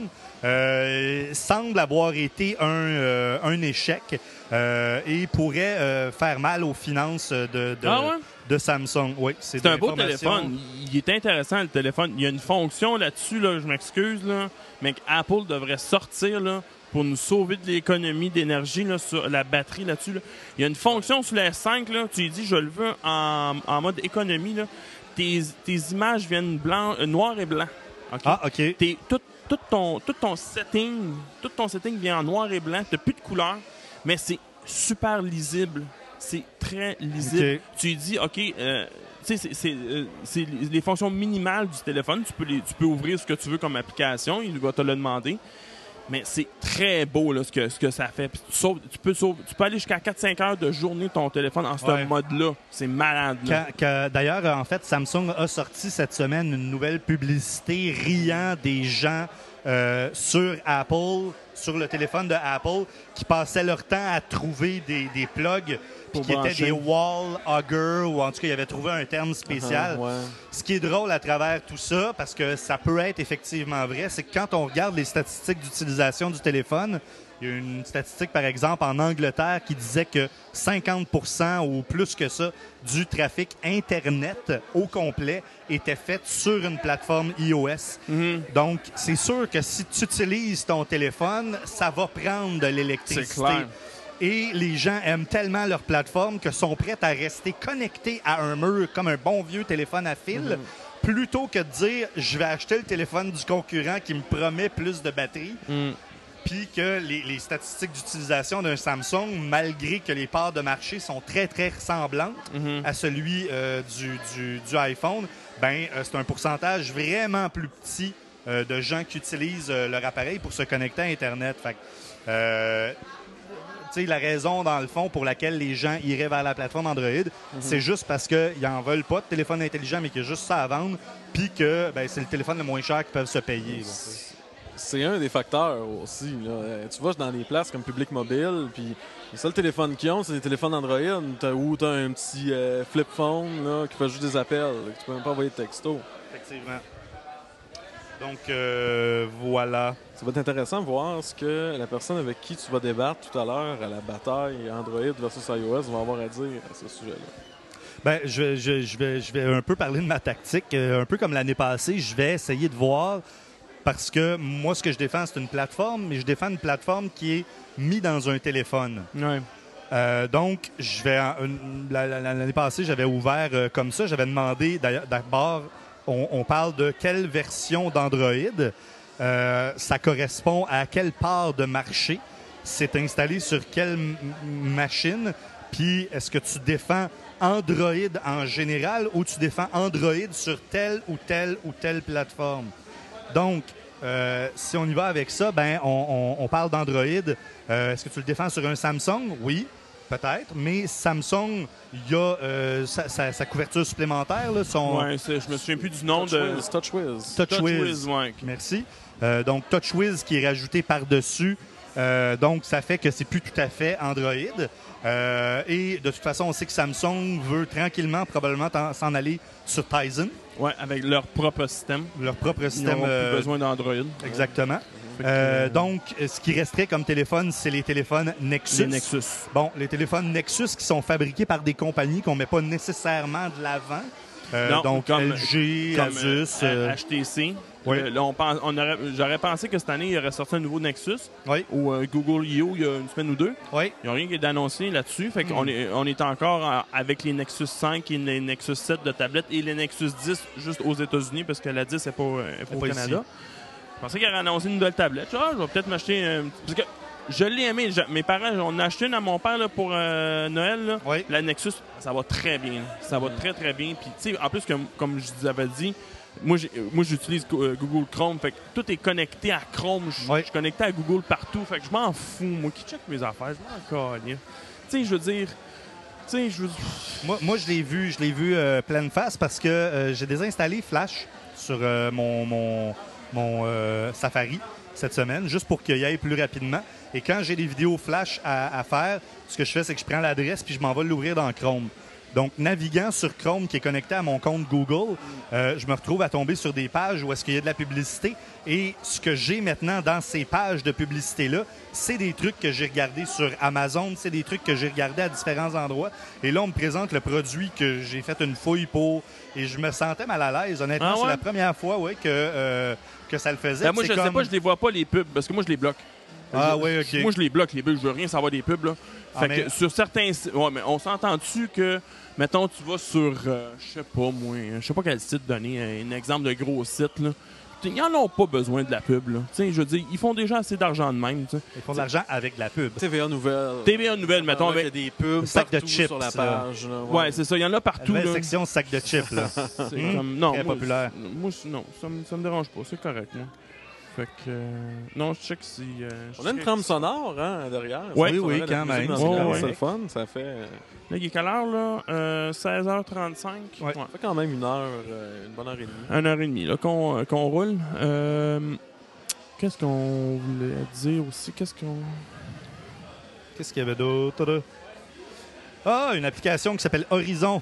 euh, semble avoir été un, euh, un échec euh, et pourrait euh, faire mal aux finances de, de,
ah ouais?
de Samsung. Oui, c'est
c'est un beau téléphone. Il est intéressant, le téléphone. Il y a une fonction là-dessus, là, je m'excuse, là, mais qu'Apple devrait sortir là, pour nous sauver de l'économie d'énergie là, sur la batterie là-dessus. Là. Il y a une fonction sur la S cinq, là, tu lui dis, je le veux en, en mode économie. Là. Tes, tes images viennent blanc, euh, noir et blanc. Okay?
Ah, OK.
T'es, tout, tout, ton, tout ton setting, tout ton setting vient en noir et blanc. Tu n'as plus de couleur, mais c'est super lisible. C'est très lisible.
Okay.
Tu lui dis, OK, euh, tu sais, c'est, c'est, euh, c'est les fonctions minimales du téléphone. Tu peux, les, tu peux ouvrir ce que tu veux comme application. Il va te le demander. Mais c'est très beau là, ce, que, ce que ça fait. Puis tu, sauves, tu, peux sauver, tu peux aller jusqu'à quatre à cinq heures de journée ton téléphone en ce ouais. mode-là. C'est malade. Là.
Quand, quand, d'ailleurs, en fait, Samsung a sorti cette semaine une nouvelle publicité riant des gens euh, sur Apple, sur le téléphone de Apple, qui passaient leur temps à trouver des, des plugs puis qui étaient des wall huggers, ou en tout cas, ils avaient trouvé un terme spécial.
Uh-huh, ouais.
Ce qui est drôle à travers tout ça, parce que ça peut être effectivement vrai, c'est que quand on regarde les statistiques d'utilisation du téléphone, il y a une statistique, par exemple, en Angleterre qui disait que cinquante pour cent ou plus que ça du trafic Internet au complet était fait sur une plateforme iOS.
Mm-hmm.
Donc, c'est sûr que si tu utilises ton téléphone, ça va prendre de l'électricité.
C'est clair.
Et les gens aiment tellement leur plateforme que sont prêts à rester connectés à un mur comme un bon vieux téléphone à fil, mm-hmm. plutôt que de dire « je vais acheter le téléphone du concurrent qui me promet plus de batterie
mm. ».
Puis que les, les statistiques d'utilisation d'un Samsung, malgré que les parts de marché sont très, très ressemblantes
mm-hmm.
à celui euh, du, du, du iPhone, ben euh, c'est un pourcentage vraiment plus petit euh, de gens qui utilisent euh, leur appareil pour se connecter à Internet. Fait que, euh, tu sais, la raison, dans le fond, pour laquelle les gens iraient vers la plateforme Android, mm-hmm. c'est juste parce qu'ils n'en veulent pas de téléphone intelligent, mais qu'il y a juste ça à vendre, puis que ben, c'est le téléphone le moins cher qu'ils peuvent se payer. Donc.
C'est un des facteurs aussi. Là. Tu vas dans des places comme Public Mobile, puis les seuls téléphones qu'ils ont, c'est des téléphones Android où tu as un petit euh, flip phone là, qui fait juste des appels. Là, que tu peux même pas envoyer de texto.
Effectivement. Donc, euh, voilà.
Ça va être intéressant de voir ce que la personne avec qui tu vas débattre tout à l'heure à la bataille Android versus iOS va avoir à dire à ce sujet-là.
Ben, je, je, je, vais, je vais un peu parler de ma tactique. Euh, un peu comme l'année passée, je vais essayer de voir... Parce que moi, ce que je défends, c'est une plateforme, mais je défends une plateforme qui est mise dans un téléphone.
Ouais.
Euh, donc, je vais une, l'année passée, j'avais ouvert euh, comme ça. J'avais demandé, d'abord, on, on parle de quelle version d'Android. Euh, ça correspond à quelle part de marché. C'est installé sur quelle m- machine. Puis, est-ce que tu défends Android en général ou tu défends Android sur telle ou telle ou telle plateforme? Donc, euh, si on y va avec ça, ben, on, on, on parle d'Android. Euh, est-ce que tu le défends sur un Samsung? Oui, peut-être. Mais Samsung, il y a euh, sa, sa, sa couverture supplémentaire. Là, son...
Oui, je me souviens plus du nom de...
TouchWiz.
TouchWiz,
ouais.
Merci. Euh, donc, TouchWiz qui est rajouté par-dessus. Euh, donc, ça fait que c'est plus tout à fait Android. Euh, et de toute façon, on sait que Samsung veut tranquillement, probablement, s'en aller sur Tizen.
Oui, avec leur propre système.
Leur propre
Ils
système.
n'auront
euh,
plus besoin d'Android.
Exactement. Euh, donc, ce qui resterait comme téléphone, c'est les téléphones Nexus.
Les Nexus.
Bon, les téléphones Nexus qui sont fabriqués par des compagnies qu'on met pas nécessairement de l'avant. Euh,
Non,
donc,
comme-
L G,
comme,
Asus.
euh,
euh,
H T C.
Oui.
Euh, là, on pense, on aurait, j'aurais pensé que cette année, il aurait sorti un nouveau Nexus.
Oui.
Ou euh, Google I O il y a une semaine ou deux.
Oui.
Il n'y a rien qui est annoncé là-dessus. Fait qu'on
Mm.
est, on est encore en- avec les Nexus cinq et les Nexus sept de tablette et les Nexus dix juste aux États-Unis parce que la dix n'est pas, euh, est pas au
Pas
Canada.
ici.
Je pensais qu'il aurait annoncé une nouvelle tablette. Ah, je vais peut-être m'acheter un petit- Parce que je l'ai aimé. Je- mes parents, on a acheté une à mon père là, pour euh, Noël. Là.
Oui.
La Nexus, ça va très bien. Ça va très, très bien. Puis, tu sais, en plus, comme, comme je vous avais dit, moi, j'ai- moi, j'utilise euh, Google Chrome. Fait que tout est connecté à Chrome. Je
Oui.
je suis connecté à Google partout. Fait que je m'en fous. Moi, qui check mes affaires, je m'en calisse. Tu sais, je veux dire... Tu sais, je veux
Moi, moi, je l'ai vu, je l'ai vu euh, pleine face parce que euh, j'ai désinstallé Flash sur euh, mon, mon, mon euh, Safari cette semaine, juste pour qu'il y aille plus rapidement. Et quand j'ai des vidéos Flash à, à faire, ce que je fais, c'est que je prends l'adresse puis je m'en vais l'ouvrir dans Chrome. Donc, naviguant sur Chrome qui est connecté à mon compte Google, euh, je me retrouve à tomber sur des pages où est-ce qu'il y a de la publicité. Et ce que j'ai maintenant dans ces pages de publicité-là, c'est des trucs que j'ai regardés sur Amazon, c'est des trucs que j'ai regardés à différents endroits. Et là, on me présente le produit que j'ai fait une fouille pour. Et je me sentais mal à l'aise. Honnêtement,
Ah ouais?
c'est la première fois ouais, que, euh, que ça le faisait.
Ben, moi,
C'est
je sais
comme-
pas, je les vois pas, les pubs, parce que moi, je les bloque.
Ah
Je-
ouais, OK.
Moi, je les bloque, les pubs. Je veux rien savoir des pubs, là.
Ah,
Fait
mais-
que sur certains sites... Ouais, mais on s'entend-tu que, mettons, tu vas sur, euh, je sais pas, moi, je sais pas quel site donner, un exemple de gros site, là. Ils n'en ont pas besoin de la pub, là. Tu sais, je veux dire, ils font déjà assez d'argent de même, tu sais.
Ils font de l'argent avec de la pub.
T V A Nouvelles.
T V A Nouvelles, mettons,
Il y a
avec...
des pubs
Un sac de
partout
chips,
sur la
là.
page. là.
Ouais, c'est ça, il y en a partout,
La nouvelle
là.
section sac de chips, là.
C'est
Hum,
comme- non,
très
moi,
populaire.
c'est- Moi, c'est- non, ça me, ça me dérange pas, c'est correct, moi. Fait que... euh, non, je check si... euh, je
On a une
check
trame
si-
sonore hein, derrière.
Ouais.
Ça,
Oui, oui,
ça, la
quand
musique
même.
dans ce
Ouais,
cadre,
ouais.
C'est le fun, ça fait, euh,
Là, il est quelle heure, là? Euh, seize heures trente-cinq?
Ouais.
ça fait quand même une heure, euh, une bonne heure et demie.
Une heure et demie, là, qu'on euh, qu'on roule. Euh, Qu'est-ce qu'on voulait dire aussi? Qu'est-ce qu'on...
Qu'est-ce qu'il y avait d'autre? là? Ah, une application qui s'appelle Horizon.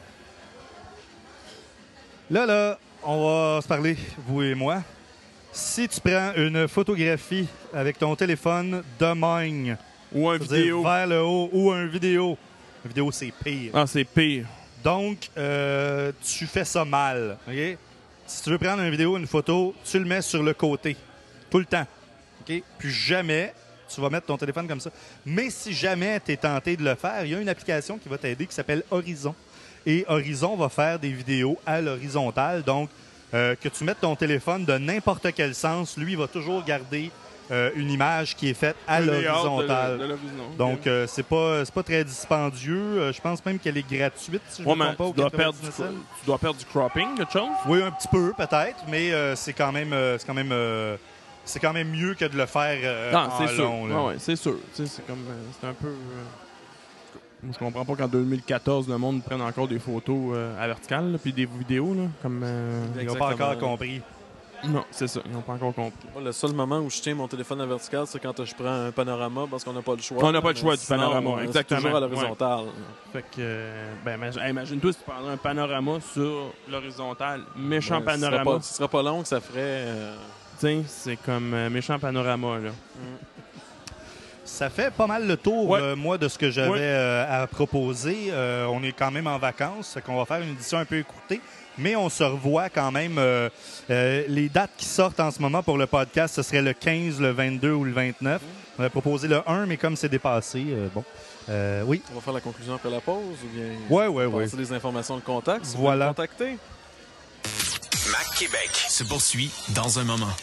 Là, là, on va se parler, vous et moi. Si tu prends une photographie avec ton téléphone de même,
Ou un
c'est-à-dire
vidéo.
vers le haut, ou un vidéo, une vidéo, c'est pire.
Ah, c'est pire.
Donc, euh, tu fais ça mal. OK? Si tu veux prendre une vidéo, une photo, tu le mets sur le côté. Tout le temps. OK? Puis jamais, tu vas mettre ton téléphone comme ça. Mais si jamais tu es tenté de le faire, il y a une application qui va t'aider qui s'appelle Horizon. Et Horizon va faire des vidéos à l'horizontale. Donc, euh, que tu mettes ton téléphone de n'importe quel sens, lui, il va toujours garder euh, une image qui est faite à
Le layout de
l'horizontale.
le- de l'horizon.
Donc, euh, c'est pas, c'est pas très dispendieux. Euh, je pense même qu'elle est gratuite, si je
Ouais,
ne me
mais
trompe pas, au
tu dois, perdre du,
quatre-vingt-dix cents.
tu dois perdre du cropping, quelque chose?
Oui, un petit peu, peut-être, mais euh, c'est quand même, euh, c'est quand même, euh, c'est quand même mieux que de le faire euh,
Non,
en
c'est sûr.
long. là.
Ouais, ouais, c'est sûr. Tu sais, c'est comme... euh, c'est un peu... euh, Moi, je comprends pas qu'en deux mille quatorze, le monde prenne encore des photos euh, à verticale, là, puis des vidéos, là, comme... euh,
Ils n'ont pas
Exactement.
encore compris.
Non, c'est ça. Ils n'ont pas encore compris.
Moi, le seul moment où je tiens mon téléphone à vertical, c'est quand je prends un panorama parce qu'on n'a pas le choix.
On n'a pas le
Mais
choix du
sinon,
panorama,
euh, c'est
exactement.
toujours à l'horizontale.
Fait que, euh, ben, imagine- imagine-toi si tu prendrais un panorama sur l'horizontale. Méchant
Ouais, Ce sera
panorama.
pas, ce sera pas long que ça ferait. euh,
Tu sais, c'est comme euh, méchant panorama, là.
Ça fait pas mal le tour,
Ouais.
euh, moi, de ce que j'avais
Ouais.
euh, à proposer. Euh, on est quand même en vacances, fait qu'on va faire une édition un peu écourtée, mais on se revoit quand même. euh, euh, les dates qui sortent en ce moment pour le podcast, ce serait le quinze, le vingt-deux ou le vingt-neuf. On avait proposé le un, mais comme c'est dépassé, euh, bon. Euh, oui.
On va faire la conclusion après la pause ou bien.
Ouais, ouais, ouais.
passer des informations de contact. Si
Voilà.
Vous voulez me contacter.
Mac Québec se poursuit dans un moment.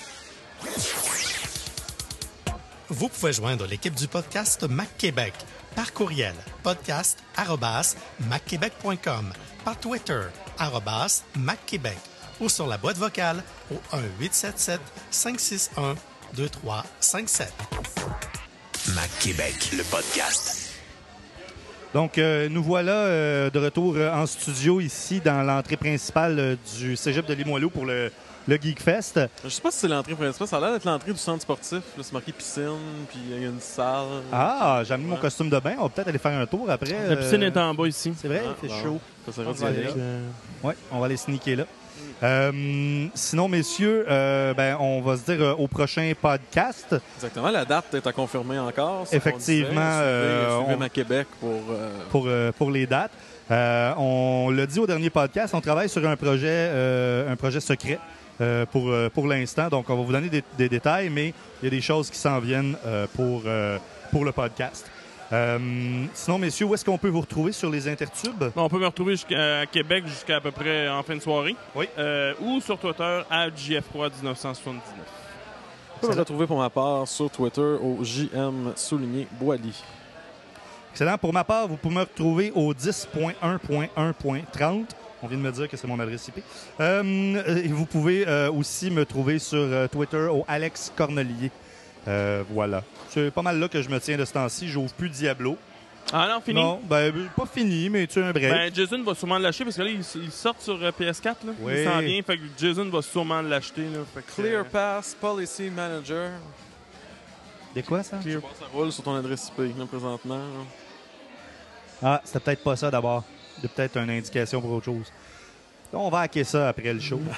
Vous pouvez joindre l'équipe du podcast Mac Québec par courriel podcast arobase mac québec point com, par Twitter arobase Mac Québec ou sur la boîte vocale au un huit sept sept cinq six un deux trois cinq sept.
Mac Québec, le podcast.
Donc, euh, nous voilà euh, de retour euh, en studio ici dans l'entrée principale euh, du Cégep de Limoilou pour le, le GeekFest.
Je sais pas si c'est l'entrée principale. Ça a l'air d'être l'entrée du centre sportif. Là, c'est marqué piscine, puis il y a une salle.
Ah, j'ai amené
Ouais.
mon costume de bain. On va peut-être aller faire un tour après.
La piscine
euh,
est en bas ici.
C'est vrai,
Ah,
il fait
bon.
chaud.
Ça serait
On va aller
d'y
là.
aller.
Oui, on va aller sneaker là. Euh, sinon, messieurs, euh, ben, on va se dire euh, au prochain podcast.
Exactement. La date est à confirmer encore. c'est ce qu'on
Effectivement,
disait. Suivez,
euh,
suivez
on-
ma Québec pour... euh,
pour, euh, pour les dates. Euh, on l'a dit au dernier podcast, on travaille sur un projet, euh, un projet secret euh, pour, euh, pour l'instant. Donc, on va vous donner des, des détails, mais il y a des choses qui s'en viennent euh, pour, euh, pour le podcast. Euh, sinon, messieurs, où est-ce qu'on peut vous retrouver sur les intertubes?
Bon, on peut me retrouver jusqu'à à Québec jusqu'à à peu près en fin de soirée.
Oui.
Euh, ou sur Twitter à J F trois dix-neuf cent soixante-dix-neuf.
Vous pouvez me retrouver pour ma part sur Twitter au J M souligné Boily.
Excellent. Pour ma part, vous pouvez me retrouver au dix point un point un point trente. On vient de me dire que c'est mon adresse I P. Euh, et vous pouvez euh, aussi me trouver sur euh, Twitter au Alex Cornelier. Euh, voilà. C'est pas mal là que je me tiens de ce temps-ci. J'ouvre plus Diablo.
Ah non, fini?
Non, ben, pas fini, mais tu as un break.
Ben, Jason va sûrement l'acheter parce que là, il, il sort sur euh, P S quatre. Là.
Oui.
Il s'en vient, fait que Jason va sûrement l'acheter. Là, fait que,
Clear
euh,
Pass Policy Manager.
De quoi, ça?
Je pense que ça roule sur ton adresse I P là, présentement. là.
Ah, c'était peut-être pas ça d'abord. C'est peut-être une indication pour autre chose. On va hacker ça après le show.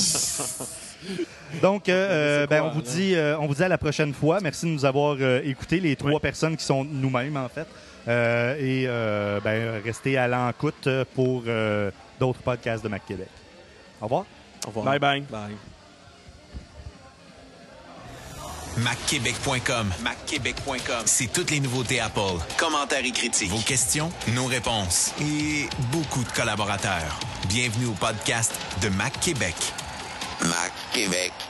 Donc, euh, euh, ben, on, vous dit, euh, on vous dit à la prochaine fois. Merci de nous avoir euh, écoutés, les trois
Oui. personnes
personnes qui sont nous-mêmes, en fait. Euh, et euh, ben, restez à l'encoute pour euh, d'autres podcasts de Mac Québec. Au revoir.
Au revoir.
Bye bye.
Bye.
mac québec point com. mac québec point com. C'est toutes les nouveautés Apple. Commentaires et critiques. Vos questions, nos réponses. Et beaucoup de collaborateurs. Bienvenue au podcast de Mac Québec.
Mac Québec.